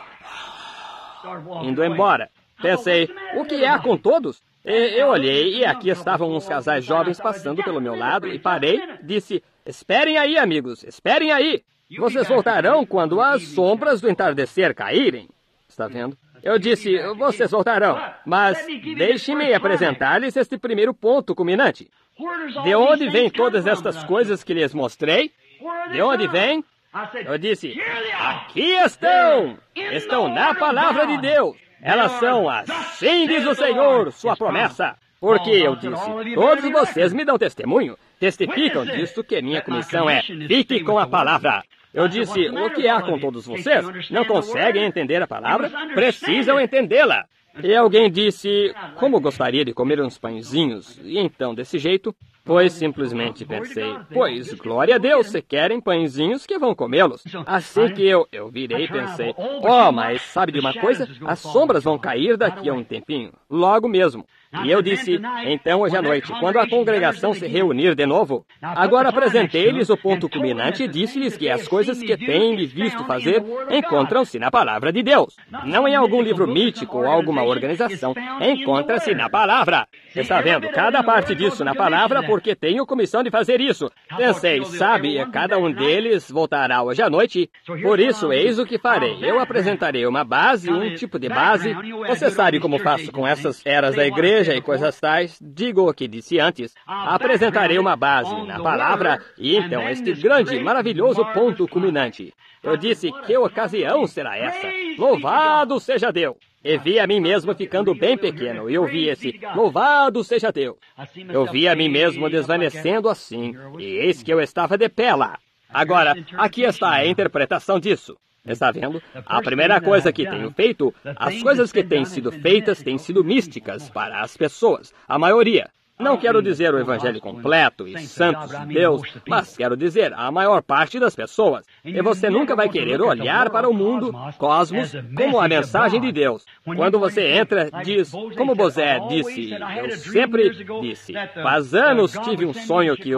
indo embora. Pensei, o que há com todos? Eu olhei e aqui estavam uns casais jovens passando pelo meu lado e parei, disse, esperem aí, amigos, esperem aí. Vocês voltarão quando as sombras do entardecer caírem. Está vendo? Eu disse, vocês voltarão, mas deixem-me apresentar-lhes este primeiro ponto culminante. De onde vêm todas estas coisas que lhes mostrei? De onde vêm? Eu disse, aqui estão! Estão na palavra de Deus. Elas são, assim diz o Senhor, sua promessa. Porque eu disse, todos vocês me dão testemunho, testificam disto que minha comissão é, fique com a palavra. Eu disse, o que há com todos vocês? Não conseguem entender a palavra? Precisam entendê-la. E alguém disse, como gostaria de comer uns pãezinhos? E então, desse jeito, pois simplesmente pensei, pois, glória a Deus, se querem pãezinhos que vão comê-los. Assim que eu virei e pensei, mas sabe de uma coisa? As sombras vão cair daqui a um tempinho, logo mesmo. E eu disse, então hoje à noite, quando a congregação se reunir de novo, agora apresentei-lhes o ponto culminante e disse-lhes que as coisas que têm me visto fazer encontram-se na palavra de Deus. Não em algum livro mítico ou alguma organização, encontra-se na palavra. Está vendo? Cada parte disso na palavra porque tenho comissão de fazer isso. Pensei, sabe, cada um deles voltará hoje à noite. Por isso, eis o que farei. Eu apresentarei uma base, um tipo de base. Você sabe como faço com essas eras da igreja e coisas tais, digo o que disse antes, apresentarei uma base na palavra e então este grande, maravilhoso ponto culminante. Eu disse, que ocasião será essa? Louvado seja Deus! E vi a mim mesmo ficando bem pequeno, e eu vi esse, louvado seja Deus! Eu vi a mim mesmo desvanecendo assim, e eis que eu estava de pé lá. Agora, aqui está a interpretação disso. Está vendo? A primeira coisa que tenho feito, as coisas que têm sido feitas têm sido místicas para as pessoas, a maioria. Não quero dizer o evangelho completo e santos de Deus, mas quero dizer a maior parte das pessoas. E você nunca vai querer olhar para o mundo, cosmos, como a mensagem de Deus. Quando você entra, diz, como Bozé disse, eu sempre disse, faz anos tive um sonho que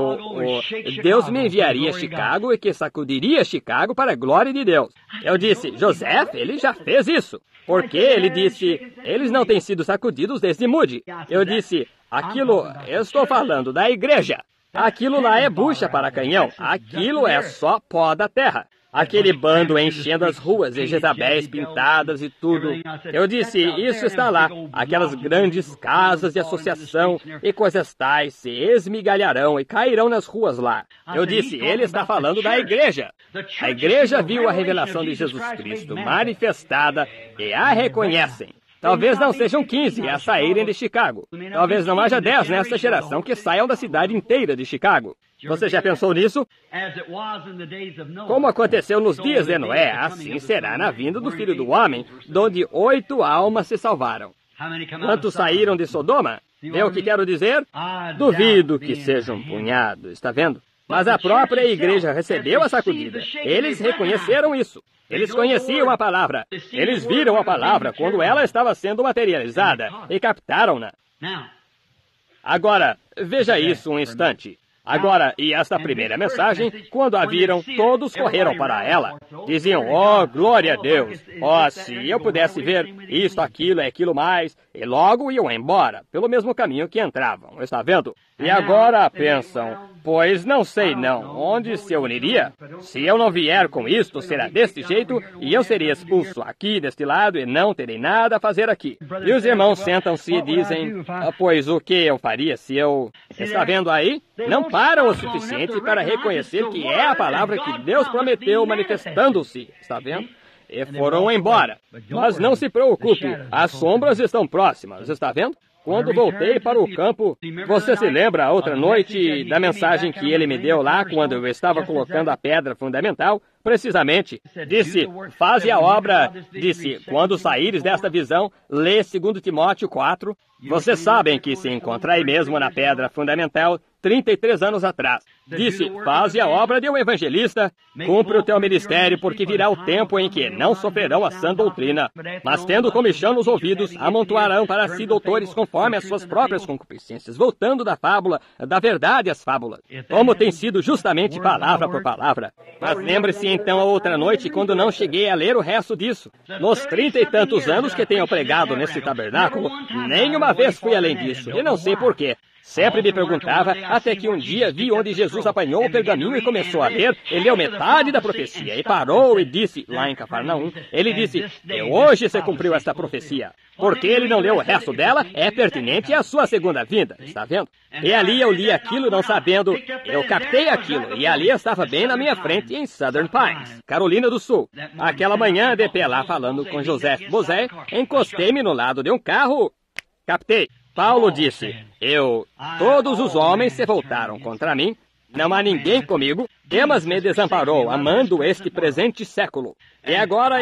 Deus me enviaria a Chicago e que sacudiria Chicago para a glória de Deus. Eu disse, José, ele já fez isso. Porque ele disse, eles não têm sido sacudidos desde Moody. Eu disse, eu estou falando da igreja. Aquilo lá é bucha para canhão. Aquilo é só pó da terra. Aquele bando enchendo as ruas e Jezabéis pintadas e tudo. Eu disse, isso está lá. Aquelas grandes casas de associação e coisas tais se esmigalharão e cairão nas ruas lá. Eu disse, ele está falando da igreja. A igreja viu a revelação de Jesus Cristo manifestada e a reconhecem. Talvez não sejam 15 a saírem de Chicago. Talvez não haja 10 nesta geração que saiam da cidade inteira de Chicago. Você já pensou nisso? Como aconteceu nos dias de Noé, assim será na vinda do Filho do Homem, donde 8 almas se salvaram. Quantos saíram de Sodoma? Vê o que quero dizer? Duvido que seja um punhado, está vendo? Mas a própria igreja recebeu a sacudida. Eles reconheceram isso. Eles conheciam a palavra. Eles viram a palavra quando ela estava sendo materializada e captaram-na. Agora, veja isso um instante. Agora, e esta primeira mensagem, quando a viram, todos correram para ela. Diziam, oh, glória a Deus, oh, se eu pudesse ver isto, aquilo, aquilo mais, e logo iam embora, pelo mesmo caminho que entravam, está vendo? E agora pensam, pois não sei não, onde se eu uniria? Se eu não vier com isto, será deste jeito, e eu serei expulso aqui, deste lado, e não terei nada a fazer aqui. E os irmãos sentam-se e dizem, pois o que eu faria se eu... Está vendo aí? Não param o suficiente para reconhecer que é a palavra que Deus prometeu manifestando-se, está vendo? E foram embora. Mas não se preocupe, as sombras estão próximas, está vendo? Quando voltei para o campo, você se lembra a outra noite da mensagem que ele me deu lá quando eu estava colocando a pedra fundamental? Precisamente, disse, faze a obra, disse, quando saíres desta visão, lê 2 Timóteo 4. Vocês sabem que se encontra aí mesmo na pedra fundamental, 33 anos atrás. Disse, faze a obra de um evangelista, cumpre o teu ministério, porque virá o tempo em que não sofrerão a sã doutrina, mas tendo comichão nos ouvidos, amontoarão para si doutores conforme as suas próprias concupiscências, voltando da fábula, da verdade às fábulas, como tem sido justamente palavra por palavra. Mas lembre-se então a outra noite, quando não cheguei a ler o resto disso. Nos 30 e tantos anos que tenho pregado nesse tabernáculo, nenhuma vez fui além disso, e não sei porquê. Sempre me perguntava, até que um dia vi onde Jesus apanhou o pergaminho e começou a ler, ele leu metade da profecia e parou e disse, lá em Cafarnaum, ele disse, e hoje se cumpriu esta profecia. Porque ele não leu o resto dela, é pertinente à sua segunda vinda, está vendo? E ali eu li aquilo não sabendo, eu captei aquilo, e ali estava bem na minha frente em Southern Pines, Carolina do Sul. Aquela manhã, de pé lá falando com Joseph Bozé, encostei-me no lado de um carro, captei. Paulo disse, todos os homens se voltaram contra mim, não há ninguém comigo, Demas me desamparou, amando este presente século. E agora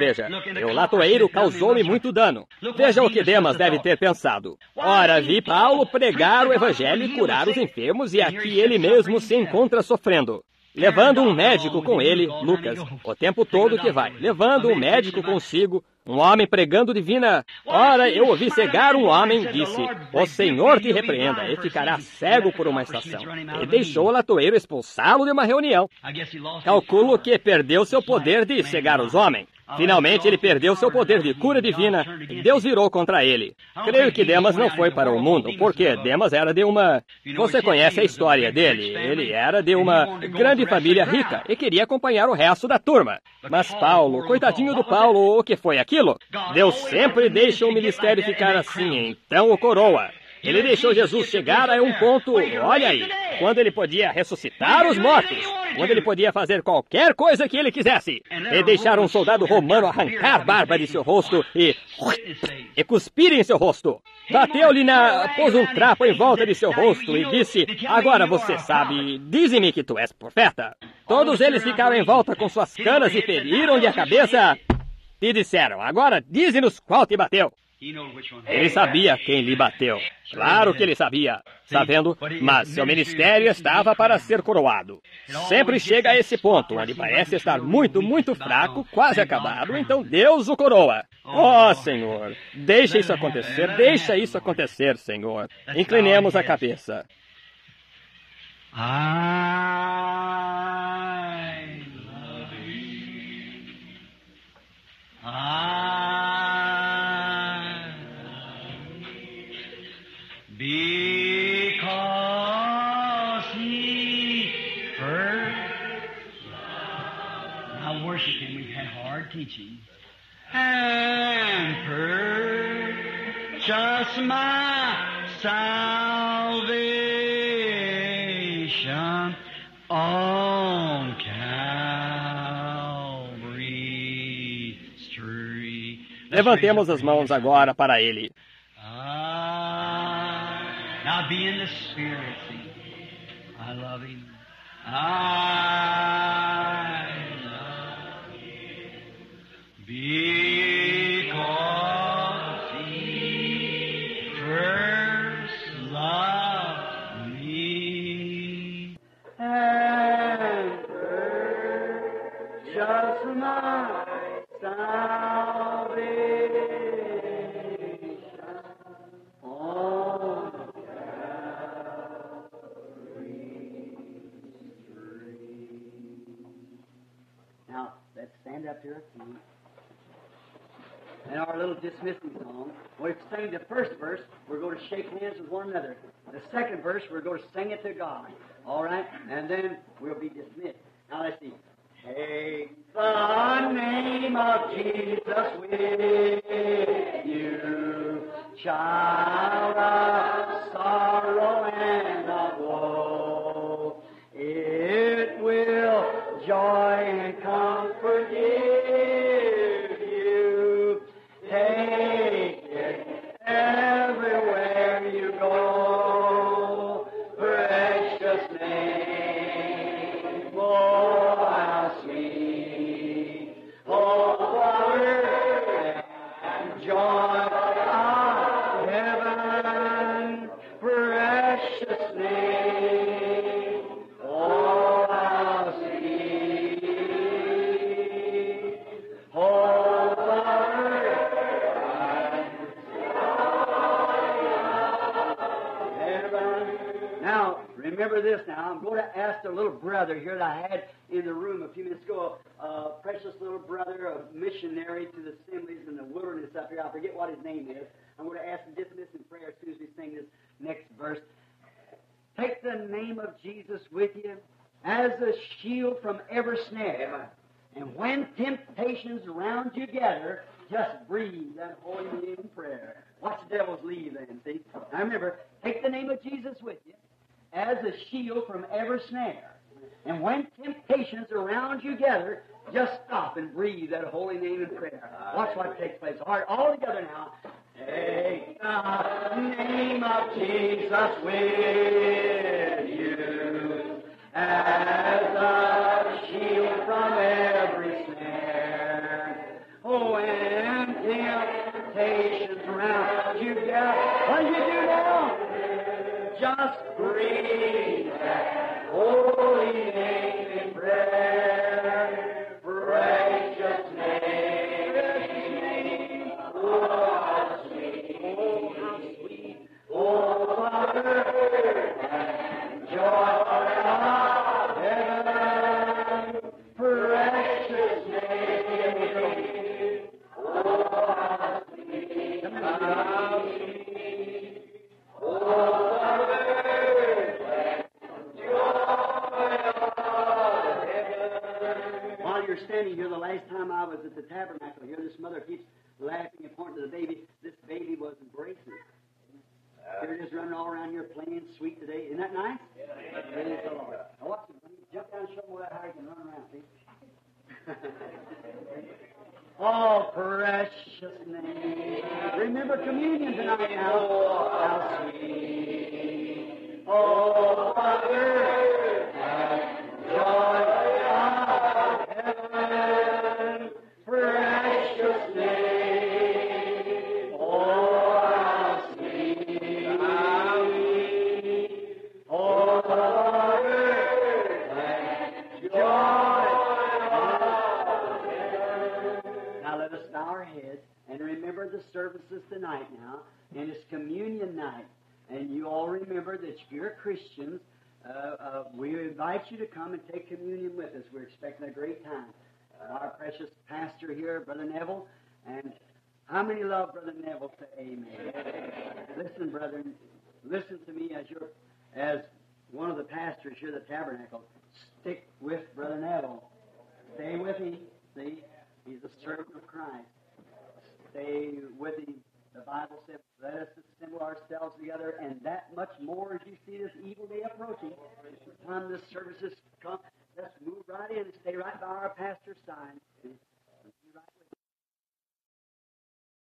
o latoeiro causou-me muito dano. Veja o que Demas deve ter pensado. Ora, vi Paulo pregar o evangelho e curar os enfermos, e aqui ele mesmo se encontra sofrendo. Levando um médico com ele, Lucas, o tempo todo que vai, levando um médico consigo, um homem pregando divina. Ora, eu ouvi cegar um homem, disse, o Senhor te repreenda, e ficará cego por uma estação. E deixou o latoeiro expulsá-lo de uma reunião. Calculo que perdeu seu poder de cegar os homens. Finalmente ele perdeu seu poder de cura divina e Deus virou contra ele. Creio que Demas não foi para o mundo, porque Demas era de uma... Você conhece a história dele. Ele era de uma grande família rica e queria acompanhar o resto da turma. Mas Paulo, coitadinho do Paulo, o que foi aquilo? Deus sempre deixa o ministério ficar assim, então o coroa. Ele deixou Jesus chegar a um ponto, olha aí, quando ele podia ressuscitar os mortos, quando ele podia fazer qualquer coisa que ele quisesse, e deixar um soldado romano arrancar a barba de seu rosto e cuspir em seu rosto. Bateu-lhe pôs um trapo em volta de seu rosto e disse, agora você sabe, dize-me que tu és profeta. Todos eles ficaram em volta com suas canas e feriram-lhe a cabeça e disseram, agora dize-nos qual te bateu. Ele sabia quem lhe bateu. Claro que ele sabia, está vendo? Mas seu ministério estava para ser coroado. Sempre chega a esse ponto, onde parece estar muito, muito fraco, quase acabado, então Deus o coroa. Oh, Senhor, deixa isso acontecer, Senhor. Inclinemos a cabeça. I love you. Because he first loved. Now worship him. We've had hard teaching. And purchased my salvation on Calvary's tree. Levantemos as mãos agora para ele. Now be in the Spirit, see. I love him. I love him. Because he first loved me. And purchased my salvation on Calvary. Now, let's stand up to our feet. And our little dismissing song, we've sang the first verse, we're going to shake hands with one another. The second verse, we're going to sing it to God. All right? And then we'll be dismissed. Now, let's see. Take the name of Jesus with you, child of sorrow and of woe. It will joy and comfort give you. Take it everywhere you go. Precious name, oh how sweet, oh power and joy of heaven. Precious name, oh how sweet, oh power. Now, remember this now. I'm going to ask the little brother here that I had in the room a few minutes ago, a precious little brother, a missionary to the assemblies in the wilderness up here. I forget what his name is. I'm going to ask him to dismiss in prayer as soon as we sing this next verse. Take the name of Jesus with you as a shield from every snare. And when temptations round you gather, just breathe that holy name in prayer. Watch the devil's leave then, see? Now remember, take the name of Jesus with you as a shield from every snare. And when temptations around you gather, just stop and breathe that holy name in prayer. Watch what takes place. All right, all together now. Take the name of Jesus with you as a shield from every snare. Oh, when temptations round you gather, what do you do now? Just breathe that holy name in prayer. Precious name. Oh, how sweet. Oh, how sweet. Oh, power and joy of heaven. Precious name. Oh, how sweet. How sweet. Oh, while you're standing here, the last time I was at the tabernacle here, this mother keeps laughing and pointing to the baby. This baby was embracing. They're just running all around here playing sweet today. Isn't that nice? Praise the Lord. Now watch him. Jump down and show them how you can run around, see? Oh, precious name. Remember communion tonight now. How sweet. Oh, Father, and joy of heaven. Precious name. Oh, how sweet. How sweet. Oh, Father, and joy. Now let us bow our heads and remember the services tonight now, and it's communion night. And you all remember that if you're Christians, we invite you to come and take communion with us. We're expecting a great time. Our precious pastor here, Brother Neville, and how many love Brother Neville? Say amen. Listen, brethren, listen to me as one of the pastors here at the tabernacle. Stick with Brother Neville. Stay with him. See? He's a servant of Christ. Stay with him. The Bible said, let us assemble ourselves together, and that much more as you see this evil day approaching. By the time this services come, let's move right in and stay right by our pastor's side.